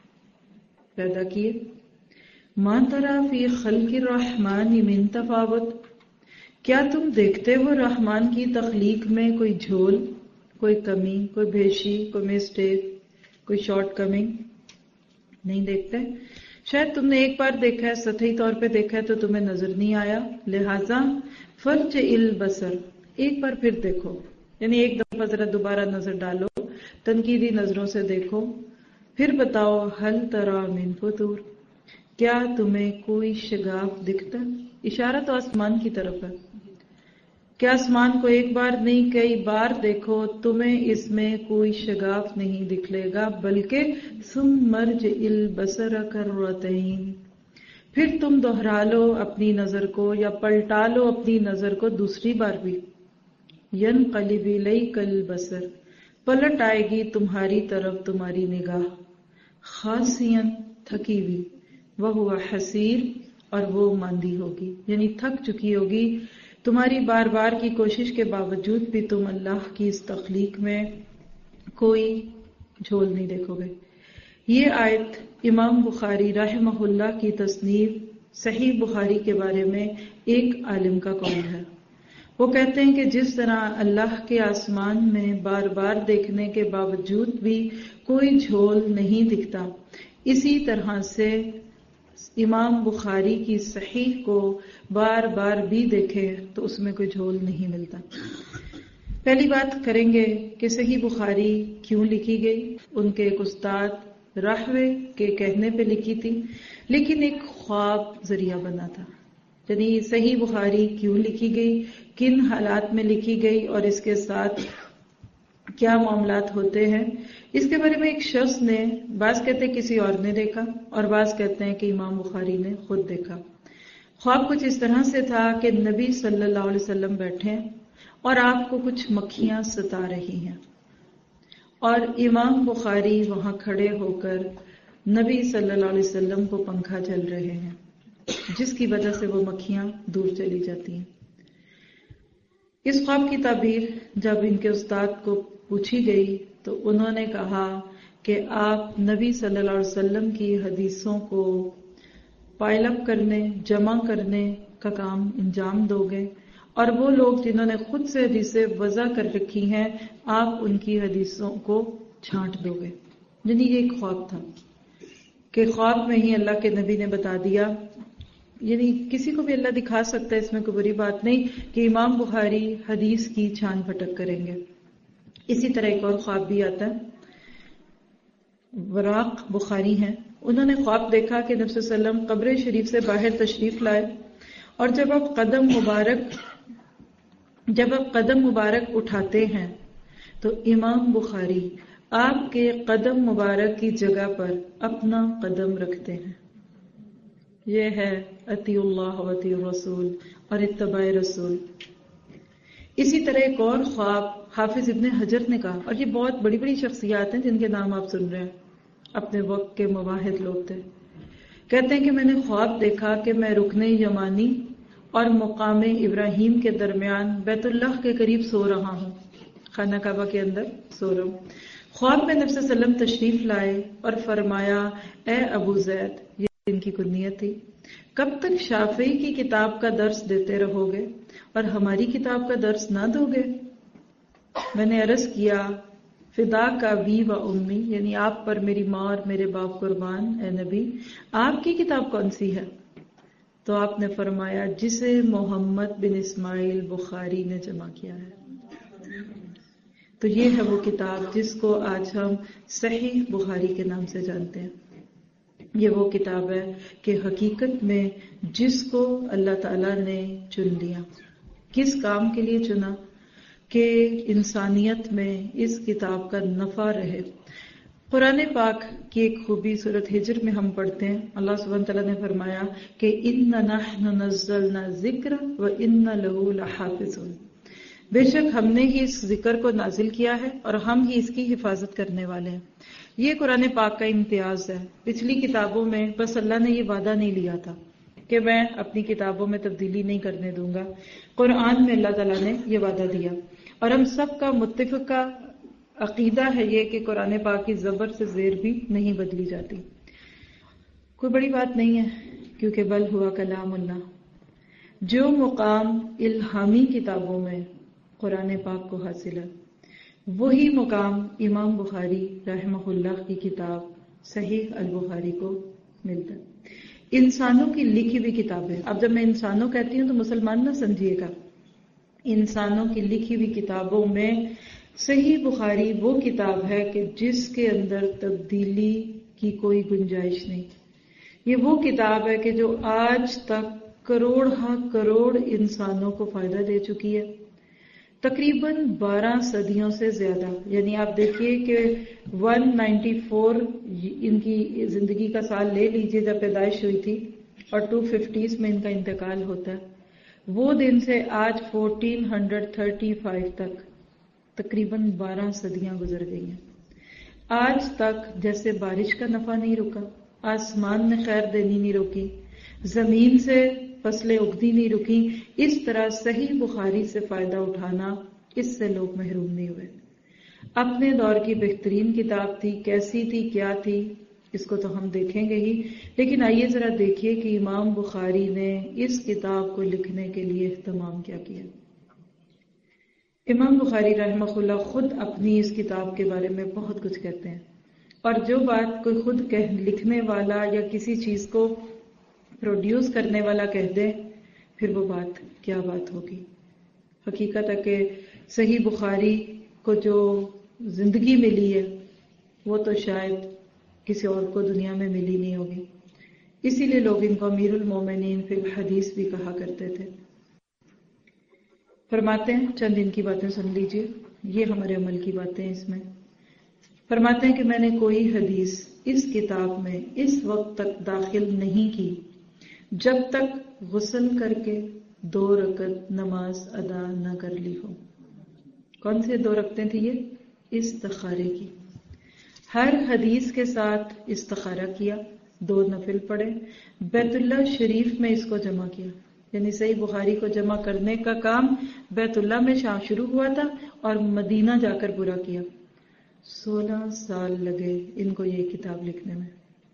پیدا کیے۔ ما تری فی خلق الرحمن من تفاوت، کیا تم دیکھتے ہو رحمان کی تخلیق میں کوئی جھول، کوئی کمی، کوئی بھیشی، کوئی مسٹیک، کوئی شارٹ کمنگ؟ نہیں دیکھتے۔ شاید تم نے ایک بار دیکھا ہے، سطحی طور پہ دیکھا ہے تو تمہیں نظر نہیں آیا، لہذا فرجع البصر، ایک بار پھر دیکھو، یعنی ایک دفعہ ذرا دوبارہ نظر ڈالو، تنقیدی نظروں سے دیکھو، پھر بتاؤ هل تری من فطور، کیا تمہیں کوئی شگاف دکھتا؟ اشارہ تو آسمان کی طرف ہے۔ کیا آسمان کو ایک بار نہیں کئی بار دیکھو، تمہیں اس میں کوئی شگاف نہیں دکھلے گا، بلکہ ثم ارجع البصر کرتین، پھر تم دہرا لو اپنی نظر کو یا پلٹا لو اپنی نظر کو دوسری بار بھی۔ ینقلب الیک البصر، پلٹ آئے گی تمہاری طرف تمہاری نگاہ، خاسئا، تھکی ہوئی، وہو حسیر، اور وہ ماندی ہوگی، یعنی تھک چکی ہوگی۔ تمہاری بار بار کی کوشش کے باوجود بھی تم اللہ کی اس تخلیق میں کوئی جھول نہیں دیکھو گے۔ یہ آیت امام بخاری رحمہ اللہ کی تصنیف صحیح بخاری کے بارے میں ایک عالم کا قول ہے. وہ کہتے ہیں کہ جس طرح اللہ کے آسمان میں بار بار دیکھنے کے باوجود بھی کوئی جھول نہیں دکھتا، اسی طرح سے امام بخاری کی صحیح کو بار بار بھی دیکھے تو اس میں کوئی جھول نہیں ملتا. پہلی بات کریں گے کہ صحیح بخاری کیوں لکھی گئی. ان کے ایک استاد راہوے کے کہنے پہ لکھی تھی، لیکن ایک خواب ذریعہ بنا تھا. یعنی صحیح بخاری کیوں لکھی گئی، کن حالات میں لکھی گئی اور اس کے ساتھ کیا معاملات ہوتے ہیں، اس کے بارے میں ایک شخص نے، بعض کہتے ہیں کسی اور نے دیکھا اور بعض کہتے ہیں کہ امام بخاری نے خود دیکھا. خواب کچھ اس طرح سے تھا کہ نبی صلی اللہ علیہ وسلم بیٹھے اور آپ کو کچھ مکھیاں ستا رہی ہیں اور امام بخاری وہاں کھڑے ہو کر نبی صلی اللہ علیہ وسلم کو پنکھا چل رہے ہیں، جس کی وجہ سے وہ مکھیاں دور چلی جاتی ہیں. اس خواب کی تعبیر جب ان کے استاد کو پوچھی گئی تو انہوں نے کہا کہ آپ نبی صلی اللہ علیہ وسلم کی حدیثوں کو پائل اپ کرنے، جمع کرنے کا کام انجام دو گے، اور وہ لوگ جنہوں نے خود سے حدیثیں وضع کر رکھی ہیں آپ ان کی حدیثوں کو چھانٹ دو گے. یعنی یہ ایک خواب تھا کہ خواب میں ہی اللہ کے نبی نے بتا دیا. یعنی کسی کو بھی اللہ دکھا سکتا ہے، اس میں کوئی بری بات نہیں کہ امام بخاری حدیث کی چھان پھٹک کریں گے. اسی طرح ایک اور خواب بھی آتا ہے. وراق بخاری ہیں، انہوں نے خواب دیکھا کہ نبی صلی اللہ علیہ وسلم قبر شریف سے باہر تشریف لائے اور جب آپ قدم مبارک اٹھاتے ہیں تو امام بخاری آپ کے قدم مبارک کی جگہ پر اپنا قدم رکھتے ہیں. یہ ہے اطیع اللہ و اطیع الرسول اور اتباع رسول. اسی طرح ایک اور خواب حافظ ابن حجر نے کہا، اور یہ بہت بڑی بڑی شخصیات ہیں جن کے نام آپ سن رہے ہیں، اپنے وقت کے مواحد لوگ تھے. کہتے ہیں کہ میں نے خواب دیکھا کہ میں رکن یمانی اور مقام ابراہیم کے درمیان بیت اللہ کے قریب سو رہا ہوں، خانہ کعبہ کے اندر سو رہا ہوں. خواب میں نبی صلی اللہ علیہ وسلم تشریف لائے اور فرمایا، اے ابو زید، یہ ان کی کنیت تھی، کب تک شافعی کی کتاب کا درس دیتے رہو گے اور ہماری کتاب کا درس نہ دو گے؟ میں نے عرض کیا، فدا کا بی و امی، یعنی آپ پر میری ماں اور میرے باپ قربان، اے نبی آپ کی کتاب کون سی ہے؟ تو آپ نے فرمایا، جسے محمد بن اسماعیل بخاری نے جمع کیا ہے. تو یہ ہے وہ کتاب جس کو آج ہم صحیح بخاری کے نام سے جانتے ہیں. یہ وہ کتاب ہے کہ حقیقت میں جس کو اللہ تعالیٰ نے چن لیا، کس کام کے لیے چنا کہ انسانیت میں اس کتاب کا نفع رہے. قرآن پاک کی ایک خوبی سورۃ ہجر میں ہم پڑھتے ہیں، اللہ سبحانہ تعالیٰ نے فرمایا کہ اِنَّا نَحْنُ نَزَّلْنَا الذِّكْرَ وَإِنَّا لَهُ لَحَافِظُونَ، بے شک ہم نے ہی اس ذکر کو نازل کیا ہے اور ہم ہی اس کی حفاظت کرنے والے ہیں. یہ قرآن پاک کا امتیاز ہے. پچھلی کتابوں میں بس اللہ نے یہ وعدہ نہیں لیا تھا کہ میں اپنی کتابوں میں تبدیلی نہیں کرنے دوں گا. قرآن میں اللہ تعالیٰ نے یہ وعدہ دیا، اور ہم سب کا متفقہ عقیدہ ہے یہ کہ قرآن پاک کی زبر سے زیر بھی نہیں بدلی جاتی. کوئی بڑی بات نہیں ہے، کیونکہ بل ہوا کلام اللہ. جو مقام الہامی کتابوں میں قرآن پاک کو حاصل ہے، وہی مقام امام بخاری رحمہ اللہ کی کتاب صحیح البخاری کو ملتا ہے. انسانوں کی لکھی ہوئی کتابیں، اب جب میں انسانوں کہتی ہوں تو مسلمان نہ سمجھیے گا، انسانوں کی لکھی ہوئی کتابوں میں صحیح بخاری وہ کتاب ہے کہ جس کے اندر تبدیلی کی کوئی گنجائش نہیں. یہ وہ کتاب ہے کہ جو آج تک کروڑ ہاں کروڑ انسانوں کو فائدہ دے چکی ہے، تقریباً 12 صدیوں سے زیادہ. یعنی آپ دیکھیے کہ 194 ان کی زندگی کا سال لے لیجئے جب پیدائش ہوئی تھی، اور 250 میں ان کا انتقال ہوتا ہے. وہ دن سے آج 1435 تک تقریباً 12 صدیاں گزر گئی ہیں. آج تک جیسے بارش کا نفع نہیں رکا، آسمان نے خیر دینی نہیں روکی، زمین سے فصلیں اگتی نہیں رکی، اس طرح صحیح بخاری سے فائدہ اٹھانا، اس سے لوگ محروم نہیں ہوئے. اپنے دور کی بہترین کتاب تھی. کیسی تھی، کیا تھی؟ اس کو تو ہم دیکھیں گے ہی، لیکن آئیے ذرا دیکھیے کہ امام بخاری نے اس کتاب کو لکھنے کے لیے اہتمام کیا کیا۔ امام بخاری رحمہ اللہ خود اپنی اس کتاب کے بارے میں بہت کچھ کہتے ہیں، اور جو بات کوئی خود لکھنے والا یا کسی چیز کو پروڈیوس کرنے والا کہہ دے، پھر وہ بات کیا بات ہوگی۔ حقیقت ہے کہ صحیح بخاری کو جو زندگی ملی ہے وہ تو شاید کسی اور کو دنیا میں ملی نہیں ہوگی، اسی لیے لوگ ان کو امیر المومنین فی الحدیث بھی کہا کرتے تھے۔ فرماتے ہیں، چند ان کی باتیں سن لیجئے، یہ ہمارے عمل کی باتیں اس میں۔ فرماتے ہیں کہ میں نے کوئی حدیث اس کتاب میں اس وقت تک داخل نہیں کی جب تک غسل کر کے 2 رکعت نماز ادا نہ کر لی ہو۔ کون سے 2 رکعتیں تھی یہ؟ استخارے کی۔ ہر حدیث کے ساتھ استخارہ کیا، 2 نفل پڑھے، بیت اللہ شریف میں اس کو جمع کیا، یعنی صحیح بخاری کو جمع کرنے کا کام بیت اللہ میں شروع ہوا تھا اور مدینہ جا کر پورا کیا۔ 16 سال لگے ان کو یہ کتاب لکھنے میں۔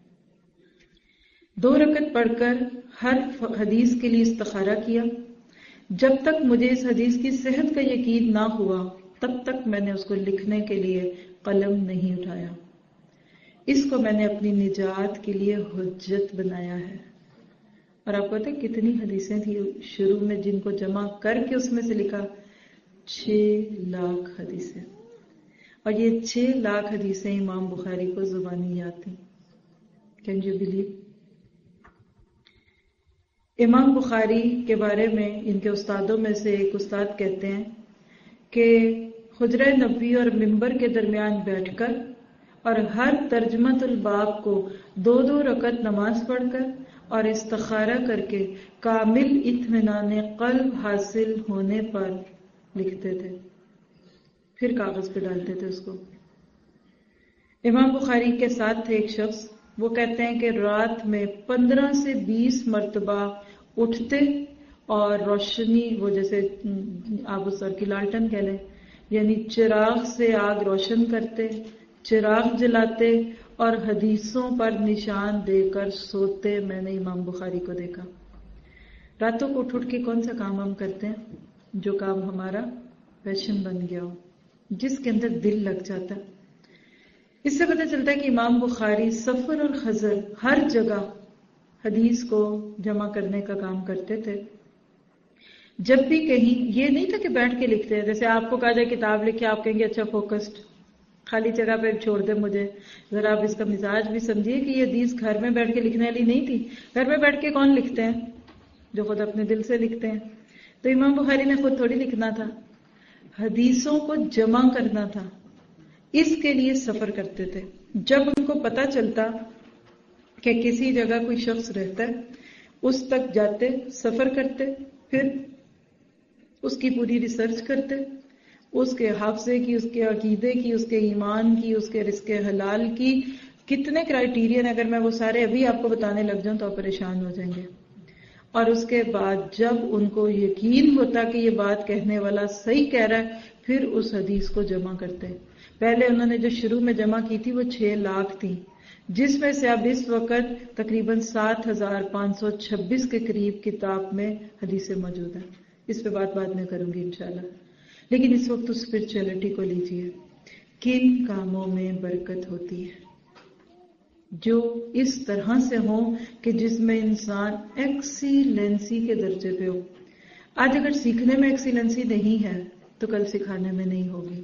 2 رکعت پڑھ کر ہر حدیث کے لیے استخارہ کیا۔ جب تک مجھے اس حدیث کی صحت کا یقین نہ ہوا تب تک میں نے اس کو لکھنے کے لیے قلم نہیں اٹھایا۔ اس کو میں نے اپنی نجات کے لیے حجت بنایا ہے۔ اور آپ کو پتہ ہے کتنی حدیثیں تھیں شروع میں جن کو جمع کر کے اس میں سے لکھا؟ 6 لاکھ حدیثیں، اور یہ 6 لاکھ حدیثیں امام بخاری کو زبانی یاد تھیں۔ Can you believe? Imam Bukhari کے بارے میں ان کے استادوں میں سے ایک استاد کہتے ہیں کہ حجرہ نبوی اور ممبر کے درمیان بیٹھ کر اور ہر ترجمۃ الباب کو 2 رکعت نماز پڑھ کر اور استخارہ کر کے کامل اطمینان قلب حاصل ہونے پر لکھتے تھے، پھر کاغذ پہ ڈالتے تھے اس کو۔ امام بخاری کے ساتھ تھے ایک شخص، وہ کہتے ہیں کہ رات میں 15 سے 20 مرتبہ اٹھتے اور روشنی، وہ جیسے آب سر کی لالٹن کہہ لیں، یعنی چراغ سے آگ روشن کرتے، چراغ جلاتے اور حدیثوں پر نشان دے کر سوتے۔ میں نے امام بخاری کو دیکھا۔ راتوں کو اٹھ کے کون سا کام ہم کرتے ہیں؟ جو کام ہمارا پیشن بن گیا ہو، جس کے اندر دل لگ جاتا ہے۔ اس سے پتہ چلتا ہے کہ امام بخاری سفر اور حضر ہر جگہ حدیث کو جمع کرنے کا کام کرتے تھے۔ جب بھی کہیں یہ نہیں تھا کہ بیٹھ کے لکھتے ہیں، جیسے آپ کو کہا جائے کتاب لکھے، آپ کہیں گے اچھا فوکسڈ، خالی جگہ پہ چھوڑ دیں مجھے۔ ذرا آپ اس کا مزاج بھی سمجھیے کہ یہ حدیث گھر میں بیٹھ کے لکھنے والی نہیں تھی۔ گھر میں بیٹھ کے کون لکھتے ہیں؟ جو خود اپنے دل سے لکھتے ہیں۔ تو امام بخاری نے خود تھوڑی لکھنا تھا، حدیثوں کو جمع کرنا تھا، اس کے لیے سفر کرتے تھے۔ جب ان کو پتہ چلتا کہ کسی جگہ کوئی شخص رہتا ہے، اس تک جاتے، سفر کرتے، پھر اس کی پوری ریسرچ کرتے، اس کے حافظے کی، اس کے عقیدے کی، اس کے ایمان کی، اس کے رزق حلال کی، کتنے کرائیٹیرین، اگر میں وہ سارے ابھی آپ کو بتانے لگ جاؤں تو آپ پریشان ہو جائیں گے۔ اور اس کے بعد جب ان کو یقین ہوتا کہ یہ بات کہنے والا صحیح کہہ رہا ہے، پھر اس حدیث کو جمع کرتے۔ پہلے انہوں نے جو شروع میں جمع کی تھی وہ 6 لاکھ تھی، جس میں سے اب اس وقت تقریباً 7526 کے قریب کتاب میں حدیثیں موجود ہیں۔ اس پہ بات بعد میں کروں گی انشاءاللہ، لیکن اس وقت اسپرچولیٹی کو لیجیے۔ کن کاموں میں برکت ہوتی ہے جو اس طرح سے ہوں کہ جس میں انسان ایکسیلنسی کے درجے پہ ہو۔ آج اگر سیکھنے میں ایکسیلنسی نہیں ہے تو کل سکھانے میں نہیں ہوگی۔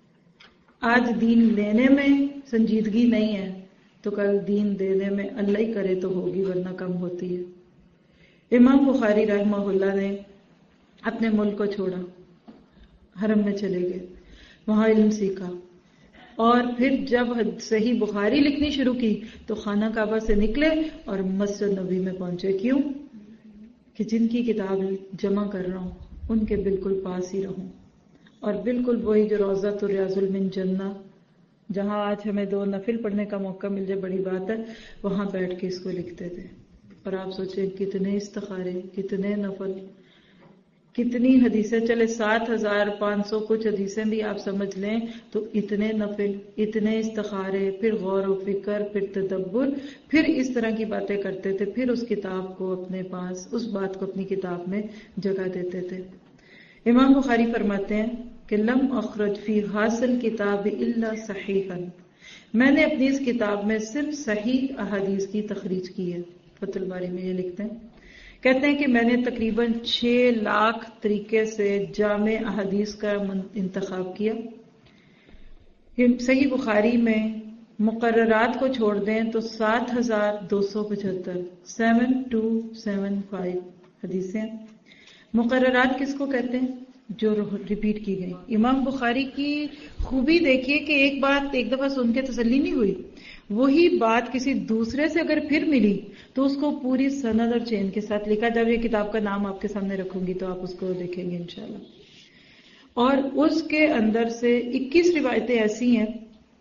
آج دین لینے میں سنجیدگی نہیں ہے تو کل دین دینے میں اللہ ہی کرے تو ہوگی، ورنہ کم ہوتی ہے۔ امام بخاری رحمہ اللہ نے اپنے ملک کو چھوڑا، حرم میں چلے گئے، وہاں علم سیکھا، اور پھر جب صحیح بخاری لکھنی شروع کی تو خانہ کعبہ سے نکلے اور مسجد نبوی میں پہنچے۔ کیوں؟ کہ جن کی کتاب جمع کر رہا ہوں ان کے بالکل پاس ہی رہوں، اور بالکل وہی جو روضۃ ریاض من جنہ، جہاں آج ہمیں 2 نفل پڑھنے کا موقع مل جائے بڑی بات ہے، وہاں بیٹھ کے اس کو لکھتے تھے۔ اور آپ سوچیں کتنے استخارے، کتنے نفل، کتنی حدیثیں، چلے 7500 کچھ حدیثیں بھی آپ سمجھ لیں تو اتنے نفل، اتنے استخارے، پھر غور و فکر، پھر تدبر، پھر اس طرح کی باتیں کرتے تھے، پھر اس کتاب کو اپنے پاس، اس بات کو اپنی کتاب میں جگہ دیتے تھے۔ امام بخاری فرماتے ہیں کہ لم اخرج فی حاصل کتاب الا صحیحا، میں نے اپنی اس کتاب میں صرف صحیح احادیث کی تخریج کی ہے۔ فتح الباری میں یہ لکھتے ہیں، کہتے ہیں کہ میں نے تقریباً 6 لاکھ طریقے سے جامع احادیث کا انتخاب کیا۔ صحیح بخاری میں مقررات کو چھوڑ دیں تو 7275 7275 حدیثیں۔ مقررات کس کو کہتے ہیں؟ جو ریپیٹ کی گئی۔ امام بخاری کی خوبی دیکھیے کہ ایک بات ایک دفعہ سن کے تسلی نہیں ہوئی، وہی بات کسی دوسرے سے اگر پھر ملی تو اس کو پوری سند اور چین کے ساتھ لکھا۔ جب یہ کتاب کا نام آپ کے سامنے رکھوں گی تو آپ اس کو دیکھیں گے انشاءاللہ۔ اور اس کے اندر سے 21 روایتیں ایسی ہیں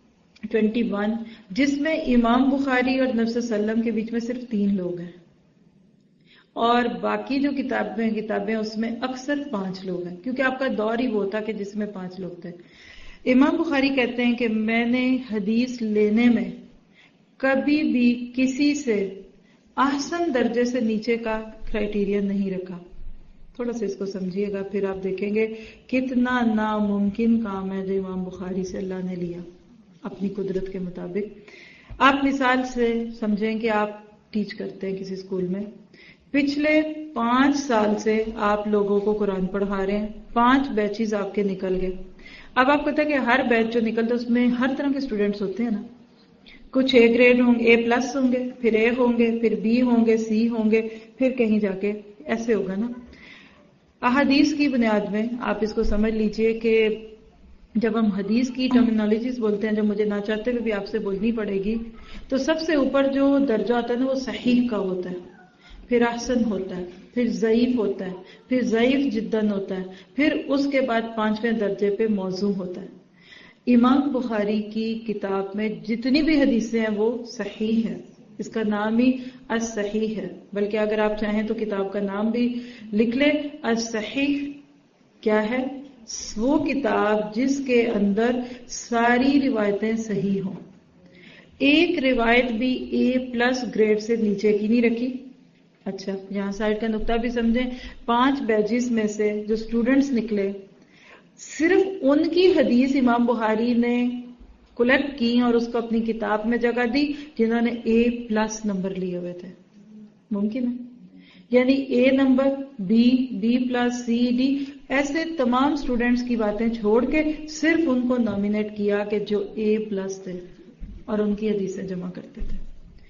21 جس میں امام بخاری اور نبی صلی اللہ علیہ وسلم کے بیچ میں صرف 3 لوگ ہیں، اور باقی جو کتابیں اس میں اکثر 5 لوگ ہیں، کیونکہ آپ کا دور ہی وہ تھا کہ جس میں 5 لوگ تھے۔ امام بخاری کہتے ہیں کہ میں نے حدیث لینے میں کبھی بھی کسی سے احسن درجے سے نیچے کا کرائیٹیریا نہیں رکھا۔ تھوڑا سا اس کو سمجھیے گا، پھر آپ دیکھیں گے کتنا ناممکن کام ہے جو امام بخاری سے اللہ نے لیا اپنی قدرت کے مطابق۔ آپ مثال سے سمجھیں کہ آپ ٹیچ کرتے ہیں کسی اسکول میں، پچھلے 5 سال سے آپ لوگوں کو قرآن پڑھا رہے ہیں، 5 بیچز آپ کے نکل گئے۔ اب آپ کو پتا ہے کہ ہر بیچ جو نکلتا ہے اس میں ہر طرح کے اسٹوڈنٹس ہوتے ہیں نا، کچھ A گریڈ ہوں گے، A+ ہوں گے، پھر A ہوں گے، پھر B ہوں گے، C ہوں گے، پھر کہیں جا کے ایسے ہوگا نا۔ احادیث کی بنیاد میں آپ اس کو سمجھ لیجئے کہ جب ہم حدیث کی ٹرمینالوجیز بولتے ہیں جو مجھے نہ چاہتے ہوئے بھی آپ سے بولنی پڑے گی، تو سب سے اوپر جو درجہ ہوتا ہے نا وہ صحیح کا ہوتا ہے، پھر احسن ہوتا ہے، پھر ضعیف ہوتا ہے، پھر ضعیف جداً ہوتا ہے، پھر اس کے بعد 5ویں درجے پہ موضوع ہوتا ہے۔ امام بخاری کی کتاب میں جتنی بھی حدیثیں ہیں وہ صحیح ہے، اس کا نام ہی الصحیح ہے، بلکہ اگر آپ چاہیں تو کتاب کا نام بھی لکھ لیں، الصحیح کیا ہے؟ وہ کتاب جس کے اندر ساری روایتیں صحیح ہوں، ایک روایت بھی A+ گریڈ سے نیچے کی نہیں رکھی۔ اچھا یہاں سائڈ کا نقطہ بھی سمجھیں، 5 بیچز میں سے جو سٹوڈنٹس نکلے، صرف ان کی حدیث امام بخاری نے کلیکٹ کی اور اس کو اپنی کتاب میں جگہ دی جنہوں نے A+ نمبر لیے ہوئے تھے۔ ممکن ہے؟ یعنی A number, B+, C, D، ایسے تمام سٹوڈنٹس کی باتیں چھوڑ کے صرف ان کو نامینیٹ کیا کہ جو A+ تھے اور ان کی حدیثیں جمع کرتے تھے۔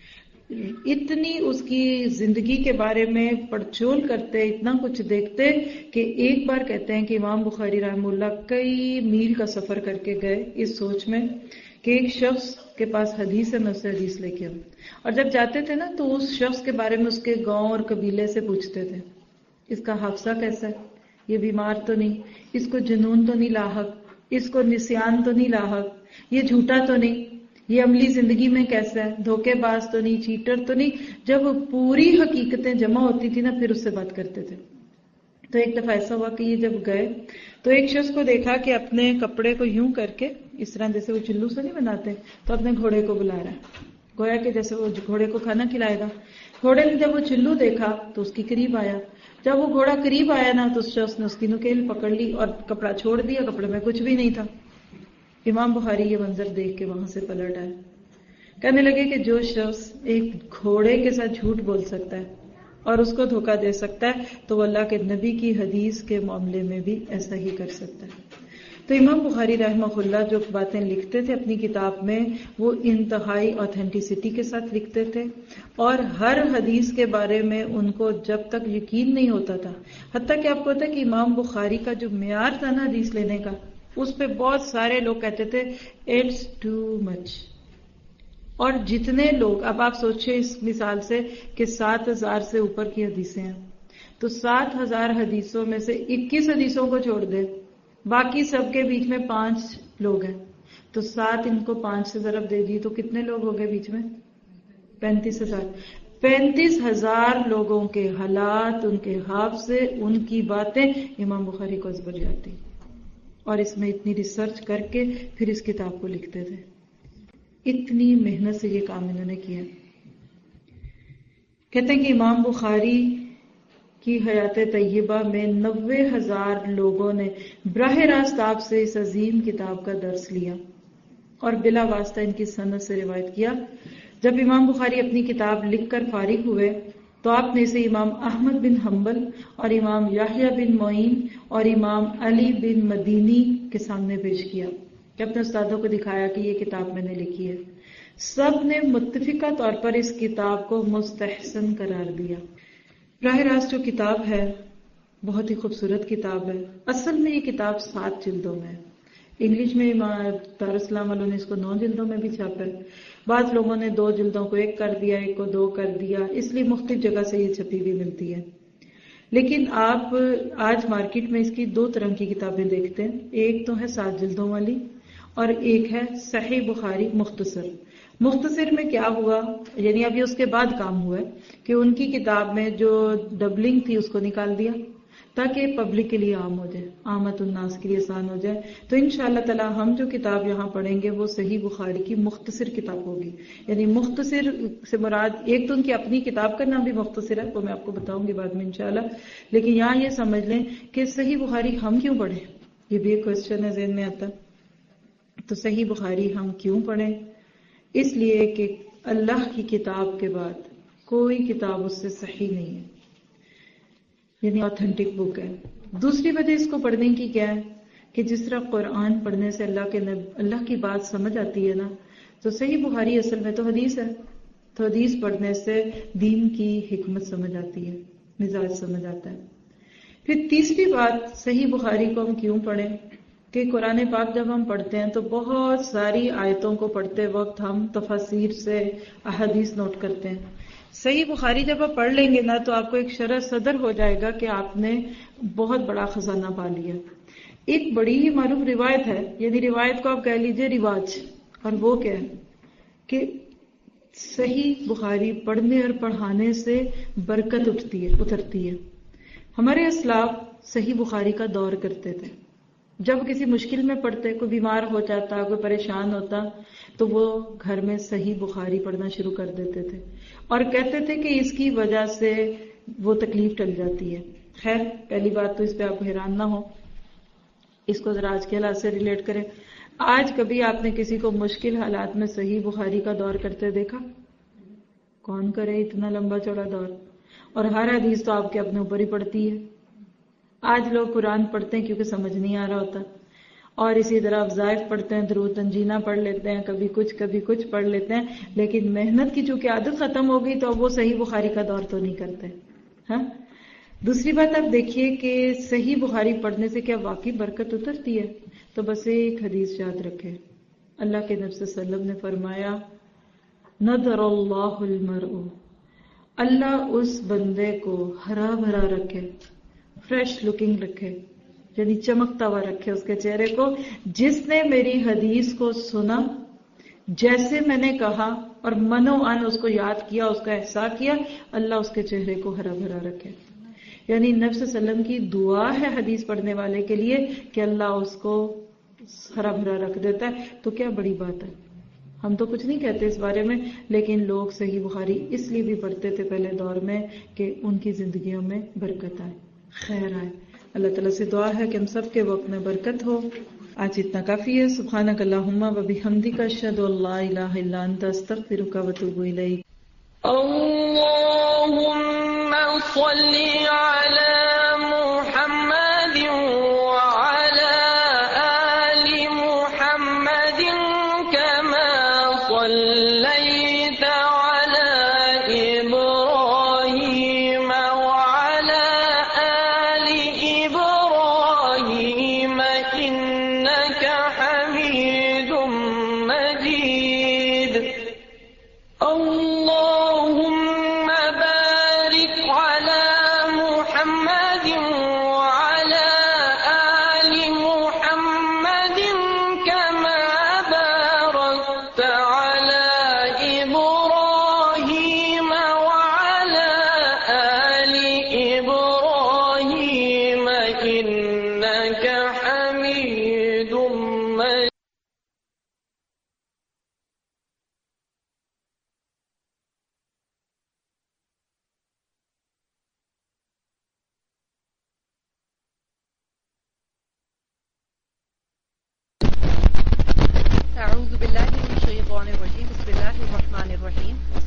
اتنی اس کی زندگی کے بارے میں پڑچول کرتے، اتنا کچھ دیکھتے کہ ایک بار کہتے ہیں کہ امام بخاری رحمہ اللہ کئی میل کا سفر کر کے گئے اس سوچ میں کہ ایک شخص کے پاس حدیث ہے، میں اس سے حدیث لے کے آؤں، اور جب جاتے تھے نا تو اس شخص کے بارے میں اس کے گاؤں اور قبیلے سے پوچھتے تھے، اس کا حافظہ کیسا ہے، یہ بیمار تو نہیں، اس کو جنون تو نہیں لاحق، اس کو نسیان تو نہیں لاحق، یہ جھوٹا تو نہیں، یہ عملی زندگی میں کیسا ہے، دھوکے باز تو نہیں، چیٹر تو نہیں۔ جب پوری حقیقتیں جمع ہوتی تھی نا پھر اس سے بات کرتے تھے۔ تو ایک دفعہ ایسا ہوا کہ یہ جب گئے تو ایک شخص کو دیکھا کہ اپنے کپڑے کو یوں کر کے اس طرح جیسے وہ چلو سے نہیں بناتے، تو اپنے گھوڑے کو بلا رہا ہے، گویا کہ جیسے وہ گھوڑے کو کھانا کھلائے گا۔ گھوڑے نے جب وہ چلو دیکھا تو اس کی قریب آیا، جب وہ گھوڑا قریب آیا نا تو اس شخص نے اس کی نکیل پکڑ لی اور کپڑا چھوڑ دیا، کپڑے میں کچھ بھی نہیں تھا۔ امام بخاری یہ منظر دیکھ کے وہاں سے پلٹ آئے، کہنے لگے کہ جو شخص ایک گھوڑے کے ساتھ جھوٹ بول سکتا ہے اور اس کو دھوکہ دے سکتا ہے تو وہ اللہ کے نبی کی حدیث کے معاملے میں بھی ایسا ہی کر سکتا ہے۔ تو امام بخاری رحمہ اللہ جو باتیں لکھتے تھے اپنی کتاب میں وہ انتہائی آتھینٹسٹی کے ساتھ لکھتے تھے، اور ہر حدیث کے بارے میں ان کو جب تک یقین نہیں ہوتا تھا، حتیٰ کہ آپ کو پتا ہے کہ امام بخاری کا جو معیار تھا نا حدیث لینے کا، اس پہ بہت سارے لوگ کہتے تھے اٹس ٹو مچ، اور جتنے لوگ، اب آپ سوچیں اس مثال سے کہ 7000 سے اوپر کی حدیثیں ہیں، تو 7000 حدیثوں میں سے 21 حدیثوں کو چھوڑ دے، باقی سب کے بیچ میں 5 لوگ ہیں، تو 7 ان کو 5 سے ضرب دے دی تو کتنے لوگ ہو گئے بیچ میں؟ 35000۔ 35,000 لوگوں کے حالات، ان کے حافظے، ان کی باتیں امام بخاری کو ازبر جاتی، اور اس میں اتنی ریسرچ کر کے پھر اس کتاب کو لکھتے تھے. اتنی محنت سے یہ کام انہوں نے کیا. کہتے ہیں کہ امام بخاری کی حیات طیبہ میں 90,000 لوگوں نے براہ راست آپ سے اس عظیم کتاب کا درس لیا اور بلا واسطہ ان کی سند سے روایت کیا. جب امام بخاری اپنی کتاب لکھ کر فارغ ہوئے تو آپ نے اسے امام احمد بن حنبل اور امام یحییٰ بن معین اور امام علی بن مدینی کے سامنے پیش کیا کہ اپنے استادوں کو دکھایا کہ یہ کتاب میں نے لکھی ہے. سب نے متفقہ طور پر اس کتاب کو مستحسن قرار دیا. براہ راست جو کتاب ہے بہت ہی خوبصورت کتاب ہے. اصل میں یہ کتاب 7 جلدوں میں ہے. انگلش میں دارالاسلام والوں نے اس کو 9 جلدوں میں بھی چھاپا ہے. بعض لوگوں نے 2 جلدوں کو 1 کر دیا، 1 کو 2 کر دیا، اس لیے مختلف جگہ سے یہ چھپی بھی ملتی ہے. لیکن آپ آج مارکیٹ میں اس کی 2 طرح کی کتابیں دیکھتے ہیں. ایک تو ہے 7 جلدوں والی اور ایک ہے صحیح بخاری مختصر. مختصر میں کیا ہوا، یعنی ابھی اس کے بعد کام ہوا ہے کہ ان کی کتاب میں جو ڈبلنگ تھی اس کو نکال دیا تاکہ پبلک کے لیے عام ہو جائے، عامت الناس کے لیے آسان ہو جائے. تو انشاءاللہ تعالی ہم جو کتاب یہاں پڑھیں گے وہ صحیح بخاری کی مختصر کتاب ہوگی. یعنی مختصر سے مراد ایک تو ان کی اپنی کتاب کا نام بھی مختصر ہے، وہ میں آپ کو بتاؤں گی بعد میں انشاءاللہ. لیکن یہاں یہ سمجھ لیں کہ صحیح بخاری ہم کیوں پڑھیں، یہ بھی ایک کوشچن ہے ذہن میں آتا. تو صحیح بخاری ہم کیوں پڑھیں؟ اس لیے کہ اللہ کی کتاب کے بعد کوئی کتاب اس سے صحیح نہیں ہے، یعنی آتھینٹک بک ہے. دوسری وجہ اس کو پڑھنے کی کیا ہے کہ جس طرح قرآن پڑھنے سے اللہ کی بات سمجھ آتی ہے نا، تو صحیح بخاری اصل میں تو حدیث ہے. تو حدیث پڑھنے سے دین کی حکمت سمجھ آتی ہے، مزاج سمجھ آتا ہے. پھر تیسری بات صحیح بخاری کو ہم کیوں پڑھیں کہ قرآن پاک جب ہم پڑھتے ہیں تو بہت ساری آیتوں کو پڑھتے وقت ہم تفاسیر سے احادیث نوٹ کرتے ہیں. صحیح بخاری جب آپ پڑھ لیں گے نا تو آپ کو ایک شرح صدر ہو جائے گا کہ آپ نے بہت بڑا خزانہ پا لیا. ایک بڑی ہی معروف روایت ہے، یعنی روایت کو آپ کہہ لیجئے رواج، اور وہ کیا ہے کہ صحیح بخاری پڑھنے اور پڑھانے سے برکت اترتی ہے. ہمارے اسلاف صحیح بخاری کا دور کرتے تھے. جب کسی مشکل میں پڑھتے، کوئی بیمار ہو جاتا، کوئی پریشان ہوتا، تو وہ گھر میں صحیح بخاری پڑھنا شروع کر دیتے تھے اور کہتے تھے کہ اس کی وجہ سے وہ تکلیف ٹل جاتی ہے. خیر پہلی بات تو اس پہ آپ حیران نہ ہو، اس کو ذرا آج کے حالات سے ریلیٹ کریں. آج کبھی آپ نے کسی کو مشکل حالات میں صحیح بخاری کا دور کرتے دیکھا؟ کون کرے اتنا لمبا چوڑا دور، اور ہر حدیث تو آپ کے اپنے اوپر ہی پڑتی ہے. آج لوگ قرآن پڑھتے ہیں کیونکہ سمجھ نہیں آ رہا ہوتا، اور اسی طرح وظائف پڑھتے ہیں، درود تنجینہ پڑھ لیتے ہیں، کبھی کچھ پڑھ لیتے ہیں. لیکن محنت کی چونکہ عادت ختم ہو گئی تو وہ صحیح بخاری کا دور تو نہیں کرتے. ہاں دوسری بات آپ دیکھیے کہ صحیح بخاری پڑھنے سے کیا واقعی برکت اترتی ہے؟ تو بس ایک حدیث یاد رکھے، اللہ کے نبی صلی اللہ علیہ وسلم نے فرمایا نظر اللہ المرء، اللہ اس بندے کو ہرا بھرا رکھے، فریش لکنگ رکھے، یعنی چمکتا ہوا رکھے اس کے چہرے کو، جس نے میری حدیث کو سنا جیسے میں نے کہا اور من و عن اس کو یاد کیا، اس کا احساس کیا، اللہ اس کے چہرے کو ہرا بھرا رکھے. یعنی نبی صلی اللہ علیہ وسلم کی دعا ہے حدیث پڑھنے والے کے لیے کہ اللہ اس کو ہرا بھرا رکھ دیتا ہے. تو کیا بڑی بات ہے، ہم تو کچھ نہیں کہتے اس بارے میں، لیکن لوگ صحیح بخاری اس لیے بھی پڑھتے تھے پہلے دور میں کہ ان کی زندگیوں میں برکت آئے، خیر آئے. اللہ تعالیٰ سے دعا ہے کہ ہم سب کے وقت میں برکت ہو. آج اتنا کافی ہے. سبحانک اللہم و بحمدک، اشہد ان لا الہ الا انت، استغفرک و اتوب الیک. اللہم صل علی محمد وعلی آل محمد کما صلیت علی ابراہیم وعلی آل ابراہیم انک حمید مجید. اللهم بارك على محمد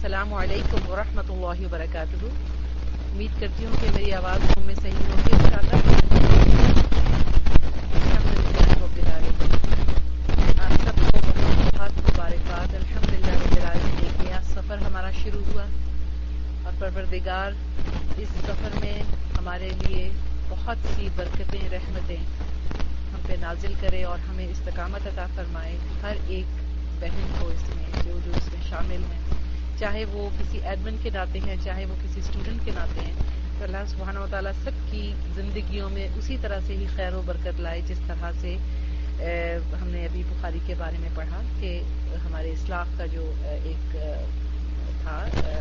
السلام علیکم ورحمۃ اللہ وبرکاتہ. امید کرتی ہوں کہ میری آواز منہ میں صحیح ہوگی انشاءاللہ. آپ سب کو بہت مبارکباد. الحمدللہ رب العالمین. ایک نیا سفر ہمارا شروع ہوا اور پروردگار اس سفر میں ہمارے لیے بہت سی برکتیں رحمتیں ہم پہ نازل کرے اور ہمیں استقامت عطا فرمائے. ہر ایک بہن کو اس میں جو اس میں شامل ہیں, چاہے وہ کسی ایڈمن کے ناطے ہیں, چاہے وہ کسی اسٹوڈنٹ کے ناطے ہیں, تو اللہ سبحانہ و تعالیٰ سب کی زندگیوں میں اسی طرح سے ہی خیر و برکت لائے جس طرح سے ہم نے ابھی بخاری کے بارے میں پڑھا کہ ہمارے اصلاح کا جو ایک تھا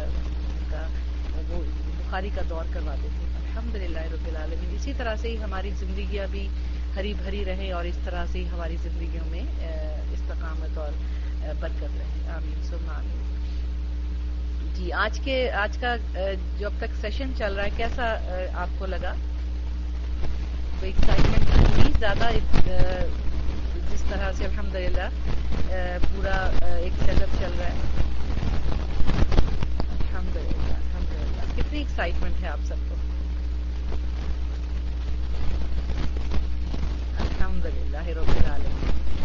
وہ بخاری کا دور کرواتے تھے. الحمدللہ رب العالمین. اسی طرح سے ہی ہماری زندگیاں بھی ہری بھری رہیں اور اس طرح سے ہی ہماری زندگیوں میں استقامت اور برکت رہے. آمین ثم آمین. جی آج کا جو اب تک سیشن چل رہا ہے کیسا آپ کو لگا؟ کوئی ایکسائٹمنٹ نہیں زیادہ؟ جس طرح سے الحمدللہ پورا ایک سیٹ اپ چل رہا ہے. الحمدللہ الحمدللہ. کتنی ایکسائٹمنٹ ہے آپ سب کو؟ الحمدللہ رب العالمین.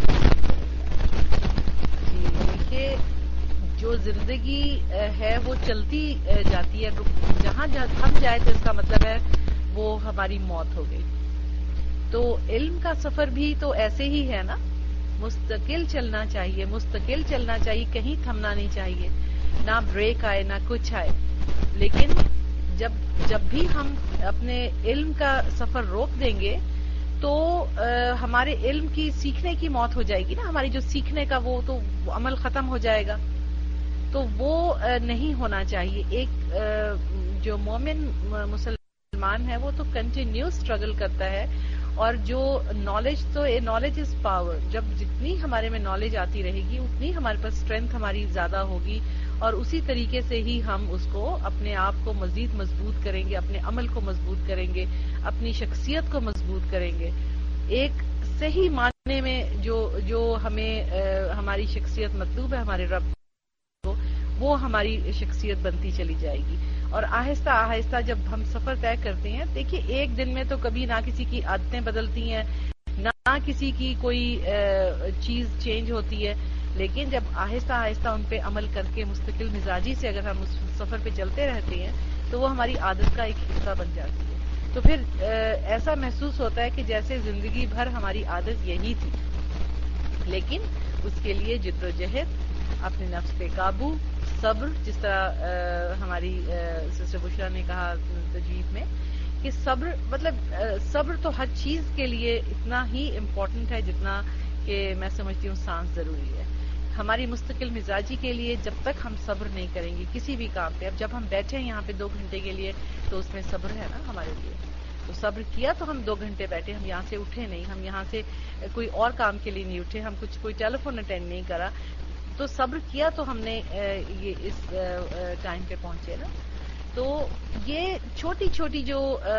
جی دیکھیے جو زندگی ہے وہ چلتی جاتی ہے, جہاں ہم جائے تو اس کا مطلب ہے وہ ہماری موت ہو گئی. تو علم کا سفر بھی تو ایسے ہی ہے نا, مستقل چلنا چاہیے, مستقل چلنا چاہیے, کہیں تھمنا نہیں چاہیے, نہ بریک آئے نہ کچھ آئے. لیکن جب بھی ہم اپنے علم کا سفر روک دیں گے تو ہمارے علم کی سیکھنے کی موت ہو جائے گی نا. ہماری جو سیکھنے کا وہ تو عمل ختم ہو جائے گا. تو وہ نہیں ہونا چاہیے. ایک جو مومن مسلمان ہے وہ تو کنٹینیو اسٹرگل کرتا ہے, اور جو نالج تو نالج از پاور. جب جتنی ہمارے میں نالج آتی رہے گی اتنی ہمارے پاس اسٹرینتھ ہماری زیادہ ہوگی, اور اسی طریقے سے ہی ہم اس کو اپنے آپ کو مزید مضبوط کریں گے, اپنے عمل کو مضبوط کریں گے, اپنی شخصیت کو مضبوط کریں گے. ایک صحیح معنی میں جو ہمیں ہماری شخصیت مطلوب ہے ہمارے رب کو, وہ ہماری شخصیت بنتی چلی جائے گی. اور آہستہ آہستہ جب ہم سفر طے کرتے ہیں, دیکھیے ایک دن میں تو کبھی نہ کسی کی عادتیں بدلتی ہیں, نہ کسی کی کوئی چیز چینج ہوتی ہے, لیکن جب آہستہ آہستہ ان پہ عمل کر کے مستقل مزاجی سے اگر ہم اس سفر پہ چلتے رہتے ہیں تو وہ ہماری عادت کا ایک حصہ بن جاتی ہے. تو پھر ایسا محسوس ہوتا ہے کہ جیسے زندگی بھر ہماری عادت یہی تھی. لیکن اس کے لیے جد و جہد, اپنے نفس پہ قابو, صبر, جس طرح ہماری سسٹر بشرا نے کہا تجوید میں کہ صبر مطلب صبر تو ہر چیز کے لیے اتنا ہی امپورٹنٹ ہے جتنا کہ میں سمجھتی ہوں سانس ضروری ہے. ہماری مستقل مزاجی کے لیے جب تک ہم صبر نہیں کریں گے کسی بھی کام پہ, اب جب ہم بیٹھے ہیں یہاں پہ 2 گھنٹے کے لیے تو اس میں صبر ہے نا ہمارے لیے. تو صبر کیا تو ہم 2 گھنٹے بیٹھے, ہم یہاں سے اٹھے نہیں, ہم یہاں سے کوئی اور کام کے لیے نہیں اٹھے, ہم کوئی ٹیلی فون اٹینڈ نہیں کرا. تو صبر کیا تو ہم نے یہ اس ٹائم پہ پہنچے نا. تو یہ چھوٹی چھوٹی جو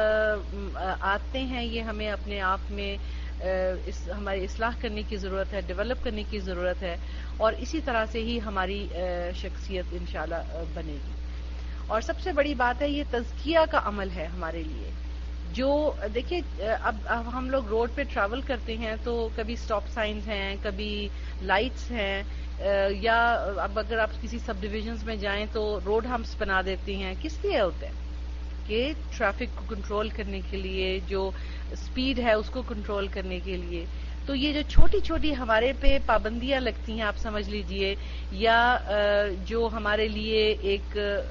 عادتیں ہیں یہ ہمیں اپنے آپ میں ہماری اصلاح کرنے کی ضرورت ہے, ڈیولپ کرنے کی ضرورت ہے, اور اسی طرح سے ہی ہماری شخصیت انشاءاللہ بنے گی. اور سب سے بڑی بات ہے یہ تزکیہ کا عمل ہے ہمارے لیے. جو دیکھیے اب ہم لوگ روڈ پہ ٹریول کرتے ہیں تو کبھی سٹاپ سائنز ہیں, کبھی لائٹس ہیں, یا اب اگر آپ کسی سب ڈویژنز میں جائیں تو روڈ ہمپس بنا دیتے ہیں. کس لیے ہوتے ہیں؟ کہ ٹریفک کو کنٹرول کرنے کے لیے, جو سپیڈ ہے اس کو کنٹرول کرنے کے لیے. تو یہ جو چھوٹی چھوٹی ہمارے پہ پابندیاں لگتی ہیں آپ سمجھ لیجئے, یا جو ہمارے لیے ایک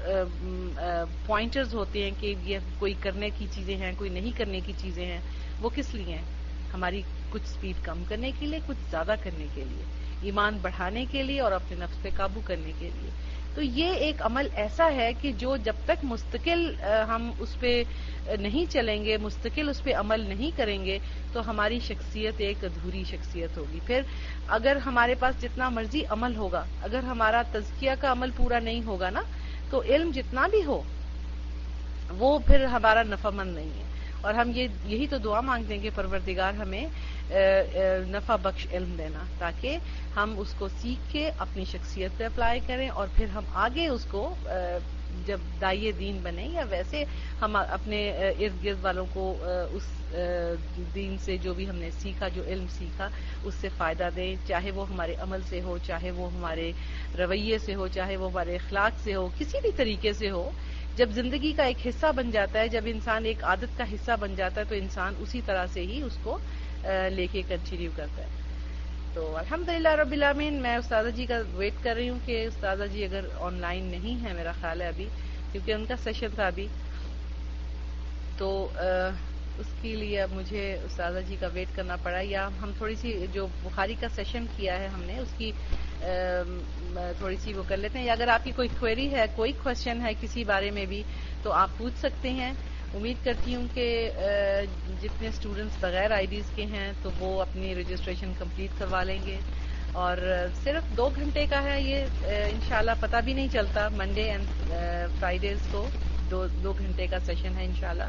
پوائنٹرز ہوتے ہیں کہ یہ کوئی کرنے کی چیزیں ہیں, کوئی نہیں کرنے کی چیزیں ہیں, وہ کس لیے ہیں؟ ہماری کچھ سپیڈ کم کرنے کے لیے, کچھ زیادہ کرنے کے لیے, ایمان بڑھانے کے لیے, اور اپنے نفس پہ قابو کرنے کے لیے. تو یہ ایک عمل ایسا ہے کہ جو جب تک مستقل ہم اس پہ نہیں چلیں گے, مستقل اس پہ عمل نہیں کریں گے, تو ہماری شخصیت ایک ادھوری شخصیت ہوگی. پھر اگر ہمارے پاس جتنا مرضی عمل ہوگا, اگر ہمارا تزکیہ کا عمل پورا نہیں ہوگا نا, تو علم جتنا بھی ہو وہ پھر ہمارا نفع مند نہیں ہے. اور ہم یہی تو دعا مانگتے ہیں کہ پروردگار ہمیں نفع بخش علم دینا، تاکہ ہم اس کو سیکھ کے اپنی شخصیت پہ اپلائی کریں اور پھر ہم آگے اس کو جب داعیے دین بنے یا ویسے ہم اپنے ارد گرد والوں کو اس دین سے جو بھی ہم نے سیکھا، جو علم سیکھا، اس سے فائدہ دیں، چاہے وہ ہمارے عمل سے ہو، چاہے وہ ہمارے رویے سے ہو، چاہے وہ ہمارے اخلاق سے ہو، کسی بھی طریقے سے ہو۔ جب زندگی کا ایک حصہ بن جاتا ہے، جب انسان ایک عادت کا حصہ بن جاتا ہے، تو انسان اسی طرح سے ہی اس کو لے کے کنٹینیو کرتا ہے۔ تو الحمدللہ رب العالمین، میں استاذہ جی کا ویٹ کر رہی ہوں کہ استاذہ جی اگر آن لائن نہیں ہے، میرا خیال ہے ابھی، کیونکہ ان کا سیشن تھا ابھی، تو اس کے لیے اب مجھے استاذہ جی کا ویٹ کرنا پڑا، یا ہم تھوڑی سی جو بخاری کا سیشن کیا ہے ہم نے، اس کی تھوڑی سی وہ کر لیتے ہیں، یا اگر آپ کی کوئی کوئری ہے، کوئی کوشچن ہے کسی بارے میں بھی، تو آپ پوچھ سکتے ہیں۔ امید کرتی ہوں کہ جتنے اسٹوڈنٹس بغیر آئی ڈیز کے ہیں تو وہ اپنی رجسٹریشن کمپلیٹ کروا لیں گے، اور صرف 2 گھنٹے کا ہے یہ، انشاءاللہ پتہ بھی نہیں چلتا، منڈے اینڈ فرائیڈیز کو 2 گھنٹے کا سیشن ہے انشاءاللہ۔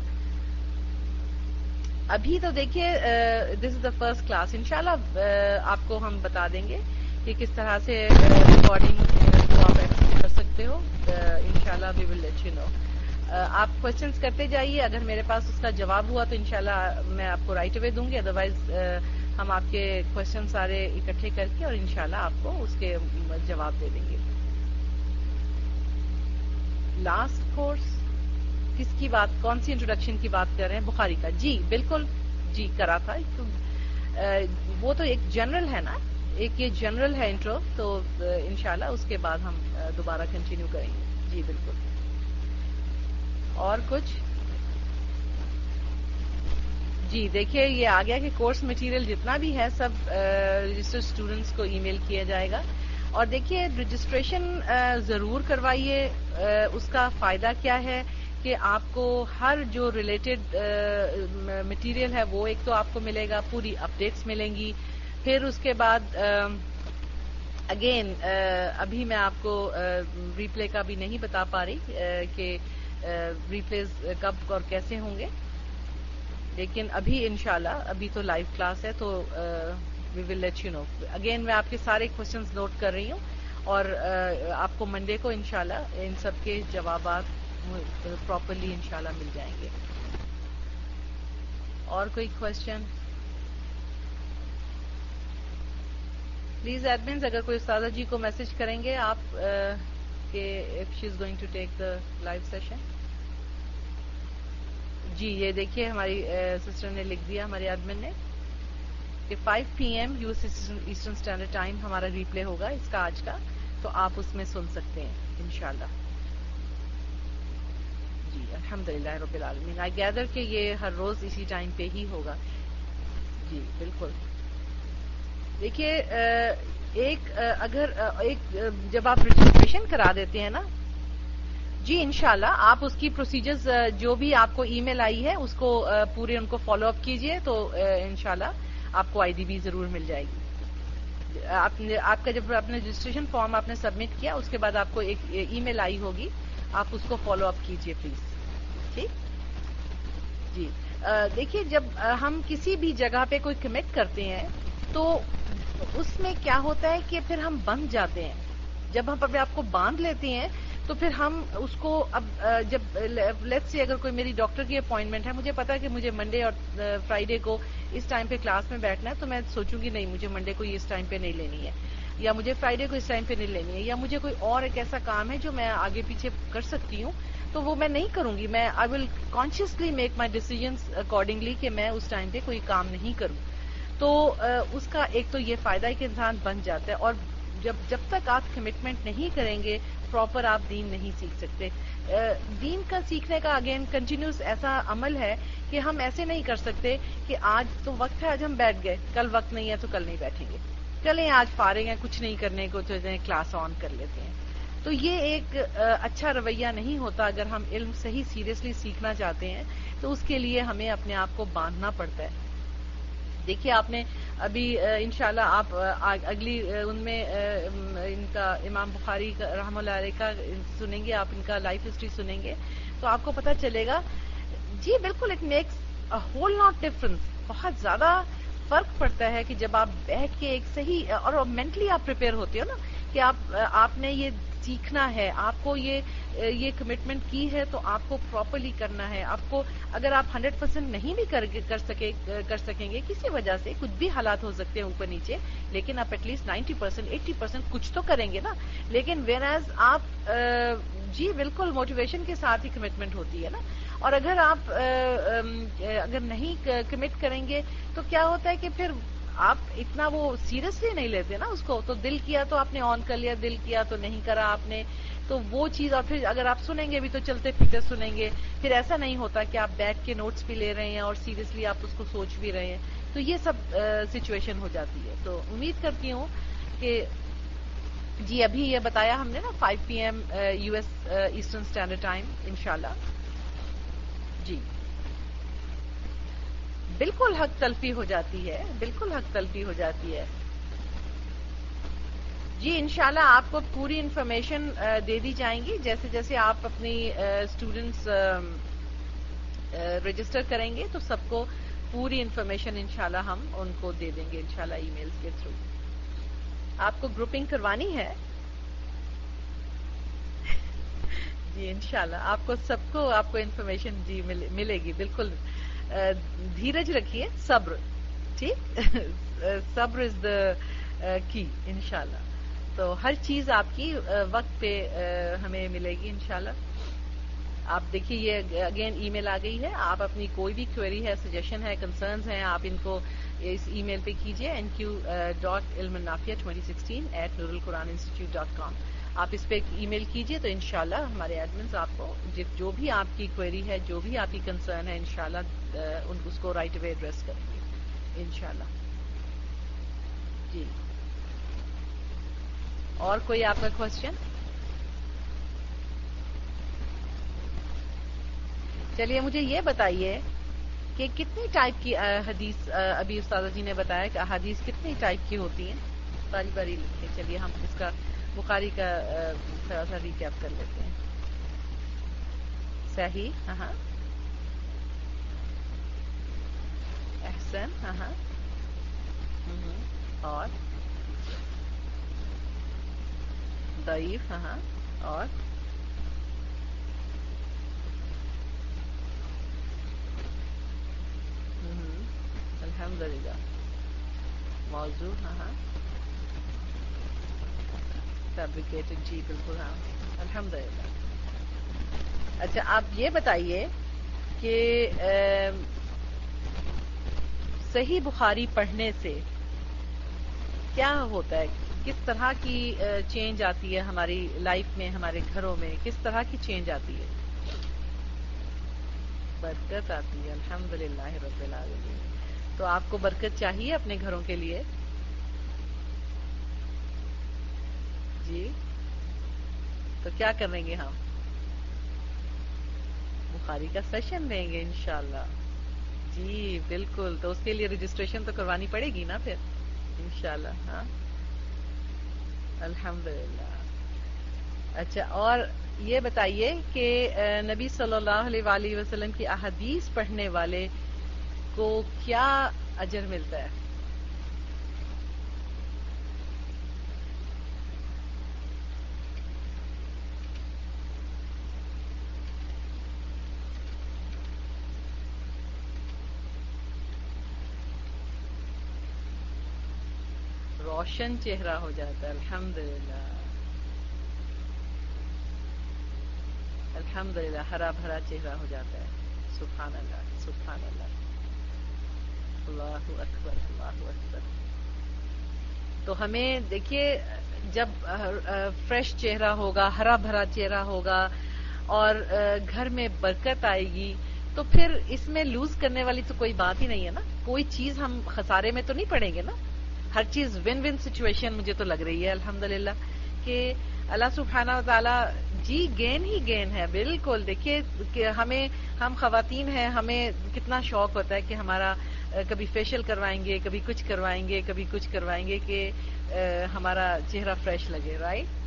ابھی تو دیکھیے دس از دا فرسٹ کلاس، انشاءاللہ آپ کو ہم بتا دیں گے کہ کس طرح سے ریکارڈنگ کو آپ ایکسس کر سکتے ہو، انشاءاللہ وی ول لیٹ یو نو۔ آپ کوشچنس کرتے جائیے، اگر میرے پاس اس کا جواب ہوا تو انشاءاللہ میں آپ کو رائٹ اوے دوں گی، ادروائز ہم آپ کے کوشچن سارے اکٹھے کر کے اور انشاءاللہ آپ کو اس کے جواب دے دیں گے۔ لاسٹ کورس کس کی بات، کون سی انٹروڈکشن کی بات کر رہے ہیں؟ بخاری کا؟ جی بالکل، جی کرا تھا، وہ تو ایک جنرل ہے نا، ایک یہ جنرل ہے انٹرو، تو انشاءاللہ اس کے بعد ہم دوبارہ کنٹینیو کریں گے۔ جی بالکل۔ اور کچھ؟ جی دیکھیے یہ آ گیا کہ کورس مٹیریل جتنا بھی ہے سب رجسٹرڈ اسٹوڈنٹس کو ای میل کیا جائے گا، اور دیکھیے رجسٹریشن ضرور کروائیے۔ اس کا فائدہ کیا ہے کہ آپ کو ہر جو ریلیٹڈ مٹیریل ہے وہ ایک تو آپ کو ملے گا، پوری اپڈیٹس ملیں گی، پھر اس کے بعد اگین ابھی میں آپ کو ریپلے کا بھی نہیں بتا پا رہی کہ ریپلیز کب اور کیسے ہوں گے، لیکن ابھی انشاءاللہ ابھی تو لائیو کلاس ہے، تو we will let you know. Again میں آپ کے سارے کوشچنز نوٹ کر رہی ہوں، اور آپ کو منڈے کو انشاءاللہ ان سب کے جوابات پراپرلی انشاءاللہ مل جائیں گے۔ اور کوئی کوشچن؟ پلیز ایڈمنز اگر کوئی استاذہ جی کو میسج کریں گے آپ کہ if she is going to take the live session. جی یہ دیکھیے ہماری سسٹر نے لکھ دیا، ہمارے ایڈمن نے، کہ 5 PM US Eastern Standard Time ہمارا ریپلے ہوگا اس کا آج کا، تو آپ اس میں سن سکتے ہیں انشاءاللہ۔ جی الحمدللہ رب العالمین، آئی گیدر کہ یہ ہر روز اسی ٹائم پہ ہی ہوگا۔ جی بالکل۔ دیکھیے جب آپ رجسٹریشن کرا دیتے ہیں نا، جی انشاءاللہ آپ اس کی پروسیجرز جو بھی آپ کو ای میل آئی ہے اس کو پورے ان کو فالو اپ کیجئے، تو انشاءاللہ آپ کو IDB ضرور مل جائے گی۔ آپ کا جب اپنے رجسٹریشن فارم آپ نے سبمٹ کیا، اس کے بعد آپ کو ایک ای میل آئی ہوگی، آپ اس کو فالو اپ کیجئے پلیز۔ ٹھیک جی۔ دیکھیے جب ہم کسی بھی جگہ پہ کوئی کمٹ کرتے ہیں تو اس میں کیا ہوتا ہے کہ پھر ہم بندھ جاتے ہیں۔ جب ہم اپنے آپ کو باندھ لیتے ہیں تو پھر ہم اس کو اب جب لیٹس سے اگر کوئی میری ڈاکٹر کی اپوائنٹمنٹ ہے، مجھے پتا ہے کہ مجھے منڈے اور فرائیڈے کو اس ٹائم پہ کلاس میں بیٹھنا ہے، تو میں سوچوں گی نہیں مجھے منڈے کو اس ٹائم پہ نہیں لینی ہے، یا مجھے فرائیڈے کو اس ٹائم پہ نہیں لینی ہے، یا مجھے کوئی اور ایک ایسا کام ہے جو میں آگے پیچھے کر سکتی ہوں، تو وہ میں نہیں کروں گی۔ میں I will consciously make my decisions accordingly کہ میں اس ٹائم پہ کوئی کام نہیں کروں۔ تو اس کا ایک تو یہ فائدہ ہے کہ انسان بن جاتا ہے، اور جب تک آپ کمٹمنٹ نہیں کریں گے پراپر آپ دین نہیں سیکھ سکتے۔ دین کا سیکھنے کا اگین کنٹینیوس ایسا عمل ہے کہ ہم ایسے نہیں کر سکتے کہ آج تو وقت ہے آج ہم بیٹھ گئے، کل وقت نہیں ہے تو کل نہیں بیٹھیں گے، چلیں آج فارغ ہیں کچھ نہیں کرنے کو تو کلاس آن کر لیتے ہیں۔ تو یہ ایک اچھا رویہ نہیں ہوتا۔ اگر ہم علم صحیح سیریسلی سیکھنا چاہتے ہیں تو اس کے لیے ہمیں اپنے آپ کو باندھنا پڑتا ہے۔ دیکھیے آپ نے ابھی انشاءاللہ آپ اگلی ان میں ان کا امام بخاری رحمہ اللہ علیہ کا سنیں گے، آپ ان کا لائف ہسٹری سنیں گے تو آپ کو پتہ چلے گا۔ جی بالکل، it makes whole lot difference, بہت زیادہ فرق پڑتا ہے کہ جب آپ بیٹھ کے ایک صحیح اور مینٹلی آپ پریپیئر ہوتے ہو نا کہ آپ نے یہ سیکھنا ہے، آپ کو یہ کمٹمنٹ کی ہے تو آپ کو پراپرلی کرنا ہے. آپ کو اگر آپ 100% نہیں بھی کر سکیں گے کسی وجہ سے، کچھ بھی حالات ہو سکتے ہیں اوپر نیچے، لیکن آپ ایٹ لیسٹ 90% 80% کچھ تو کریں گے نا. لیکن ویئر ایز آپ جی بالکل موٹیویشن کے ساتھ ہی کمٹمنٹ ہوتی ہے نا. اور اگر آپ اگر نہیں کمٹ کریں گے تو کیا ہوتا ہے کہ پھر آپ اتنا وہ سیریسلی نہیں لیتے نا اس کو. تو دل کیا تو آپ نے آن کر لیا، دل کیا تو نہیں کرا آپ نے، تو وہ چیز. اور پھر اگر آپ سنیں گے بھی تو چلتے پھرتے سنیں گے، پھر ایسا نہیں ہوتا کہ آپ بیٹھ کے نوٹس بھی لے رہے ہیں اور سیریسلی آپ اس کو سوچ بھی رہے ہیں. تو یہ سب سچویشن ہو جاتی ہے. تو امید کرتی ہوں کہ جی ابھی یہ بتایا ہم نے نا 5 PM US Eastern Standard Time انشاءاللہ. جی بالکل حق تلفی ہو جاتی ہے، بالکل حق تلفی ہو جاتی ہے. جی انشاءاللہ آپ کو پوری انفارمیشن دے دی جائیں گی جیسے جیسے آپ اپنی اسٹوڈنٹس رجسٹر کریں گے تو سب کو پوری انفارمیشن انشاءاللہ ہم ان کو دے دیں گے انشاءاللہ ای میلز کے تھرو. آپ کو گروپنگ کروانی ہے جی انشاءاللہ آپ کو انفارمیشن جی ملے گی. بالکل دھیرج رکھیے، صبر، ٹھیک صبر از دا کی انشاءاللہ. تو ہر چیز آپ کی وقت پہ ہمیں ملے گی انشاءاللہ. آپ دیکھیے یہ اگین ای میل آ گئی ہے. آپ اپنی کوئی بھی کوئری ہے، سجیشن ہے، کنسرنز ہیں، آپ ان کو اس ای میل پہ کیجیے nq.ilmnafiya2016@nurulquran.com. آپ اس پہ ای میل کیجیے تو انشاءاللہ ہمارے ایڈمنز آپ کو جو بھی آپ کی کوئری ہے، جو بھی آپ کی کنسرن ہے انشاءاللہ اس کو رائٹ اوے ایڈریس کریں گے انشاءاللہ. جی اور کوئی آپ کا کوشچن؟ چلیے مجھے یہ بتائیے کہ کتنی ٹائپ کی حدیث ابھی استاذہ جی نے بتایا کہ احادیث کتنی ٹائپ کی ہوتی ہیں؟ باری باری لکھیں. چلیے ہم اس کا بخاری کا تھوڑا سا ریکیپ کر لیتے ہیں. صحیح، ہاں احسن، ہاں اور ضعیف، ہاں اور الحمدللہ موضوع، ہاں فیبریکیٹڈ، جی بالکل ہاں الحمدللہ. اچھا آپ یہ بتائیے کہ صحیح بخاری پڑھنے سے کیا ہوتا ہے، کس طرح کی چینج آتی ہے ہماری لائف میں، ہمارے گھروں میں کس طرح کی چینج آتی ہے؟ برکت آتی ہے، الحمدللہ رب العالمین. تو آپ کو برکت چاہیے اپنے گھروں کے لیے؟ جی تو کیا کریں گے ہم؟ بخاری کا سیشن دیں گے انشاءاللہ. جی بالکل. تو اس کے لیے رجسٹریشن تو کروانی پڑے گی نا پھر انشاءاللہ. ہاں الحمدللہ. اچھا اور یہ بتائیے کہ نبی صلی اللہ علیہ وآلہ وسلم کی احادیث پڑھنے والے کو کیا اجر ملتا ہے؟ روشن چہرہ ہو جاتا ہے. الحمدللہ الحمدللہ ہرا بھرا چہرہ ہو جاتا ہے. سبحان اللہ سبحان اللہ، اللہ اکبر اللہ اکبر. تو ہمیں دیکھیے جب فریش چہرہ ہوگا، ہرا بھرا چہرہ ہوگا اور گھر میں برکت آئے گی تو پھر اس میں لوز کرنے والی تو کوئی بات ہی نہیں ہے نا. کوئی چیز ہم خسارے میں تو نہیں پڑیں گے نا. ہر چیز ون ون سچویشن مجھے تو لگ رہی ہے الحمدللہ کہ اللہ سبحانہ و تعالی جی گین ہی گین ہے. بالکل دیکھیے کہ ہم خواتین ہیں، ہمیں کتنا شوق ہوتا ہے کہ ہمارا کبھی فیشیل کروائیں گے، کبھی کچھ کروائیں گے، کبھی کچھ کروائیں گے کہ ہمارا چہرہ فریش لگے، رائٹ.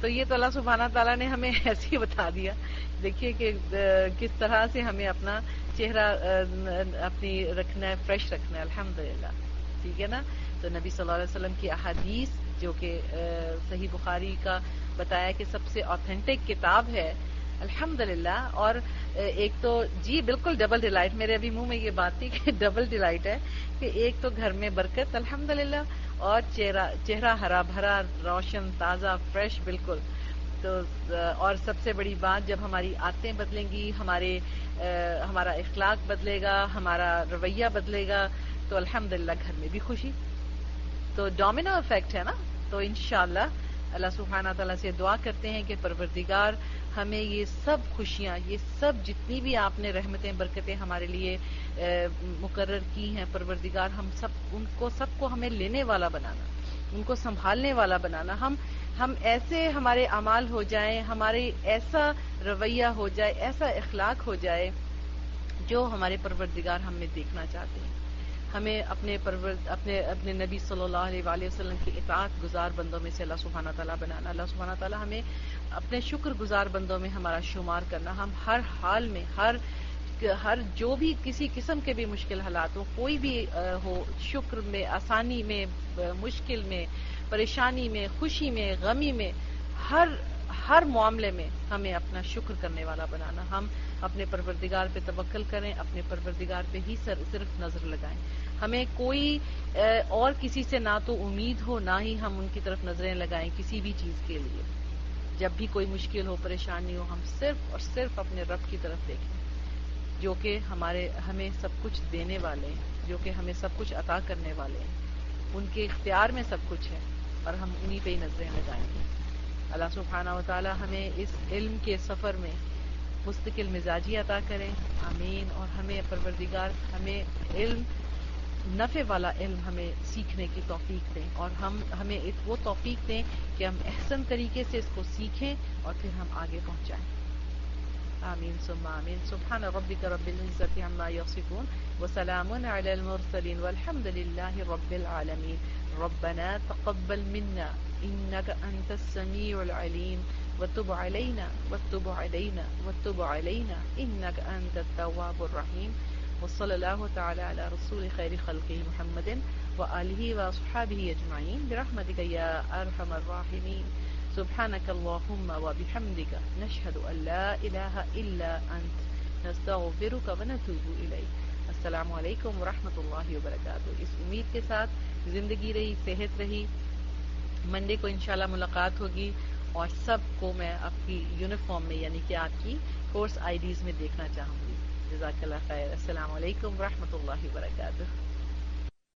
تو یہ تو اللہ سبحانہ تعالیٰ نے ہمیں ایسے ہی بتا دیا. دیکھیے کہ کس طرح سے ہمیں اپنا چہرہ اپنی رکھنا ہے، فریش رکھنا ہے. الحمدللہ، ٹھیک ہے نا. تو نبی صلی اللہ علیہ وسلم کی احادیث جو کہ صحیح بخاری کا بتایا کہ سب سے آتھینٹک کتاب ہے، الحمدللہ. اور ایک تو جی بالکل ڈبل ڈیلائٹ، میرے ابھی منہ میں یہ بات تھی کہ ڈبل ڈیلائٹ ہے کہ ایک تو گھر میں برکت الحمدللہ، اور چہرہ ہرا بھرا، روشن، تازہ، فریش بالکل. تو اور سب سے بڑی بات، جب ہماری عادتیں بدلیں گی، ہمارا اخلاق بدلے گا، ہمارا رویہ بدلے گا، تو الحمدللہ گھر میں بھی خوشی. تو ڈومینو افیکٹ ہے نا. تو انشاءاللہ اللہ سبحانہ تعالیٰ سے دعا کرتے ہیں کہ پروردگار ہمیں یہ سب خوشیاں، یہ سب جتنی بھی آپ نے رحمتیں برکتیں ہمارے لیے مقرر کی ہیں، پروردگار ہم سب کو ہمیں لینے والا بنانا، ان کو سنبھالنے والا بنانا. ہم ایسے ہمارے اعمال ہو جائیں، ہمارے ایسا رویہ ہو جائے، ایسا اخلاق ہو جائے جو ہمارے پروردگار ہم میں دیکھنا چاہتے ہیں. ہمیں اپنے نبی صلی اللہ علیہ وآلہ وسلم کی اطاعت گزار بندوں میں سے اللہ سبحانہ تعالیٰ بنانا. اللہ سبحانہ تعالیٰ ہمیں اپنے شکر گزار بندوں میں ہمارا شمار کرنا. ہم ہر حال میں، ہر جو بھی کسی قسم کے بھی مشکل حالات ہو، کوئی بھی ہو، شکر میں، آسانی میں، مشکل میں، پریشانی میں، خوشی میں، غمی میں، ہر معاملے میں ہمیں اپنا شکر کرنے والا بنانا. ہم اپنے پروردگار پہ توکل کریں، اپنے پروردگار پہ ہی صرف نظر لگائیں. ہمیں کوئی اور کسی سے نہ تو امید ہو، نہ ہی ہم ان کی طرف نظریں لگائیں کسی بھی چیز کے لیے. جب بھی کوئی مشکل ہو، پریشانی ہو، ہم صرف اور صرف اپنے رب کی طرف دیکھیں جو کہ ہمیں سب کچھ دینے والے ہیں، جو کہ ہمیں سب کچھ عطا کرنے والے ہیں. ان کے اختیار میں سب کچھ ہے اور ہم انہی پہ ہی نظریں لگائیں گے. اللہ سبحانہ و تعالی ہمیں اس علم کے سفر میں مستقل مزاجی عطا کریں، آمین. اور ہمیں پروردگار ہمیں علم، نفع والا علم ہمیں سیکھنے کی توفیق دیں، اور ہمیں وہ توفیق دیں کہ ہم احسن طریقے سے اس کو سیکھیں اور پھر ہم آگے پہنچائیں. آمین ثم آمین. سبحان ربک رب العزت عما یصفون وسلام علی المرسلین والحمد للہ رب العالمین. ربنا تقبل منا انك انت السميع العليم وتب علينا وتب علينا وتب علينا انك انت التواب الرحيم. وصلى الله تعالى على رسول خير خلقه محمد وآله وأصحابه أجمعين برحمتك يا أرحم الراحمين. سبحانك اللهم وبحمدك نشهد أن لا إله إلا أنت نستغفرك ونتوب إليك. السلام علیکم ورحمۃ اللہ وبرکاتہ. اس امید کے ساتھ زندگی رہی، صحت رہی. منڈے کو انشاءاللہ ملاقات ہوگی اور سب کو میں آپ کی یونیفارم میں، یعنی کہ آپ کی کورس آئی ڈیز میں دیکھنا چاہوں گی. جزاک اللہ خیر. السلام علیکم ورحمۃ اللہ وبرکاتہ.